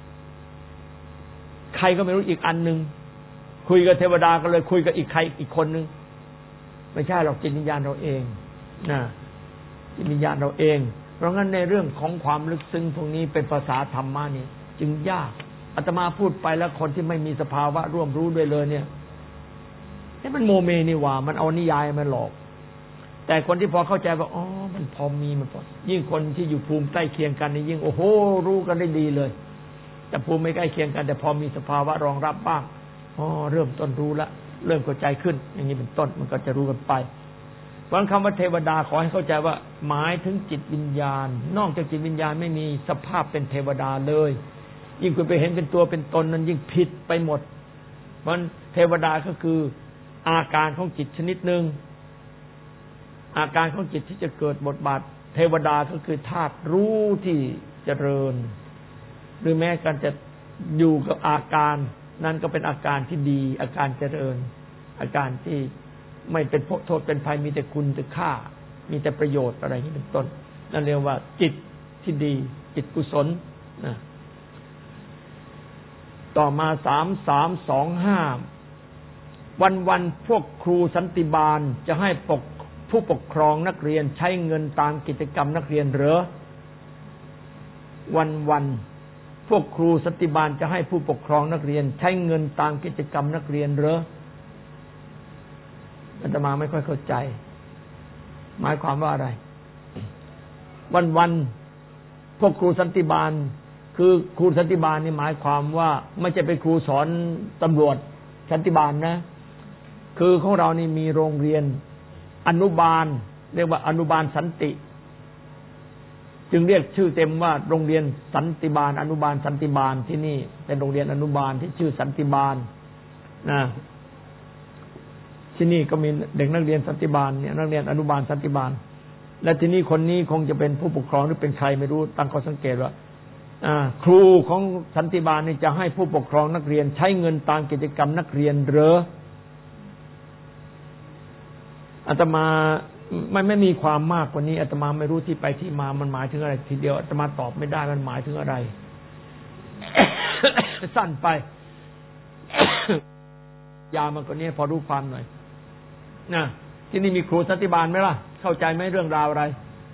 ใครก็ไม่รู้อีกอันนึงคุยกับเทวดาก็เลยคุยกับอีกใครอีกคนนึงไม่ใช่หรอกจิตวิญญาณเราเองนะจิตวิญญาณเราเองเพราะงั้นในเรื่องของความลึกซึ้งพวกนี้เป็นภาษาธรรมะนี่จึงยากอาตมาพูดไปแล้วคนที่ไม่มีสภาวะร่วมรู้ด้วยเลยเนี่ยนี่มันโมเมนี่ว่ามันเอานิยายมาหลอกแต่คนที่พอเข้าใจว่าอ๋อมันพอมีมันพอยิ่งคนที่อยู่ภูมิใกล้เคียงกันนี่ยิ่งโอ้โหรู้กันได้ดีเลยแต่ภูมิไม่ใกล้เคียงกันแต่พอมีสภาวะรองรับบ้างอ๋อเริ่มต้นรู้ละเริ่มเข้าใจขึ้นอย่างนี้เป็นต้นมันก็จะรู้กันไปเพราะคำว่าเทวดาขอให้เข้าใจว่าหมายถึงจิตวิญญาณนอกจากจิตวิญญาณไม่มีสภาพเป็นเทวดาเลยยิ่งคุณไปเห็นเป็นตัวเป็นตนนั้นยิ่งผิดไปหมดมันเทวดาก็คืออาการของจิตชนิดหนึ่งอาการของจิตที่จะเกิดบทบาทเทวดาก็คือธาตุรู้ที่เจริญหรือแม้การจะอยู่กับอาการนั้นก็เป็นอาการที่ดีอาการเจริญอาการที่ไม่เป็นโทษเป็นภัยมีแต่คุณแต่ค่ามีแต่ประโยชน์อะไรนี้เป็นต้นนั่นเรียกว่าจิตที่ดีจิตกุศลนะต่อมาสามสามสองห้าวันๆพวกครูสันติบาลจะให้ปกผู้ปกครองนักเรียนใช้เงินตามกิจกรรมนักเรียนเหรอวันๆพวกครูสันติบาลจะให้ผู้ปกครองนักเรียนใช้เงินตามกิจกรรมนักเรียนเหรออาตมาไม่ค่อยเข้าใจหมายความว่าอะไรวันๆพวกครูสันติบาลคือครูสันติบาลนี่หมายความว่าไม่ใช่เป็นครูสอนตำรวจสันติบาลนะคือของเรานี่มีโรงเรียนอนุบาลเรียกว่าอนุบาลสันติจึงเรียกชื่อเต็มว่าโรงเรียนสันติบาลอนุบาลสันติบาลที่นี่เป็นโรงเรียนอนุบาลที่ชื่อสันติบาลนะที่นี่ก็มีเด็กนักเรียนสันติบาลเนี่ยนักเรียนอนุบาลสันติบาลและที่นี่คนนี้คงจะเป็นผู้ปกครองหรือเป็นใครไม่รู้ตั้งข้อสังเกตว่าครูของสันติบาลนี่จะให้ผู้ปกครองนักเรียนใช้เงินตามกิจกรรมนักเรียนเหรออาตมาไม่ไม่มีความมากกว่านี้อาตมาไม่รู้ที่ไปที่มามันหมายถึงอะไรทีเดียวอาตมาตอบไม่ได้มันหมายถึงอะไร สั้นไป ยาวมากกว่านี้พอรู้ความหน่อยนะที่นี่มีครูสันติบาลไหมล่ะเข้าใจไหมเรื่องราวอะไร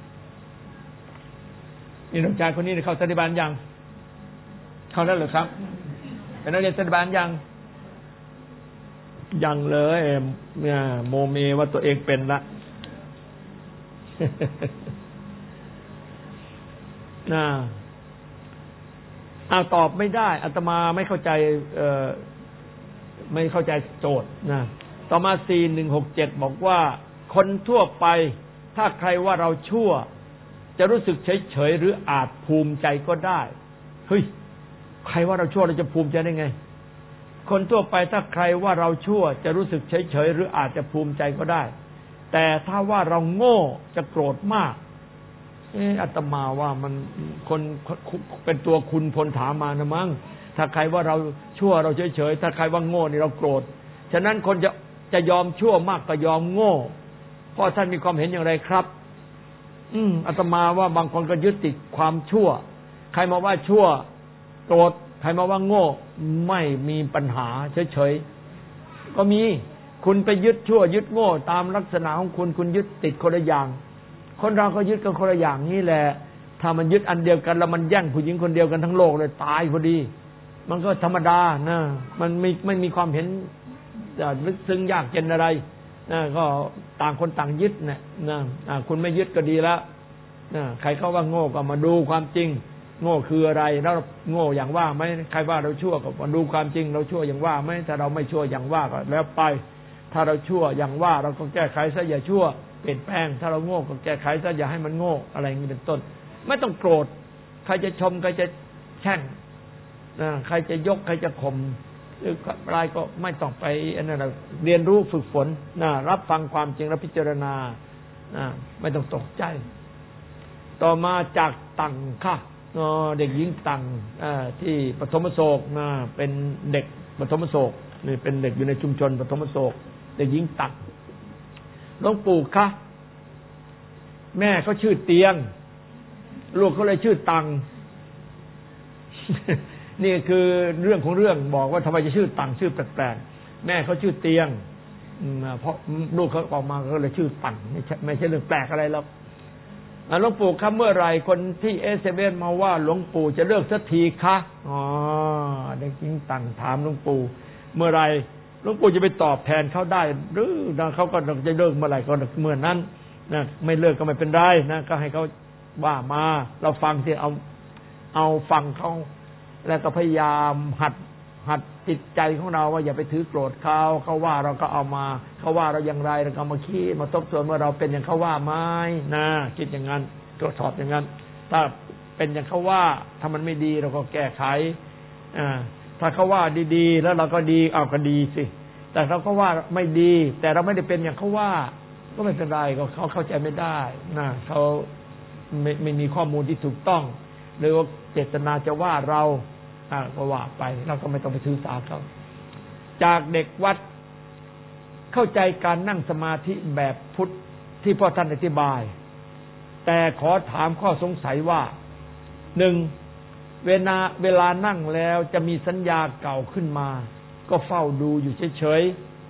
นี่น้องชายคนนี้เข้าสันติบาลยังเข้าแล้วเหรอครับเป็นนักเรียนสันติบาลยังยังเลยเนี่ยโมเมว่าตัวเองเป็นละ น่าเอาตอบไม่ได้อาตมาไม่เข้าใจเอ่อไม่เข้าใจโจทย์นะต่อมาสี่หนึ่งหกเจ็ดบอกว่าคนทั่วไปถ้าใครว่าเราชั่วจะรู้สึกเฉยๆหรืออาจภูมิใจก็ได้เฮ้ยใครว่าเราชั่วเราจะภูมิใจได้ไงคนทั่วไปถ้าใครว่าเราชั่วจะรู้สึกเฉยๆหรืออาจจะภูมิใจก็ได้แต่ถ้าว่าเราโง่จะโกรธมากเอออาตมาว่ามันคนเป็นตัวคุณพลถามมานะมั้งถ้าใครว่าเราชั่วเราเฉยๆถ้าใครว่าโง่นี่เราโกรธฉะนั้นคนจะจะยอมชั่วมากก็ยอมโง่เพราะท่านมีความเห็นอย่างไรครับอืมอาตมาว่าบางคนก็ยึดติดความชั่วใครมาว่าชั่วโกรธใครมาว่าโง่ไม่มีปัญหาเฉยๆก็มีคุณไปยึดชั่วยึดโง่ตามลักษณะของคุณคุณยึดติดคนละอย่างคนเราก็ยึดกันคนละอย่างนี่แหละถ้ามันยึดอันเดียวกันแล้วมันแย่งผู้หญิงคนเดียวกันทั้งโลกเลยตายพอดีมันก็ธรรมดานะมันไม่ไม่มีความเห็นลึกซึ้งยากเย็นอะไรนะก็ต่างคนต่างยึดนะนะคุณไม่ยึดก็ดีแล้วนะใครเขาว่าโง่ก็มาดูความจริงโง่คืออะไรแล้วโง่อย่างว่าไหมใครว่าเราชั่วก็มาดูความจริงเราชั่วอย่างว่าไหมถ้าเราไม่ชั่วอย่างว่าก็แล้วไปถ้าเราชั่วอย่างว่าเราก็แก้ไขซะอย่าชั่วเปลี่ยนแปลงถ้าเราโง่ก็แก้ไขซะอย่าให้มันโง่อะไรอย่างนี้เป็นต้นไม่ต้องโกรธใครจะชมใครจะแช่งนะใครจะยกใครจะข่มหรืออะไรก็ไม่ต้องไปอันนั้นเรียนรู้ฝึกฝนนะรับฟังความจริงแล้วพิจารณานะไม่ต้องตกใจต่อมาจากตังค่ะเด็กหญิงตังที่ปฐมโศกนะเป็นเด็กปฐมโศกนี่เป็นเด็กอยู่ในชุมชนปฐมโศกเด็กหญิงตังหลวงปู่คะแม่เขาชื่อเตียงลูกเขาเลยชื่อตัง นี่คือเรื่องของเรื่องบอกว่าทำไมจะชื่อตังชื่อแปลกๆแม่เขาชื่อเตียงเพราะลูกเขาออกมาก็เลยชื่อตังไม่ใช่ไม่ใช่เรื่องแปลกอะไรหรอกหลวงปู่ครับเมื่อไรคนที่เอสเอมาว่าหลวงปู่จะเลิกสักทีคะอ๋อเด็กหญิงตังถามหลวงปู่เมื่อไรหลวงปู่จะไปตอบแทนเขาได้หรือเขาก็จะเลิกเมื่อไหร่ก็เมื่อนั้นนะไม่เลิกก็ไม่เป็นไรนะก็ให้เขาว่ามาเราฟังที่เอาเอาฟังเขาแล้วก็พยายามหัดหัดจิตใจของเราว่าอย่าไปถือโกรธเขาเขาว่าเราก็เอามาเขาว่าเราอย่างไรเราก็มาคิดมาทบทวนว่าเราเป็นอย่างเขาว่าไหมนะคิดอย่างนั้นตรวจสอบอย่างนั้นถ้าเป็นอย่างเขาว่าถ้ามันไม่ดีเราก็แก้ไขอ่าถ้าเขาว่าดีๆแล้วเราก็ดีเอาก็ดีสิแต่เราก็ว่าไม่ดีแต่เราไม่ได้เป็นอย่างเขาว่าก็ไม่เป็นไรก็เขาเข้าใจไม่ได้นะเขาไม่ไม่มีข้อมูลที่ถูกต้องหรือว่าเจตนาจะว่าเราอ่าก็ว่าไปเราก็ไม่ต้องไปถือสาเขาจากเด็กวัดเข้าใจการนั่งสมาธิแบบพุทธที่พ่อท่านอธิบายแต่ขอถามข้อสงสัยว่าหนึ่งเวลาเวลานั่งแล้วจะมีสัญญาเก่าขึ้นมาก็เฝ้าดูอยู่เฉย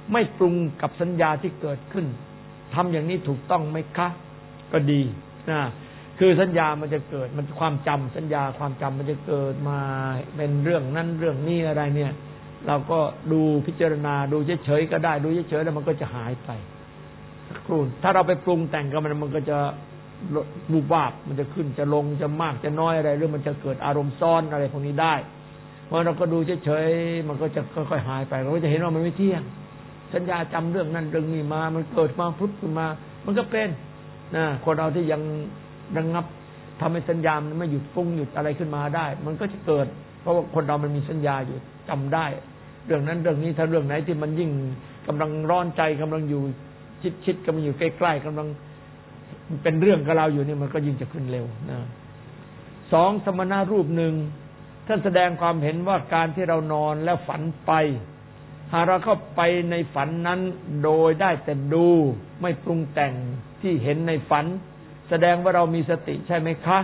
ไม่ปรุงกับสัญญาที่เกิดขึ้นทำอย่างนี้ถูกต้องไหมคะก็ดีนะคือสัญญามันจะเกิดมันความจำสัญญาความจำมันจะเกิดมาเป็นเรื่องนั้นเรื่องนี้อะไรเนี่ยเราก็ดูพิจารณาดูเฉยๆก็ได้ดูเฉยๆแล้วมันก็จะหายไปสักครู่ถ้าเราไปปรุงแต่งกับมันมันก็จะบูบวาบมันจะขึ้นจะลงจะมากจะน้อยอะไรหรือมันจะเกิดอารมณ์ซ้อนอะไรพวกนี้ได้เพราะเราก็ดูเฉยๆมันก็จะค่อยๆหายไปเราก็จะเห็นว่ามันไม่เที่ยงสัญญาจำเรื่องนั้นเรื่องนี้มามันเกิดมาพุทธขึ้นมามันก็เป็นนะคนเราที่ยังระงับทำให้สัญญามันไม่หยุดปรุงหยุดอะไรขึ้นมาได้มันก็จะเกิดเพราะว่าคนเรามันมีสัญญาอยู่จำได้เรื่องนั้นเรื่องนี้ถ้าเรื่องไหนที่มันยิ่งกำลังร้อนใจกำลังอยู่ชิดๆกำลังอยู่ใกล้ๆกำลังเป็นเรื่องกับเราอยู่นี่มันก็ยิ่งจะขึ้นเร็วนะสองสมณะรูปหนึ่งท่านแสดงความเห็นว่าการที่เรานอนแล้วฝันไปหากเราเข้าไปในฝันนั้นโดยได้แต่ดูไม่ปรุงแต่งที่เห็นในฝันแสดงว่าเรามีสติใช่ไหมคะ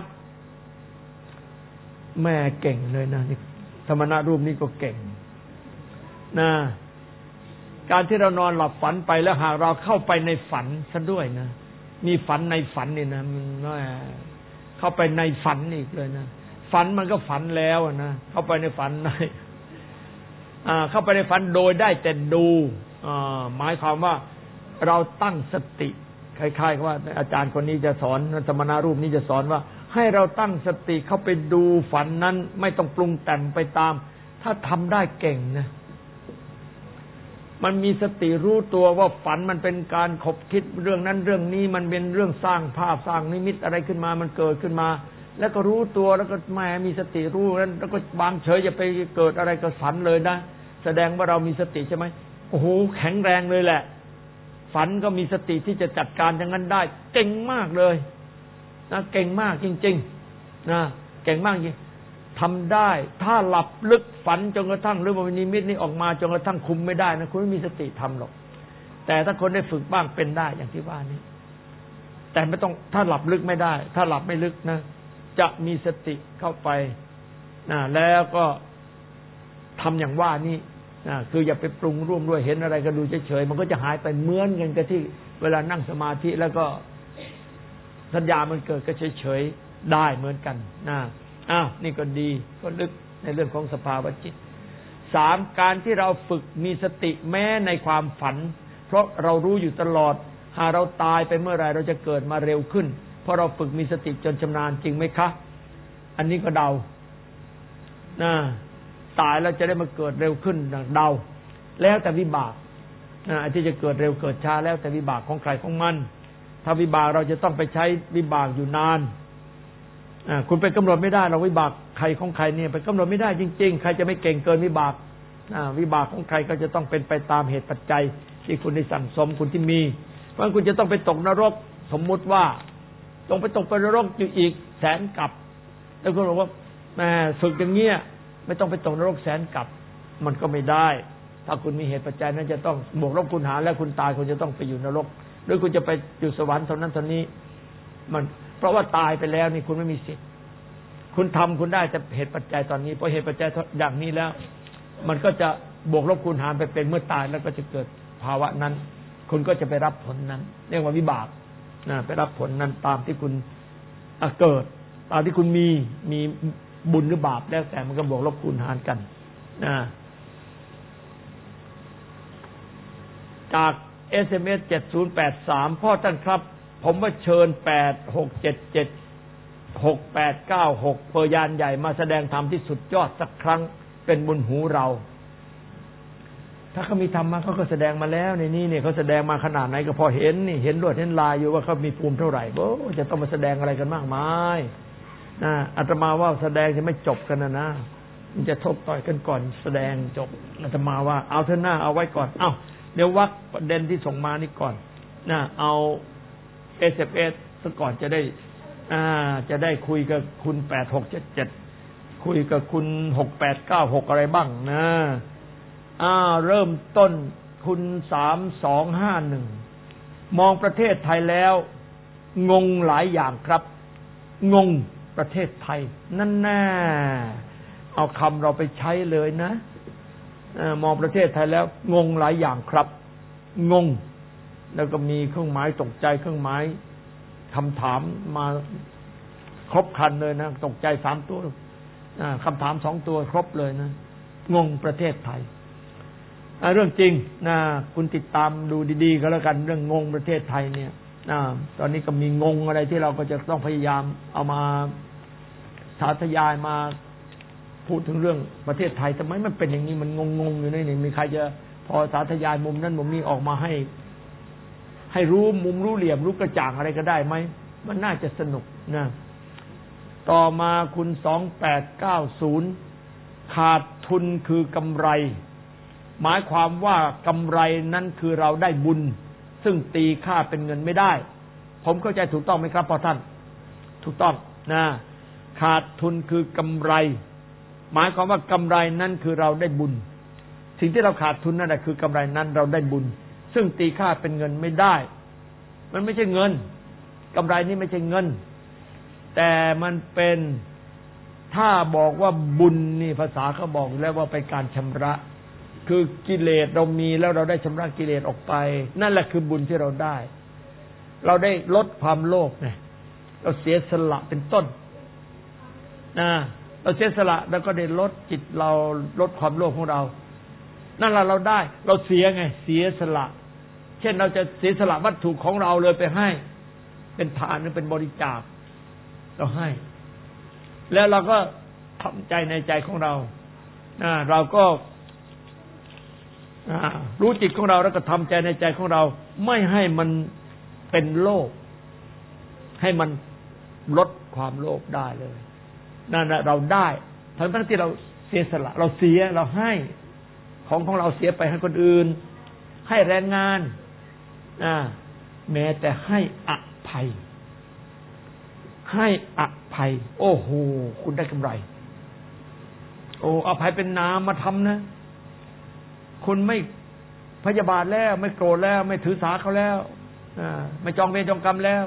แม่เก่งเลยนะนี่สมณะรูปนี้ก็เก่งนะการที่เรานอนหลับฝันไปแล้วหากเราเข้าไปในฝันซะด้วยนะมีฝันในฝันนี่นะมันเข้าไปในฝันอีกเลยนะฝันมันก็ฝันแล้วนะเข้าไปในฝันในเข้าไปในฝันโดยได้แต่ดูหมายความว่าเราตั้งสติคล้ายๆว่าอาจารย์คนนี้จะสอนสมณะรูปนี้จะสอนว่าให้เราตั้งสติเข้าไปดูฝันนั้นไม่ต้องปรุงแต่งไปตามถ้าทำได้เก่งนะมันมีสติรู้ตัวว่าฝันมันเป็นการขบคิดเรื่องนั้นเรื่องนี้มันเป็นเรื่องสร้างภาพสร้างนิมิตอะไรขึ้นมามันเกิดขึ้นมาแล้วก็รู้ตัวแล้วก็แม่มีสติรู้แล้วแล้วก็วางเฉยอย่าไปเกิดอะไรกับฝันเลยนะแสดงว่าเรามีสติใช่ไหมโอ้โหแข็งแรงเลยแหละฝันก็มีสติที่จะจัดการอย่างนั้นได้เก่งมากเลยนะเก่งมากจริงๆนะเก่งมากจริงทำได้ถ้าหลับลึกฝันจนกระทั่งหรือว่านิมิตนี้ออกมาจนกระทั่งคุมไม่ได้นะคุณไม่มีสติทำหรอกแต่ถ้าคนได้ฝึกบ้างเป็นได้อย่างที่ว่านี้แต่ไม่ต้องถ้าหลับลึกไม่ได้ถ้าหลับไม่ลึกนะจะมีสติเข้าไปนะแล้วก็ทำอย่างว่านี้นะคืออย่าไปปรุงร่วมด้วยเห็นอะไรก็ดูเฉยๆมันก็จะหายไปเหมือนกันกับที่เวลานั่งสมาธิแล้วก็สัญญามันเกิดก็เฉยๆได้เหมือนกันนะอ้าวนี่ก็ดีก็ลึกในเรื่องของสภาวะจิตสามการที่เราฝึกมีสติแม้ในความฝันเพราะเรารู้อยู่ตลอดหากเราตายไปเมื่อไรเราจะเกิดมาเร็วขึ้นเพราะเราฝึกมีสติจนชำนาญจริงไหมคะอันนี้ก็เดานะตายแล้วจะได้มาเกิดเร็วขึ้นเดาแล้วแต่วิบากนะที่จะเกิดเร็วเกิดช้าแล้วแต่วิบากของใครของมันถ้าวิบากเราจะต้องไปใช้วิบากอยู่นานคุณไปกำหนดไม่ได้เราวิบากใครของใครเนี่ยไปกำหนดไม่ได้จริงๆใครจะไม่เก่งเกินวิบากวิบากของใครก็จะต้องเป็นไปตามเหตุปัจจัยที่คุณได้สั่งสมคุณที่มีเพราะคุณจะต้องไปตกนรกสมมุติว่าต้องไปตกไปนรกอยู่อีกแสนกับแล้วคุณบอกว่าแหมฝึกอย่างเงี้ยไม่ต้องไปตกนรกแสนกับมันก็ไม่ได้ถ้าคุณมีเหตุปัจจัยนั้นจะต้องบวกลบคูณหารแล้วคุณตายคุณจะต้องไปอยู่นรกหรือคุณจะไปอยู่สวรรค์เท่านั้นเท่านี้มันเพราะว่าตายไปแล้วนี่คุณไม่มีสิทธิ์คุณทำคุณได้แต่เหตุปัจจัยตอนนี้พอเหตุปัจจัยอย่างนี้แล้วมันก็จะบวกลบคูณหารไปเป็นเมื่อตายแล้วก็จะเกิดภาวะนั้นคุณก็จะไปรับผลนั้นเรียกว่าวิบากนะไปรับผลนั้นตามที่คุณเกิดตามที่คุณมีมีบุญหรือบาปแล้วแต่มันก็บวกลบคูณหารกันนะจาก เอส เอ็ม เอส เจ็ดศูนย์แปดสามพ่อท่านครับผมว่าเชิญแปด หก เจ็ด เจ็ด หก แปด เก้า หกเปอร์ยานใหญ่มาแสดงธรรมที่สุดยอดสักครั้งเป็นบุญหูเราถ้าเขามีธรรมะเขาก็แสดงมาแล้วในนี้เนี่ยเขาแสดงมาขนาดไหนก็พอเห็นนี่เห็นรวดเห็นลายอยู่ว่าเขามีภูมิเท่าไหร่โอ้จะต้องมาแสดงอะไรกันมากมายนะอาตมาว่าแสดงจะไม่จบกันนะนะมันจะทบต่อยกันก่อนแสดงจบอาตมาว่าเอาเถอะหน้าเอาไว้ก่อนเอ้าเดี๋ยววักประเด็นที่ส่งมานี่ก่อนนะเอา เอส เอฟ เอส ซะก่อนจะได้อ่าจะได้คุยกับคุณแปด หก เจ็ด เจ็ดคุยกับคุณหก แปด เก้า หกอะไรบ้างนะอ่าเริ่มต้นคุณสาม สอง ห้า หนึ่งมองประเทศไทยแล้วงงหลายอย่างครับงงประเทศไทยนั่นแน่เอาคำเราไปใช้เลยนะมองประเทศไทยแล้วงงหลายอย่างครับงงแล้วก็มีเครื่องหมายตกใจเครื่องหมายคำถามมาครบครันเลยนะตกใจสามตัวคำถามสองตัวครบเลยนะงงประเทศไทยเรื่องจริงนะคุณติดตามดูดีๆก็แล้วกันเรื่องงงประเทศไทยเนี่ยตอนนี้ก็มีงงอะไรที่เราก็จะต้องพยายามเอามาสาธยายมาพูดถึงเรื่องประเทศไทยทำไมมันเป็นอย่างนี้มันงงๆอยู่ในนี่มีใครจะพอสาธยายมุมนั้นมุมนี้ออกมาให้ให้รู้มุมรู้เหลี่ยมรู้กระจ่างอะไรก็ได้ไหมมันน่าจะสนุกนะต่อมาคุณสองแปดเก้าศูนย์ขาดทุนคือกำไรหมายความว่ากำไรนั้นคือเราได้บุญซึ่งตีค่าเป็นเงินไม่ได้ผมเข้าใจถูกต้องไหมครับพ่อท่านถูกต้องนะขาดทุนคือกำไรหมายความว่ากำไรนั้นคือเราได้บุญสิ่งที่เราขาดทุนนั่นแหละคือกำไรนั้นเราได้บุญซึ่งตีค่าเป็นเงินไม่ได้มันไม่ใช่เงินกำไรนี้ไม่ใช่เงินแต่มันเป็นถ้าบอกว่าบุญนี่ภาษาเขาบอกแล้วว่าเป็นการชำระคือกิเลสเรามีแล้วเราได้ชำระกิเลสออกไปนั่นแหละคือบุญที่เราได้เราได้ลดความโลภไงเราเสียสละเป็นต้นนะเราเสียสละแล้วก็ได้ลดจิตเราลดความโลภของเรานั่นแหละเราได้เราเสียไงเสียสละเช่นเราจะเสียสละวัตถุของเราเลยไปให้เป็นทานหรือเป็นบริจาคเราให้แล้วเราก็ทำใจในใจของเราเราก็รู้จิตของเราแล้วก็ทำใจในใจของเราไม่ให้มันเป็นโลภให้มันลดความโลภได้เลยนั่นแหละเราได้ทั้งทั้งที่เราเสียสละเราเสียเราให้ของของเราเสียไปให้คนอื่นให้แรงงานแม้แต่ให้อภัยให้อภัยโอ้โหคุณได้กำไรโอ้อภัยเป็นนามธรรมนะคุณไม่พยาบาทแล้วไม่โกรธแล้วไม่ถือสาเขาแล้วไม่จองเวรจองกรรมแล้ว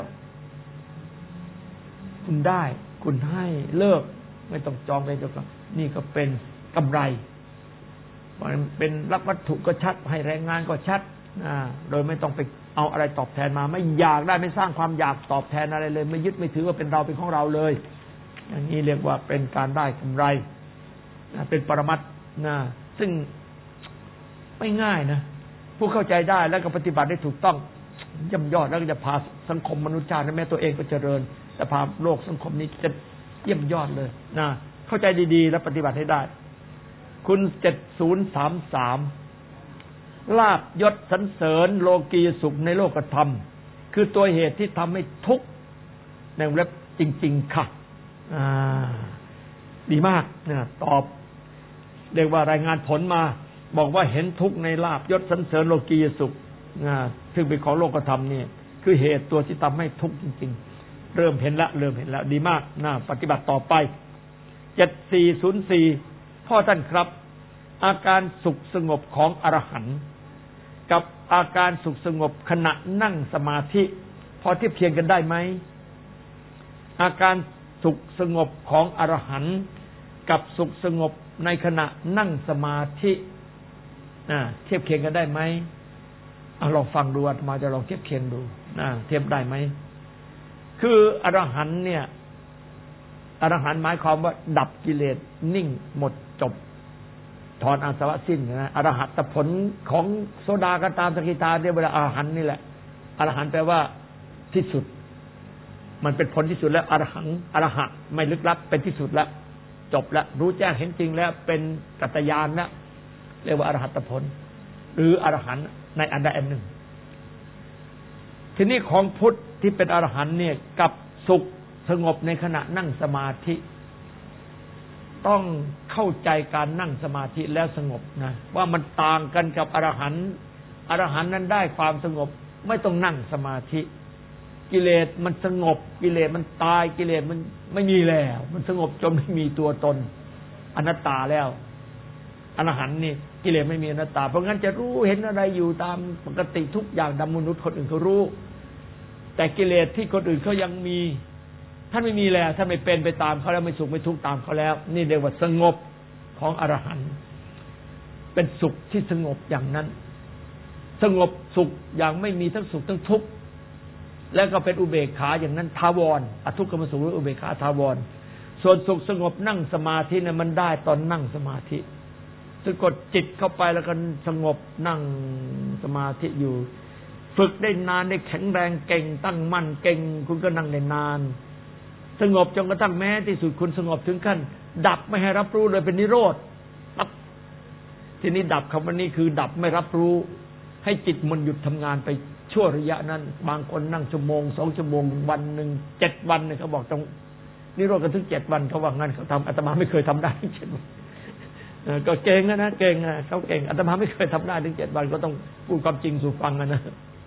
คุณได้คุณให้เลิกไม่ต้องจองเวรจองกรรมนี่ก็เป็นกำไรมันเป็นรับวัตถุก็ชัดให้แรงงานก็ชัดโดยไม่ต้องไปเอาอะไรตอบแทนมาไม่อยากได้ไม่สร้างความอยากตอบแทนอะไรเลยไม่ยึดไม่ถือว่าเป็นเราเป็นของเราเลยอย่างนี้เรียกว่าเป็นการได้กำไรเป็นปรมัตถ์นะซึ่งไม่ง่ายนะผู้เข้าใจได้แล้วก็ปฏิบัติได้ถูกต้องย่ำยอดแล้วก็จะพาสังคมมนุษยชาติแม้ตัวเองก็เจริญแต่พาโลกสังคมนี้จะเยี่ยมยอดเลยนะเข้าใจดีๆแล้วปฏิบัติให้ได้คุณเจ็ดศูนย์สามสามลาภยศสรรเสริญโลกียสุขในโลกธรรมคือตัวเหตุที่ทำให้ทุกข์ในวงเล็บจริงๆค่ะดีมากนะตอบเรียกว่ารายงานผลมาบอกว่าเห็นทุกข์ในลาภยศสรรเสริญโลกียสุขนะซึ่งเป็นของโลกธรรมนี่คือเหตุตัวที่ทำให้ทุกข์จริงๆเริ่มเห็นแล้วเริ่มเห็นแล้วดีมากนะปฏิบัติต่อไปเจ็ดสี่ศูนย์สี่พ่อท่านครับอาการสุขสงบของอรหันต์กับอาการสุขสงบขณะนั่งสมาธิพอเทียบเคียงกันได้ไหมอาการสุขสงบของอรหันต์กับสุขสงบในขณะนั่งสมาธิเทียบเคียงกันได้ไหมเอาลองฟังดูอาตมาจะลองเทียบเคียงดูเทียบได้ไหมคืออรหันต์เนี่ยอรหันต์หมายความว่าดับกิเลสนิ่งหมดจบถอนอาสวะสิ้นนะอรหัตผลของโสดาก็ตามสกิทาเรียกว่าอรหันต์นี่แหละอรหันต์แปลว่าที่สุดมันเป็นผลที่สุดแล้วอรหังอรหะไม่ลึกลับเป็นที่สุดแล้วจบแล้วรู้แจ้งเห็นจริงแล้วเป็นกัตตญาณแล้วเรียกว่าอรหัตผลหรืออรหันต์ในอันใดอันหนึ่งทีนี้ของพุทธที่เป็นอรหันต์เนี่ยกับสุขสงบในขณะนั่งสมาธิต้องเข้าใจการนั่งสมาธิแล้วสงบนะว่ามันต่างกันกับอรหันต์อรหันต์นั้นได้ความสงบไม่ต้องนั่งสมาธิกิเลสมันสงบกิเลสมันตายกิเลสมันไม่มีแล้วมันสงบจนไม่มีตัวตนอนัตตาแล้วอรหันต์นี่กิเลสไม่มีอนัตตาเพราะงั้นจะรู้เห็นอะไรอยู่ตามปกติทุกอย่างดังมนุษย์คนอื่นเขารู้แต่กิเลสที่คนอื่นเขายังมีท่านไม่มีแล้วท่านไม่เป็นไปตามเขาแล้วไม่สุขไม่ทุกข์ตามเขาแล้วนี่เรียกว่าสงบของอรหันต์เป็นสุขที่สงบอย่างนั้นสงบสุขอย่างไม่มีทั้งสุขทั้งทุกข์แล้วก็เป็นอุเบกขาอย่างนั้นทาวรอทุกขมสุขหรืออุเบกขาทาวรส่วนสุขสงบนั่งสมาธิเนี่ยมันได้ตอนนั่งสมาธิสะกดจิตเข้าไปแล้วก็สงบนั่งสมาธิอยู่ฝึกได้นานได้แข็งแรงเก่งตั้งมั่นเก่งคุณก็นั่งได้นานสงบจนกระทั่งแม้ที่สุดคุณสงบถึงขั้นดับไม่ให้รับรู้เลยเป็นนิโรธดับทีนี้ดับคำว่านี้คือดับไม่รับรู้ให้จิตมันหยุดทำงานไปชั่วระยะนั้นบางคนนั่งชั่วโมงสองชั่วโมงวันหนึ่งเจ็ดวันเนี่ยเขาบอกต้องนิโรธกันถึงเจ็ดวันเขาว่างั้นเขาทำอาตมาไม่เคยทำได้ถึงเจ็ดวันก็เก่งนะเก่งนะเขาเก่งอาตมาไม่เคยทำได้ถึงเจ็ดวันก็ต้องพูดความจริงสู่ฟังนะ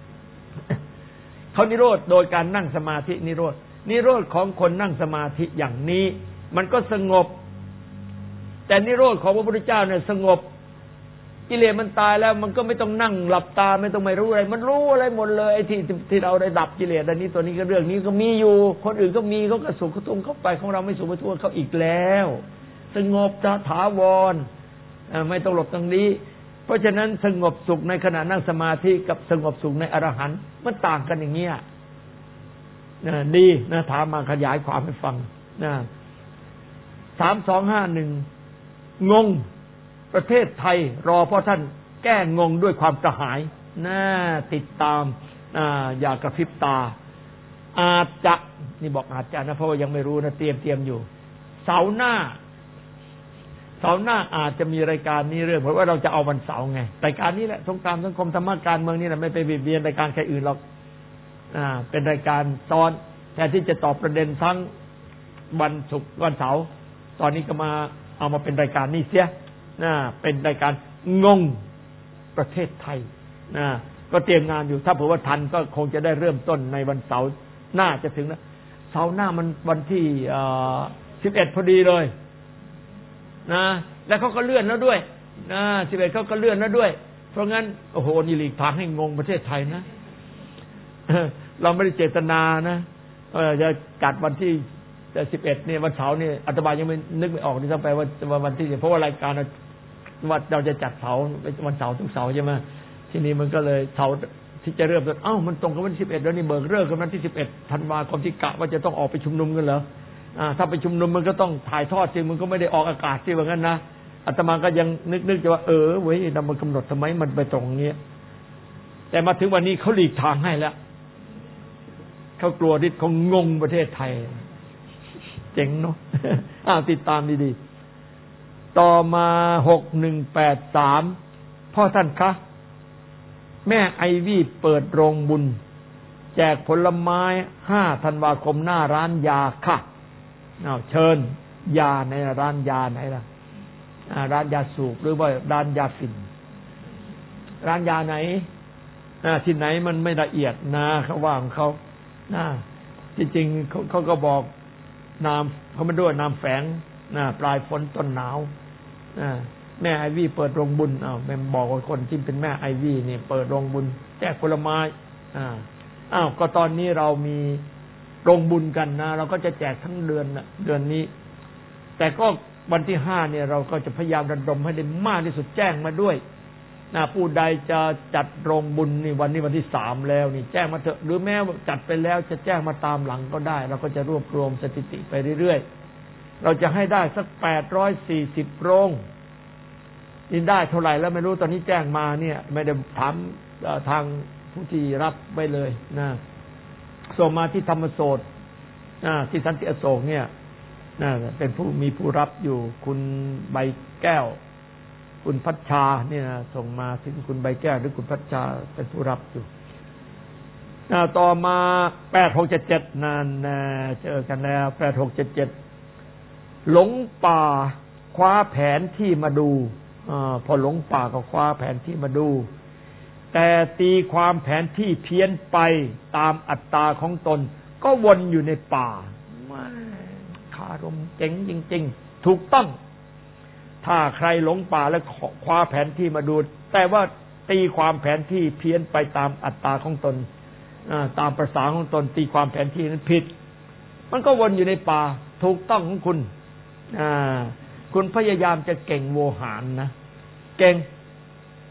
เขานิโรธโดยการนั่งสมาธินิโรธนิโรธของคนนั่งสมาธิอย่างนี้มันก็สงบแต่นิโรธของพระพุทธเจ้าเนี่ยสงบกิเลสมันตายแล้วมันก็ไม่ต้องนั่งหลับตาไม่ต้องไม่รู้อะไรมันรู้อะไรหมดเลยไอ้ที่ที่เราได้ดับกิเลสอันนี้ตัวนี้ก็เรื่องนี้ก็มีอยู่คนอื่นก็มีเขาก็สุขเขาทุกข์เข้าไปของเราไม่สุขไม่ทุกข์เขาอีกแล้วสงบถาวรไม่ต้องหลบตรงนี้เพราะฉะนั้นสงบสุขในขณะนั่งสมาธิกับสงบสุขในอรหันต์มันต่างกันอย่างเงี้ยนะดีนะถามมาขยายความให้ฟังนะสามสองห้าหนึ่งงงประเทศไทยรอเพราะท่านแก้งงด้วยความกระหายน่าติดตามอย่ากระพริบตาอาจจะนี่บอกอาจจะนะเพราะว่ายังไม่รู้นะเตรียมเตรียมอยู่เสาร์หน้าเสาร์หน้าอาจจะมีรายการนี้เรื่องเพราะว่าเราจะเอาวันเสาร์ไงรายการนี้แหละสงครามสังคมธรรมะการเมืองนี่แหละไม่ไปเบียดเบียนรายการใครอื่นหรอกอ่าเป็นรายการซ้อนแทนที่จะตอบประเด็นทั้งวันศุกร์วันเสาร์ตอนนี้ก็มาเอามาเป็นรายการนี้เสียนะเป็นรายการงงประเทศไทยนะก็เตรียมงานอยู่ถ้าเผื่อว่าทันก็คงจะได้เริ่มต้นในวันเสาร์หน้าจะถึงนะเสาร์หน้ามันวันที่สิบเอ็ดพอดีเลยนะแล้วเขาก็เลื่อนแล้วด้วยนะสิบเอ็ดเขาก็เลื่อนแล้วด้วยเพราะงั้นโอ้โหนี่หลีกทางให้งงประเทศไทยนะเราไม่ได้เจตนานะจะจัดวันที่สิบเอ็ดเนี่ยวันเสาร์นี่อาตมายังไม่นึกไม่ออกนี่ต้องไปว่าวันที่เพราะว่ารายการว่าเราจะจัดเสาร์วันเสาร์ทุกเสาร์ใช่ไหมทีนี้มันก็เลยเสาร์ที่จะเริ่มต้นเอ้ามันตรงกับวันที่สิบเอ็ดแล้วนี่เบิกเลิกกันวันที่สิบเอ็ดธันวาคมที่กะว่าจะต้องออกไปชุมนุมกันเหรออ่าถ้าไปชุมนุมมันก็ต้องถ่ายทอดจริงมันก็ไม่ได้ออกอากาศจริงว่างั้นนะอาตมาก็ยังนึกนึกจะว่าเออเว้ยเรามากำหนดทำไมมันไปตรงนี้แต่มาถึงวันนี้เขาหลีกทางให้แล้วเขากลัวที่เขางงประเทศไทยเจ๋งเนาะอ้าวติดตามดีๆต่อมาหกหนึ่งแปดสามพ่อท่านคะแม่ไอวี่เปิดโรงบุญแจกผลไม้ห้าธันวาคมหน้าร้านยาค่ะอ้าวเชิญยาในร้านยาไหนล่ะร้านยาสูบหรือว่าร้านยาฝิ่นร้านยาไหนที่ไหนมันไม่ละเอียดนะเขาว่าของเขาจริงๆเขาเขาก็บอกนามเขาไม่ด้วยนามแฝงปลายฝนต้นหนาวแม่ไอวี่เปิดโรงบุญอ้าวแม่บอกว่าคนที่เป็นแม่ไอวี่นี่เปิดโรงบุญแจกผลไม้อ้าวก็ตอนนี้เรามีโรงบุญกันนะเราก็จะแจกทั้งเดือนนะเดือนนี้แต่ก็วันที่ห้าเนี่ยเราก็จะพยายามระดมให้ได้มากที่สุดแจ้งมาด้วยนะผู้ใดจะจัดโรงบุญนี่วันนี้วันที่สามแล้วนี่แจ้งมาเถอะหรือแม้จัดไปแล้วจะแจ้งมาตามหลังก็ได้เราก็จะรวบรวมสถิติไปเรื่อยๆเราจะให้ได้สักแปดร้อยสี่สิบโรงนี่ได้เท่าไหร่แล้วไม่รู้ตอนนี้แจ้งมาเนี่ยไม่ได้ถามทางผู้ที่รับไว้เลยนะส่งมาที่ธรรมโสดที่สันติอโศกเนี่ยนะเป็นผู้มีผู้รับอยู่คุณใบแก้วคุณพัชชาเนี่ยส่งมาถึงคุณใบแก้วหรือคุณพัชชาเป็นผู้รับอยู่ต่อมาแปดหกเจ็ดเจ็ดนั่นเจอกันแล้วแปดหกเจ็ดเจ็ดหลงป่าคว้าแผนที่มาดูอพอหลงป่าก็คว้าแผนที่มาดูแต่ตีความแผนที่เพี้ยนไปตามอัตตาของตนก็วนอยู่ในป่าคารมเจ๋งจริงๆถูกต้องถ้าใครหลงป่าแล้วคว้าแผนที่มาดูแต่ว่าตีความแผนที่เพี้ยนไปตามอัตตาของตนตามประสาของตนตีความแผนที่นั้นผิดมันก็วนอยู่ในป่าถูกต้องของคุณคุณพยายามจะเก่งโวหารนะเก่งแต่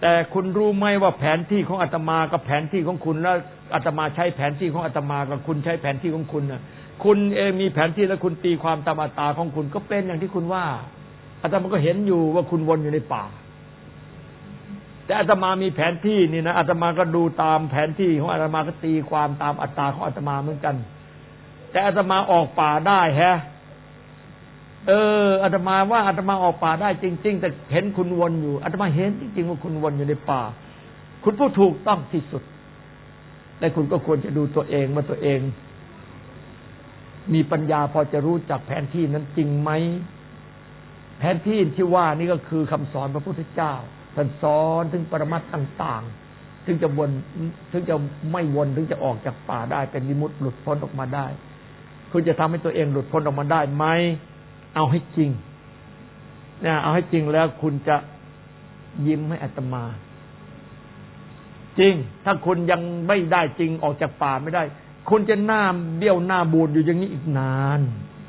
แต่คุณรู้ไหมว่าแผนที่ของอาตมากับแผนที่ของคุณแล้วอาตมาใช้แผนที่ของอาตมากับคุณใช้แผนที่ของคุณน่ะคุณเองมีแผนที่แล้วคุณตีความตามอัตตาของคุณก็เป็นอย่างที่คุณว่าอาตมาก็เห็นอยู่ว่าคุณวนอยู่ในป่าแต่อาตมามีแผนที่นี่นะอาตมาก็ดูตามแผนที่ของอาตมาก็ตีความตามอัตตาของอาตมาเหมือนกันแต่อาตมาออกป่าได้แฮะเอออาตมาว่าอาตมาออกป่าได้จริงๆแต่เห็นคุณวนอยู่อาตมาเห็นจริงๆว่าคุณวนอยู่ในป่าคุณพูดถูกต้องที่สุดแต่คุณก็ควรจะดูตัวเองว่าตัวเองมีปัญญาพอจะรู้จักแผนที่นั้นจริงไหมแผนที่ที่ว่านี่ก็คือคำสอนพระพุทธเจ้าท่านสอนถึงปรมัตถ์ต่างๆถึงจะวนถึงจะไม่วนถึงจะออกจากป่าได้เป็นวิมุตติหลุดพ้นออกมาได้คุณจะทำให้ตัวเองหลุดพ้นออกมาได้ไหมเอาให้จริงนะเอาให้จริงแล้วคุณจะยิ้มให้อาตมาจริงถ้าคุณยังไม่ได้จริงออกจากป่าไม่ได้คุณจะหน้าเบี้ยวหน้าบูดอยู่อย่างนี้อีกนาน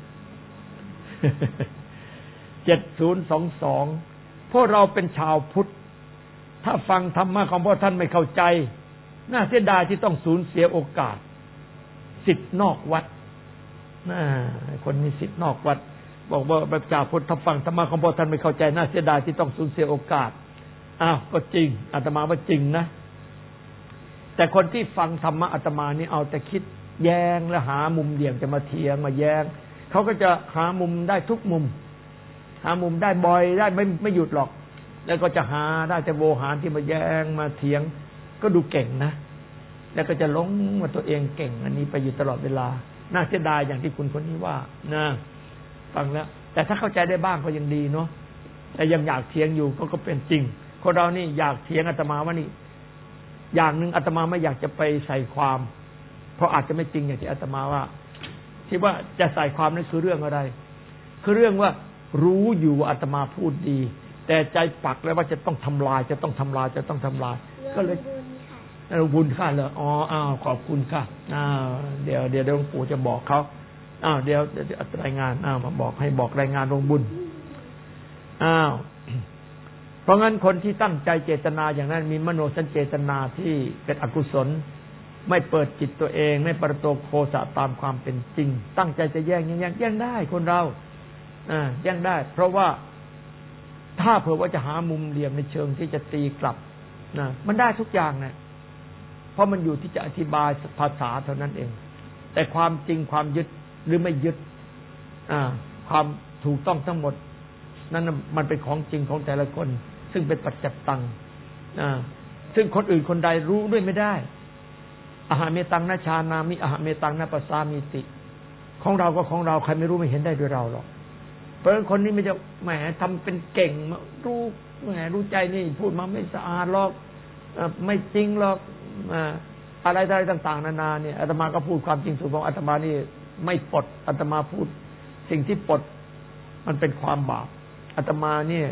เจ็ดศูนย์สองสองพวกเราเป็นชาวพุทธถ้าฟังธรรมะของพระท่านไม่เข้าใจน่าเสียดายที่ต้องสูญเสียโอกาสศิษย์นอกวัดน่าคนมีศิษย์นอกวัดบอกว่าพระเจ้าพุทธถ้าฟังธรรมะของพระท่านไม่เข้าใจน่าเสียดายที่ต้องสูญเสียโอกาสอ้าวก็จริงอาตมาว่าจริงนะแต่คนที่ฟังธรรมะอาตมานี่เอาแต่คิดแย้งและหามุมเดี่ยงจะมาเถียงมาแย้งเขาก็จะหามุมได้ทุกมุมหามุมได้บ่อยได้ไม่ไม่หยุดหรอกแล้วก็จะหาได้แต่โวหารที่มาแย้งมาเถียงก็ดูเก่งนะแล้วก็จะหลงว่าตัวเองเก่งอันนี้ไปอยู่ตลอดเวลาน่าเสียดายอย่างที่คุณคนนี้ว่านะฟังแล้วแต่ถ้าเข้าใจได้บ้างก็ยังดีเนาะแต่ยังอยากเถียงอยู่ก็ก็เป็นจริงคนเรานี่อยากเถียงอาตมาว่านี่อย่างหนึ่งอาตมาไม่อยากจะไปใส่ความเพราะอาจจะไม่จริงอย่างที่อาตมาว่าที่ว่าจะใส่ความนั่นคือเรื่องอะไรคือเรื่องว่ารู้อยู่อาตมาพูดดีแต่ใจปักแล้วว่าจะต้องทำลายจะต้องทำลายจะต้องทำลายก็เลยเราบุญค่ะเหรออ๋ออ้าวขอบคุณค่ะอ้าวเดี๋ยวเดี๋ยวหลวงปู่จะบอกเขาอ้าวเดี๋ยวเดี๋ยวรายงานอ้าวมาบอกให้บอกรายงานลงบุญอ้าวเพราะงั้นคนที่ตั้งใจเจตนาอย่างนั้นมีมโนสัญเจตนาที่เป็นอกุศลไม่เปิดจิตตัวเองไม่ประโตโคสะตามความเป็นจริงตั้งใจจะแย่งแย่งแย่งได้คนเราอ่าแย่งได้เพราะว่าถ้าเผื่อว่าจะหามุมเหลี่ยมในเชิงที่จะตีกลับนะมันได้ทุกอย่างนะเพราะมันอยู่ที่จะอธิบายภาษาเท่านั้นเองแต่ความจริงความยึดหรือไม่ยึดอ่าความถูกต้องทั้งหมดนั่นมันเป็นของจริงของแต่ละคนซึ่งเป็นปัจจัตตังอ่าซึ่งคนอื่นคนใดรู้ด้วยไม่ได้อหะเมตังนะชานามิอหะเมตังนะปัสสามิติของเราก็ของเราใครไม่รู้ไม่เห็นได้ด้วยเราหรอกเพราะคนนี้ไม่จะแหมทำเป็นเก่งรู้แหมรู้ใจนี่พูดมาไม่สะอาดหรอกไม่จริงหรอกอะไรอะไรต่างๆนานาเนี่ยอาตมาก็พูดความจริงสุดของอาตมานี่ไม่ปดอาตมาพูดสิ่งที่ปดมันเป็นความบาปอาตมาเนี่ย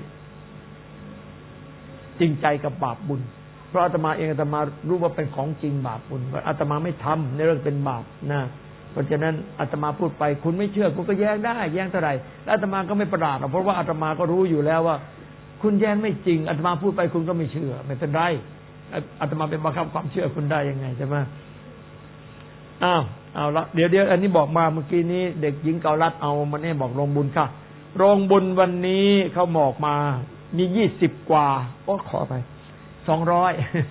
จริงใจกับบาปบุญเพราะอาตมาเองอาตมารู้ว่าเป็นของจริงบาปบุญเพราะอาตมาไม่ทำในเรื่องเป็นบาปนะเพราะฉะนั้นอาตมาพูดไปคุณไม่เชื่อคุณก็แย้งได้แย้งเท่าไหร่แล้วอาตมาก็ไม่ประหลาดหรอกเพราะว่าอาตมาก็รู้อยู่แล้วว่าคุณแย้งไม่จริงอาตมาพูดไปคุณก็ไม่เชื่อไม่เป็นไรอาตมาเป็นบังคับความเชื่อคุณได้ยังไงใช่ไหมอ้าวเอาละเดี๋ยวเดี๋ยวอันนี้บอกมาเมื่อกี้นี้เด็กหญิงเกาลัดเอามาเนี่ยบอกโรงบุญค่ะโรงบุญวันนี้เขาบอกมามียี่สิบกว่าโอ้ขอไปสองร้อย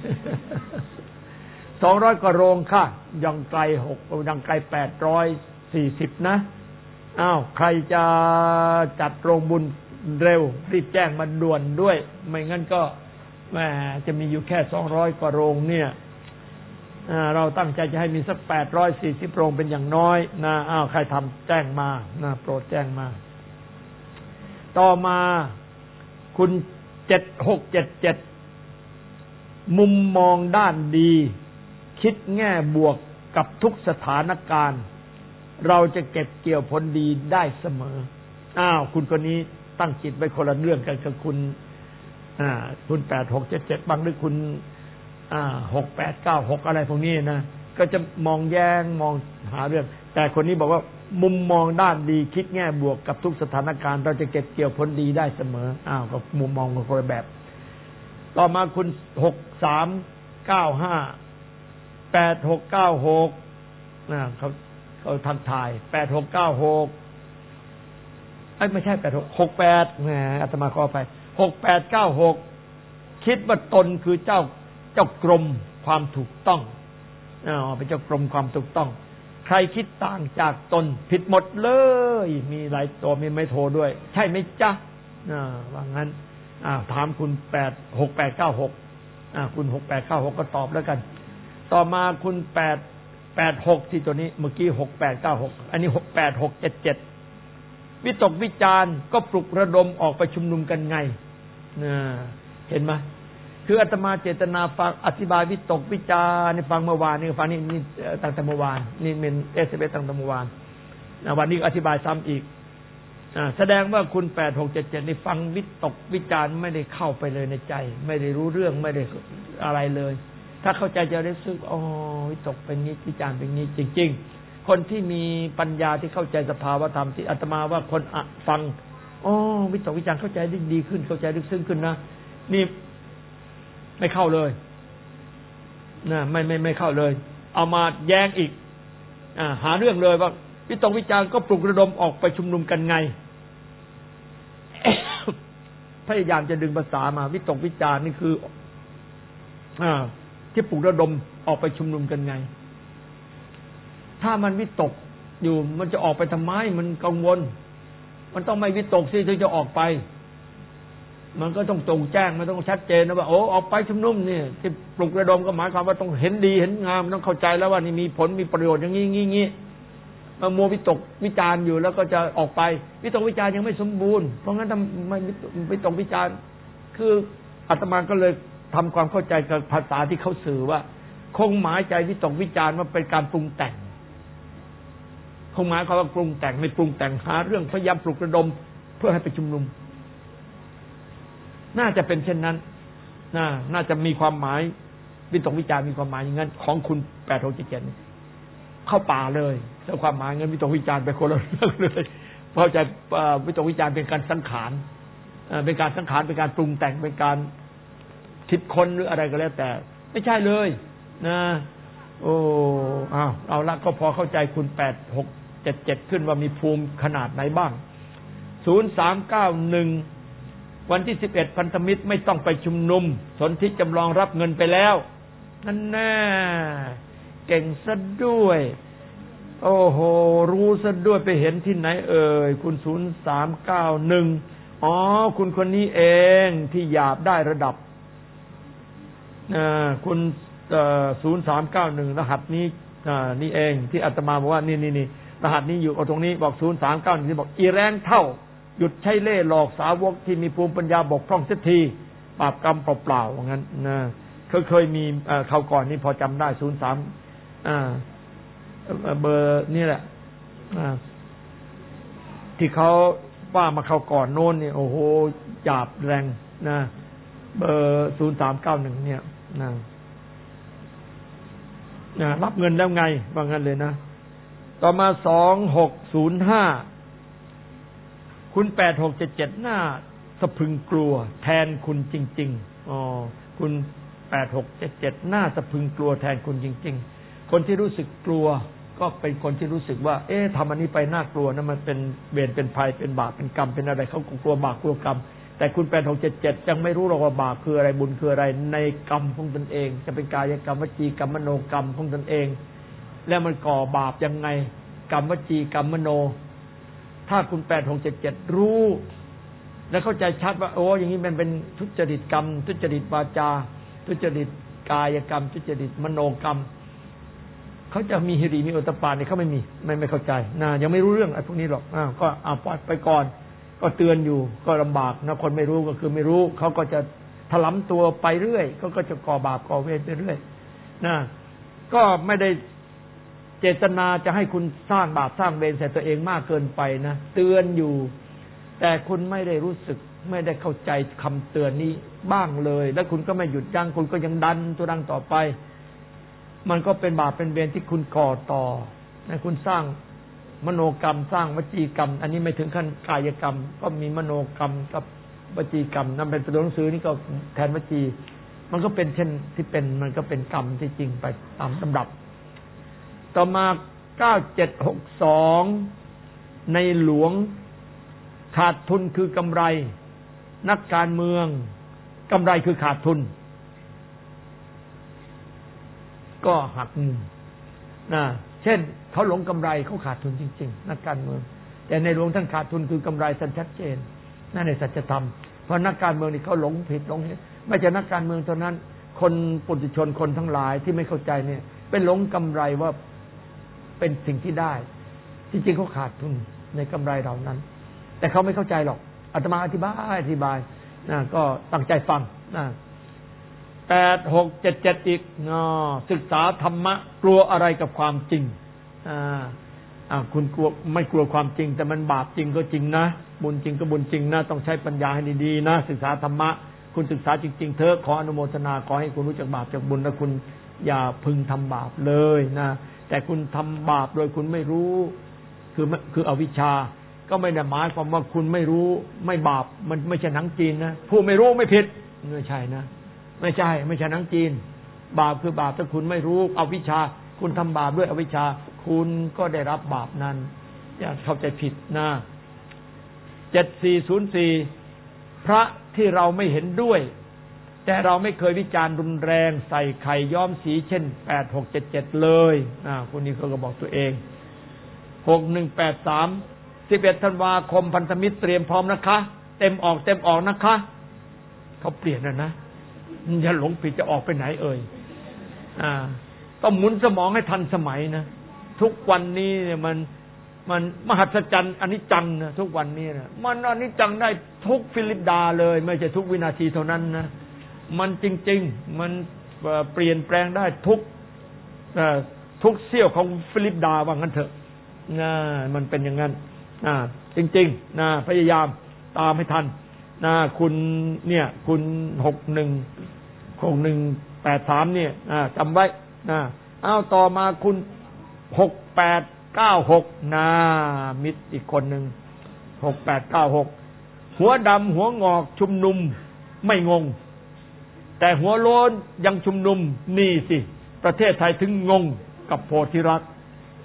สองร้อยกว่าโรงค่ะยังไกลหกยังไกลแปดร้อยสี่สิบนะอ้าวใครจะจัดโรงบุญเร็วรีบแจ้งมาด่วนด้วยไม่งั้นก็แหมจะมีอยู่แค่สองร้อยกว่าโรงเนี่ยเราตั้งใจจะให้มีสักแปดร้อยสี่สิบโรงเป็นอย่างน้อยนะอ้าวใครทำแจ้งมานะโปรดแจ้งมาต่อมาคุณเจ็ดหกเจ็ดเจ็ดมุมมองด้านดีคิดแง่บวกกับทุกสถานการณ์เราจะเก็บเกี่ยวผลดีได้เสมออ้าวคุณคนนี้ตั้งจิตไว้คนละเรื่องกันกับคุณอ่าคุณแปดหกเจ็ดเจ็ดบางหรือคุณอ่าหกแปดเก้าหกอะไรพวกนี้นะก็จะมองแย้งมองหาเรื่องแต่คนนี้บอกว่ามุมมองด้านดีคิดแง่บวกกับทุกสถานการณ์เราจะเก็บเกี่ยวผลดีได้เสมออ้าวก็มุมมองของคนละแบบต่อมาคุณหกสามเก้าห้าแปดหกเก้าหกนะเขาเขาทักทายแปดหกเก้าหกไอ้ไม่ใช่แปดหกหกแปดแหมอาตมาขอไปหกแปดเก้าหกคิดว่าตนคือเจ้าเจ้ากรมความถูกต้องอ๋อเป็นเจ้ากรมความถูกต้องใครคิดต่างจากตนผิดหมดเลยมีหลายตัวมีไม่โทรด้วยใช่ไหมจ๊ะอ่าว่างั้นอ่าถามคุณแปดหกแปดเก้าหกอ่าคุณหกแปดเก้าหกก็ตอบแล้วกันต่อมาคุณแปดแปดหกที่ตัวนี้เมื่อกี้หกแปดเก้าหกอันนี้หกแปดหกเจ็ดเจ็ดวิตกวิจารณ์ก็ปลุกระดมออกไปชุมนุมกันไงนะเห็นไหมคืออาตมาเจตนาฟังอธิบายวิตกวิจารณ์ในฟังเมื่อวานนี่ฟังนี่นี่ตั้งแต่เมื่อวานนี่เป็นเอสเอตั้งแต่เมื่อวานวันนี้อธิบายซ้ำอีกแสดงว่าคุณแปดหกเจ็ดเจ็ดนี่ฟังวิตกวิจารณ์ไม่ได้เข้าไปเลยในใจ ไม่ได้รู้เรื่องไม่ได้อะไรเลยถ้าเข้าใจจะรู้สึกอ๋อวิตกเป็นนี้วิจารณ์เป็นนี้จริงๆคนที่มีปัญญาที่เข้าใจสภาวธรรมที่อาตมาว่าคนฟังอ๋อวิตกวิจารณ์เข้าใจได้ดีขึ้นเข้าใจลึกซึ้งขึ้นนะนี่ไม่เข้าเลยนะไม่ไม่ไม่เข้าเลยเอามาแย้งอีกอ่าหาเรื่องเลยว่าวิตกวิจารณ์ก็ปลุกระดมออกไปชุมนุมกันไง พยายามจะดึงภาษามาวิตกวิจารณ์นี่คืออ่าที่ปลุกระดมออกไปชุมนุมกันไงถ้ามันวิตกอยู่มันจะออกไปทำไมมันกังวลมันต้องไม่วิตกสิถึงจะออกไปมันก็ต้องตรงแจ้งมันต้องชัดเจนนะว่าโอ้ออกไปชุมนุมนี่ที่ปลุกระดมก็หมายความว่าต้องเห็นดีเห็นงามต้องเข้าใจแล้วว่านี่มีผลมีประโยชน์อย่างนี้งี้งี้มามัววิตกวิจารณ์อยู่แล้วก็จะออกไปวิตกวิจารณ์ยังไม่สมบูรณ์เพราะงั้นทำไม่วิตกวิจารณ์คืออาตมาก็เลยทำความเข้าใจกับภาษาที่เขาสื่อว่าคงหมายใจวิตกวิจารณ์ว่าเป็นการปรุงแต่งคงหมายความว่าปรุงแต่งไม่ปรุงแต่งหาเรื่องพยายามปลุกระดมเพื่อให้ไปชุมนุมน่าจะเป็นเช่นนั้นน่าน่าจะมีความหมายวิตกวิจารณ์มีความหมายอย่างนั้นของคุณแปดหกเจ็ดเจ็ดเข้าป่าเลยแล้วความหมายเงินวิตกวิจารณ์ไปคนละเรื่องเลยเพราะใจวิตกวิจารณ์เป็นการสังขารเป็นการสังขารเป็นการปรุงแต่งเป็นการคิดค้นหรืออะไรก็แล้วแต่ไม่ใช่เลยนะโอ้อ้าวเอาละก็พอเข้าใจคุณแปดหกเจ็ดเจ็ดขึ้นว่ามีภูมิขนาดไหนบ้างศูนย์สามเก้าหนึ่งวันที่สิบเอ็ดพันธมิตรไม่ต้องไปชุมนุมสนธิจำลองรับเงินไปแล้วนั่นแน่เก่งซะด้วยโอ้โหรู้ซะด้วยไปเห็นที่ไหนเอ่ยคุณศูนย์สามเก้าหนึ่งอ๋อคุณคนนี้เองที่หยาบได้ระดับอ่าคุณศูนย์สามเก้าหนึ่งรหัสนี้อ่านี่เองที่อาตมาบอกว่านี่นี่นี่รหัสนี้อยู่ตรงนี้บอกศูนย์สามเก้าหนึ่งที่บอกอีแรงเท่าหยุดใช้เล่ห์หลอกสาวกที่มีภูมิปัญญาบกพร่องเสียทีบาปกรรมเปล่าๆว่างั้นนะเคยเคยมีคราวก่อนนี่พอจำได้ศูนย์สามอ่าเบอร์นี่แหละที่เขาว่ามาเข้าก่อนโน้นนี่โอ้โหหยาบแรงนะเบอร์ศูนย์สามเก้าหนึ่งเนี่ยนะนะรับเงินแล้วไงว่างั้นเลยนะต่อมาสองหกศูนย์ห้าคุณแปดหกเจ็ดเจ็ดหน้าสะพึงกลัวแทนคุณจริงๆอ๋อคุณแปดหกเจ็ดเจ็ดหน้าสะพึงกลัวแทนคุณจริงๆคนที่รู้สึกกลัวก็เป็นคนที่รู้สึกว่าเอ๊ะทำอันนี้ไปน่ากลัวนะมันเป็นเวรเป็นภัยเป็นบาปเป็นกรรมเป็นอะไรเขากลัวบาปกลัวกรรมแต่คุณแปดหกเจ็ดเจ็ดยังไม่รู้หรอกว่าบาปคืออะไรบุญคืออะไรในกรรมของตนเองจะเป็นกายกรรมวจีกรรมมโนกรรมของตนเองแล้วมันก่อบาปยังไงกรรมวจีกรรมมโนถ้าคุณแปดหกเจ็ดเจ็ดรู้และเข้าใจชัดว่าโอ้อย่างนี้มันเป็นทุจริตกรรมทุจริตวาจาทุจริตกายกรรมทุจริตมโนกรรมเขาจะมีหิริมีโอตปาเนี่ยเขาไม่มีไม่ไม่เข้าใจนะยังไม่รู้เรื่องไอ้พวกนี้หรอกอ่าก็เอาปล่อยไปก่อนก็เตือนอยู่ก็ลำบากนะคนไม่รู้ก็คือไม่รู้เขาก็จะถลำตัวไปเรื่อยเขาก็จะก่อบาปก่อเวรไปเรื่อยนะก็ไม่ได้เจตนาจะให้คุณสร้างบาปสร้างเวรใส่ตัวเองมากเกินไปนะเตือนอยู่แต่คุณไม่ได้รู้สึกไม่ได้เข้าใจคำเตือนนี้บ้างเลยแล้วคุณก็ไม่หยุดยั้งคุณก็ยังดันตัวดังต่อไปมันก็เป็นบาปเป็นเวรที่คุณก่อต่อนะคุณสร้างมโนกรรมสร้างวจีกรรมอันนี้ไม่ถึงขั้นกายกรรมก็มีมโนกรรมกับวจีกรรมนั่นเป็นตัวหนังสือนี่ก็แทนวจีมันก็เป็นเช่นที่เป็นมันก็เป็นกรรมที่จริงไปตามลำดับต่อมาเก้าเจ็ดหกสองในหลวงขาดทุนคือกำไรนักการเมืองกำไรคือขาดทุนก็หักเงินนะเช่นเขาหลงกำไรเขาขาดทุนจริงๆนักการเมืองแต่ในหลวงท่านขาดทุนคือกำไรสัญชัดเจนนั่นในสัจธรรมเพราะนักการเมืองนี่เขาหลงผิดหลงไม่ใช่นักการเมืองเท่านั้นคนปุถุชนคนทั้งหลายที่ไม่เข้าใจเนี่ยเป็นหลงกำไรว่าเป็นสิ่งที่ได้ที่จริงเขาขาดทุนในกำไรเหล่านั้นแต่เขาไม่เข้าใจหรอกอาตมาอธิบายอธิบายนะก็ตั้งใจฟังนะแปดหกเจ็ดเจ็ดอีกอ๋อศึกษาธรรมะกลัวอะไรกับความจริงอ่าอ่าคุณกลัวไม่กลัวความจริงแต่มันบาปจริงก็จริงนะบุญจริงก็บุญจริงนะต้องใช้ปัญญาให้ดีๆนะศึกษาธรรมะคุณศึกษาจริงๆเถอะขออนุโมทนาขอให้คุณรู้จักบาปจากบุญและคุณอย่าพึงทำบาปเลยนะแต่คุณทำบาปโดยคุณไม่รู้คือคืออวิชชาก็ไม่ได้หมายความว่าคุณไม่รู้ไม่บาปมันไม่ใช่หนังจีนนะผู้ไม่รู้ไม่ผิดไม่ใช่นะไม่ใช่ไม่ใช่หนังจีนบาปคือบาปถ้าคุณไม่รู้อวิชชาคุณทำบาปด้วยอวิชชาคุณก็ได้รับบาปนั้นอย่าเข้าใจผิดนะเจ็ดสี่ศูนย์สี่พระที่เราไม่เห็นด้วยแต่เราไม่เคยวิจารณ์รุนแรงใส่ไข่ย้อมสีเช่นแปดหกเจ็ดเจ็ดเลยอ่าคนนี้เขาก็บอกตัวเองหกหนึ่งแปดสามสิบเอ็ดธันวาคมพันธมิตรเตรียมพร้อมนะคะเต็มออกเต็มออกนะคะเขาเปลี่ยนนะนะอย่าหลงผิดจะออกไปไหนเอ่ยอ่าต้องหมุนสมองให้ทันสมัยนะทุกวันนี้เนี่ยมันมันมหัศจรรย์อนิจจังนะทุกวันนี้นะมันอนิจจังได้ทุกฟิลิปดาเลยไม่ใช่ทุกวินาทีเท่านั้นนะมันจริงๆมันเปลี่ยนแปลงได้ทุกทุกเสี้ยวของฟิลิปดาว่างั้นเถอะนะมันเป็นอย่างนั้นนะจริงๆนะพยายามตามให้ทันนะคุณเนี่ยคุณหกหนึ่งหกหนึ่งแปดสามเนี่ยจำไว้นะเอาต่อมาคุณหกแปดเก้าหกนะมิตรอีกคนหนึ่งหกแปดเก้าหกหัวดำหัวงอกชุมนุมไม่งงแต่หัวโล้นยังชุมนุมนี่สิประเทศไทยถึงงงกับโพธิรักษ์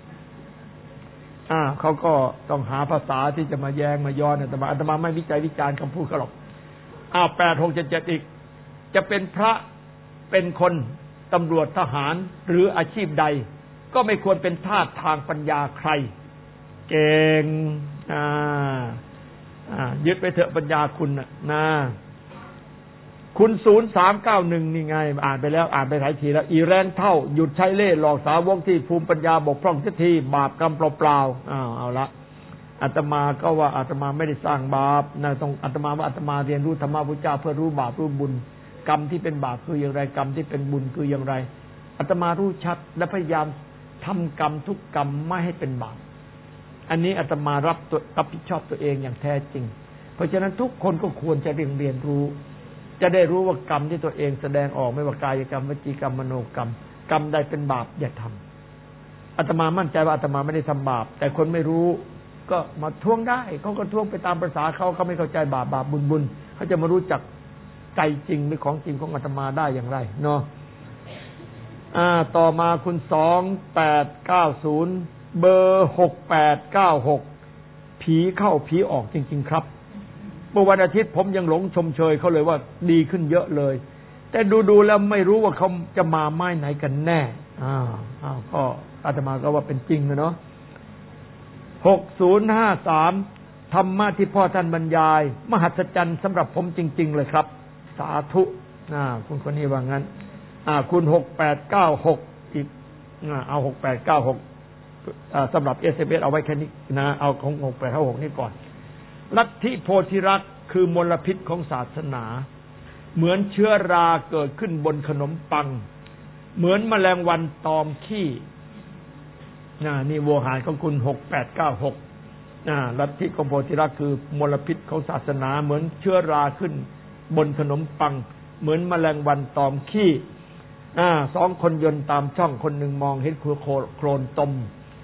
อ่าเขาก็ต้องหาภาษาที่จะมาแย้งมาย้อนอาตมาอาตมาไม่วิจัยวิจารณ์คำพูดเขาหรอกอ้าวแปดหกเจ็ดเจ็ดอีกจะเป็นพระเป็นคนตำรวจทหารหรืออาชีพใดก็ไม่ควรเป็นทาสทางปัญญาใครเก่งอ่าอ่ายึดไปเถอะปัญญาคุณน่ะนะคุณศูนย์สามเก้าหนึ่งนี่ไงอ่านไปแล้วอ่านไปหลายทีแล้วอีแรงเท่าหยุดใช้เล่ห์หลอกสาวกที่ภูมิปัญญาบกพร่องเสียทีบาปกรรมเปล่าๆอ้าวเอาละอาตมาก็ว่าอาตมาไม่ได้สร้างบาปนะต้องอาตมาว่าอาตมาเรียนรู้ธรรมะพุทธเจ้าเพื่อรู้บาปรู้บุญกรรมที่เป็นบาปคืออย่างไรกรรมที่เป็นบุญคืออย่างไรอาตมารู้ชัดและพยายามทำกรรมทุกกรรมไม่ให้เป็นบาปอันนี้อาตมารับตัวรับผิดชอบตัวเองอย่างแท้จริงเพราะฉะนั้นทุกคนก็ควรจะเรียนเรียนรู้จะได้รู้ว่ากรรมที่ตัวเองแสดงออกไม่ว่ากายกรรมวจีกรรมมโนกรรมกรรมใดเป็นบาปอย่าทำอาตมามั่นใจว่าอาตมาไม่ได้ทำบาปแต่คนไม่รู้ก็มาท้วงได้เขาก็ท้วงไปตามภาษาเขาเขาไม่เข้าใจบาปบาปบุญบุญเขาจะมารู้จักใจจริงหรือของจริงของอาตมาได้อย่างไรเนาะอ่าต่อมาคุณสองแปดเก้าศูนย์เบอร์หกแปดเก้าหกผีเข้าผีออกจริงๆครับเมื่อวันอาทิตย์ผมยังหลงชมเชยเขาเลยว่าดีขึ้นเยอะเลยแต่ดูๆแล้วไม่รู้ว่าเขาจะมาไม้ไหนกันแน่อ้าวอ้าวก็อาตมาก็ว่าเป็นจริงนะเนาะหกศูนย์ห้าสามธรรมะที่พ่อท่านบรรยายมหัศจรรย์สำหรับผมจริงๆเลยครับสาธุอ่าคุณคนนี้ว่างั้นอ่าคุณหกแปดเก้าหกอีกอ่าเอาหกแปดเก้าหกอ่าสำหรับ เอส เอ็ม เอส เอาไว้แค่นี้นะเอาของหกแปดเก้าหกนี่ก่อนลัทธิโพธิรักษ์คือมลพิษของศาสนาเหมือนเชื้อราเกิดขึ้นบนขนมปังเหมือนแมลงวันตอมขี้น่ะนี่โวหารของคุณหกแปดเก้าหกน่ะลัทธิของโพธิรักษ์คือมลพิษของศาสนาเหมือนเชื้อราขึ้นบนขนมปังเหมือนแมลงวันตอมขี้อ่าสองคนยนต์ตามช่องคนหนึ่งมองเห็นโคลนตม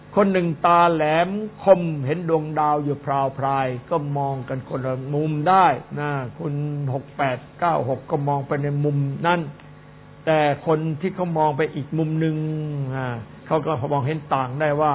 คนหนึ่งตาแหลมคมเห็นดวงดาวอยู่พราวพรายก็มองกันคนละมุมได้นะคุณหกแปดเก้าหกก็มองไปในมุมนั้นแต่คนที่เขามองไปอีกมุมหนึ่งเขาก็มองเห็นต่างได้ว่า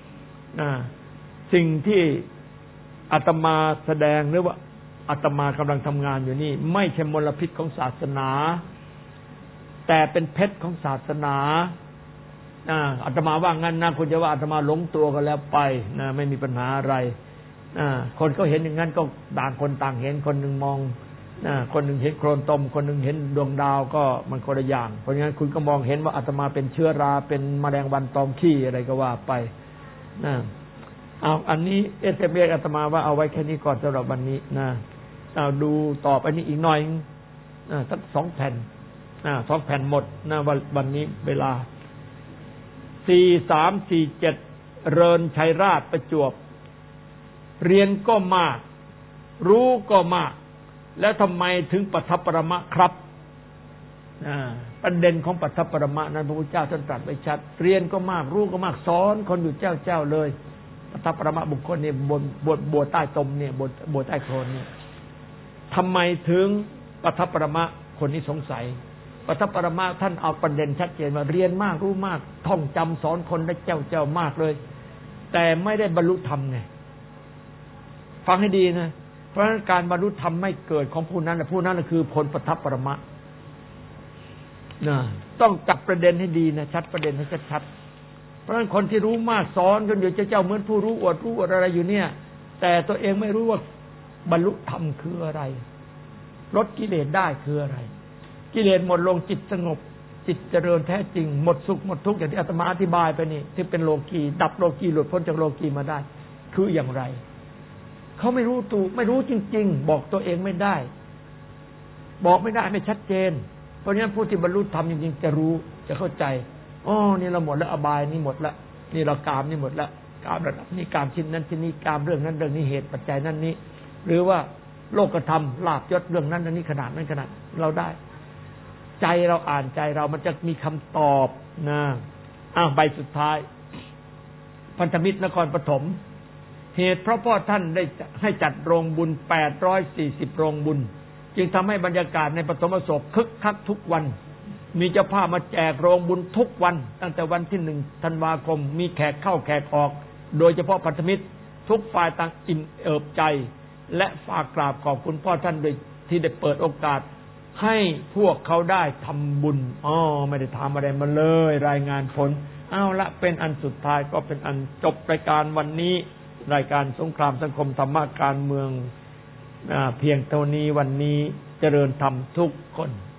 สิ่งที่อาตมาแสดงหรือว่าอาตมากำลังทำงานอยู่นี่ไม่ใช่มลพิษของศาสนาแต่เป็นเพชรของศาสนาอาตมาว่างั้นนะคุณจะว่าอาตมาหลงตัวกันแล้วไปนะไม่มีปัญหาอะไรคนเขาเห็นอย่างนั้นก็ต่างคนต่างเห็นคนหนึ่งมองคนหนึ่งเห็นโคลนตมคนหนึ่งเห็นดวงดาวก็มันคนละอย่างเพราะงั้นคุณก็มองเห็นว่าอาตมาเป็นเชื้อราเป็นแมลงวันตอมขี้อะไรก็ว่าไปนะเอาอันนี้เอสเอ็มเออาตมาว่าเอาไว้แค่นี้ก่อนสำหรับวันนี้นะเอาดูต่อไปนี้อีกหน่อยสักสองแผ่นสองแผ่นหมดนะวันวันนี้เวลาสี่สามสี่เจ็ดเรินชัยราชประจวบเรียนก็มากรู้ก็มากแล้วทำไมถึงปัทภปรมะครับประเด็นของปัทภปรมะนั้นพระพุทธเจ้าท่านตรัสไว้ชัดเรียนก็มากรู้ก็มากสอนคนอยู่เจ้าเจ้าเลยปัทภปรมะบุคคลเนี่ยบนบนบัวใต้ตมเนี่ยบนบัวใต้โคลนเนี่ยทำไมถึงปัทภปรมะคนนี้สงสัยปัทภปรมะท่านเอาประเด็นชัดเจนว่าเรียนมากรู้มากท่องจำสอนคนได้เจ้าเจ้ามากเลยแต่ไม่ได้บรรลุธรรมไงฟังให้ดีนะเพราะฉะนั้นการบรรลุธรรมไม่เกิดของผู้นั้นและผู้นั้นคือผลปัทภปรมะนะต้องจับประเด็นให้ดีนะชัดประเด็นให้ชัดๆเพราะฉะนั้นคนที่รู้มากสอนจนอยู่เจ้าเจ้าเหมือนผู้รู้อวดรู้อวดอะไรอยู่เนี่ยแต่ตัวเองไม่รู้ว่าบรรลุธรรมคืออะไรลดกิเลสได้คืออะไรกิเลสหมดลงจิตสงบจิตเจริญแท้จริงหมดสุขหมดทุกข์อย่างที่อาตมาอธิบายไปนี่ที่เป็นโลกีดับโลกีหลุดพ้นจากโลกีมาได้คืออย่างไรเขาไม่รู้ตัวไม่รู้จริงๆบอกตัวเองไม่ได้บอกไม่ได้ไม่ชัดเจนเพราะฉะนั้นผู้ที่บรรลุธรรมจริงๆจะรู้จะเข้าใจอ๋อนี่เราหมดแล้วอบายนี่หมดละนี่เรากามนี่หมดละกามระดับนี้กามชิ้นนั้นชิ้นนี้กามเรื่องนั้นเรื่องนี้เหตุปัจจัยนั้นนี้หรือว่าโลกธรรมลาภยศเรื่องนั้นอันนี้ขนาดนั้นขนาดเราได้ใจเราอ่านใจเรามันจะมีคำตอบนะอ้าวใบสุดท้ายพันธมิตรนครปฐมเหตุเพราะพ่อท่านได้ให้จัดโรงบุญแปดร้อยสี่สิบโรงบุญจึงทำให้บรรยากาศในปฐมโศกคึกคักทุกวันมีเจ้าภาพมาแจกโรงบุญทุกวันตั้งแต่วันที่หนึ่งธันวาคมมีแขกเข้าแขกออกโดยเฉพาะพันธมิตรทุกฝ่ายต่างอิ่มเอิบใจและฝากกราบขอบคุณพ่อท่านโดยที่ได้เปิดโอกาสให้พวกเขาได้ทำบุญอ๋อไม่ได้ทำอะไรมาเลยรายงานผลเอาละเป็นอันสุดท้ายก็เป็นอันจบรายการวันนี้รายการสงครามสังคมธรรมะการเมืองเพียงเท่านี้วันนี้เจริญธรรมทุกคน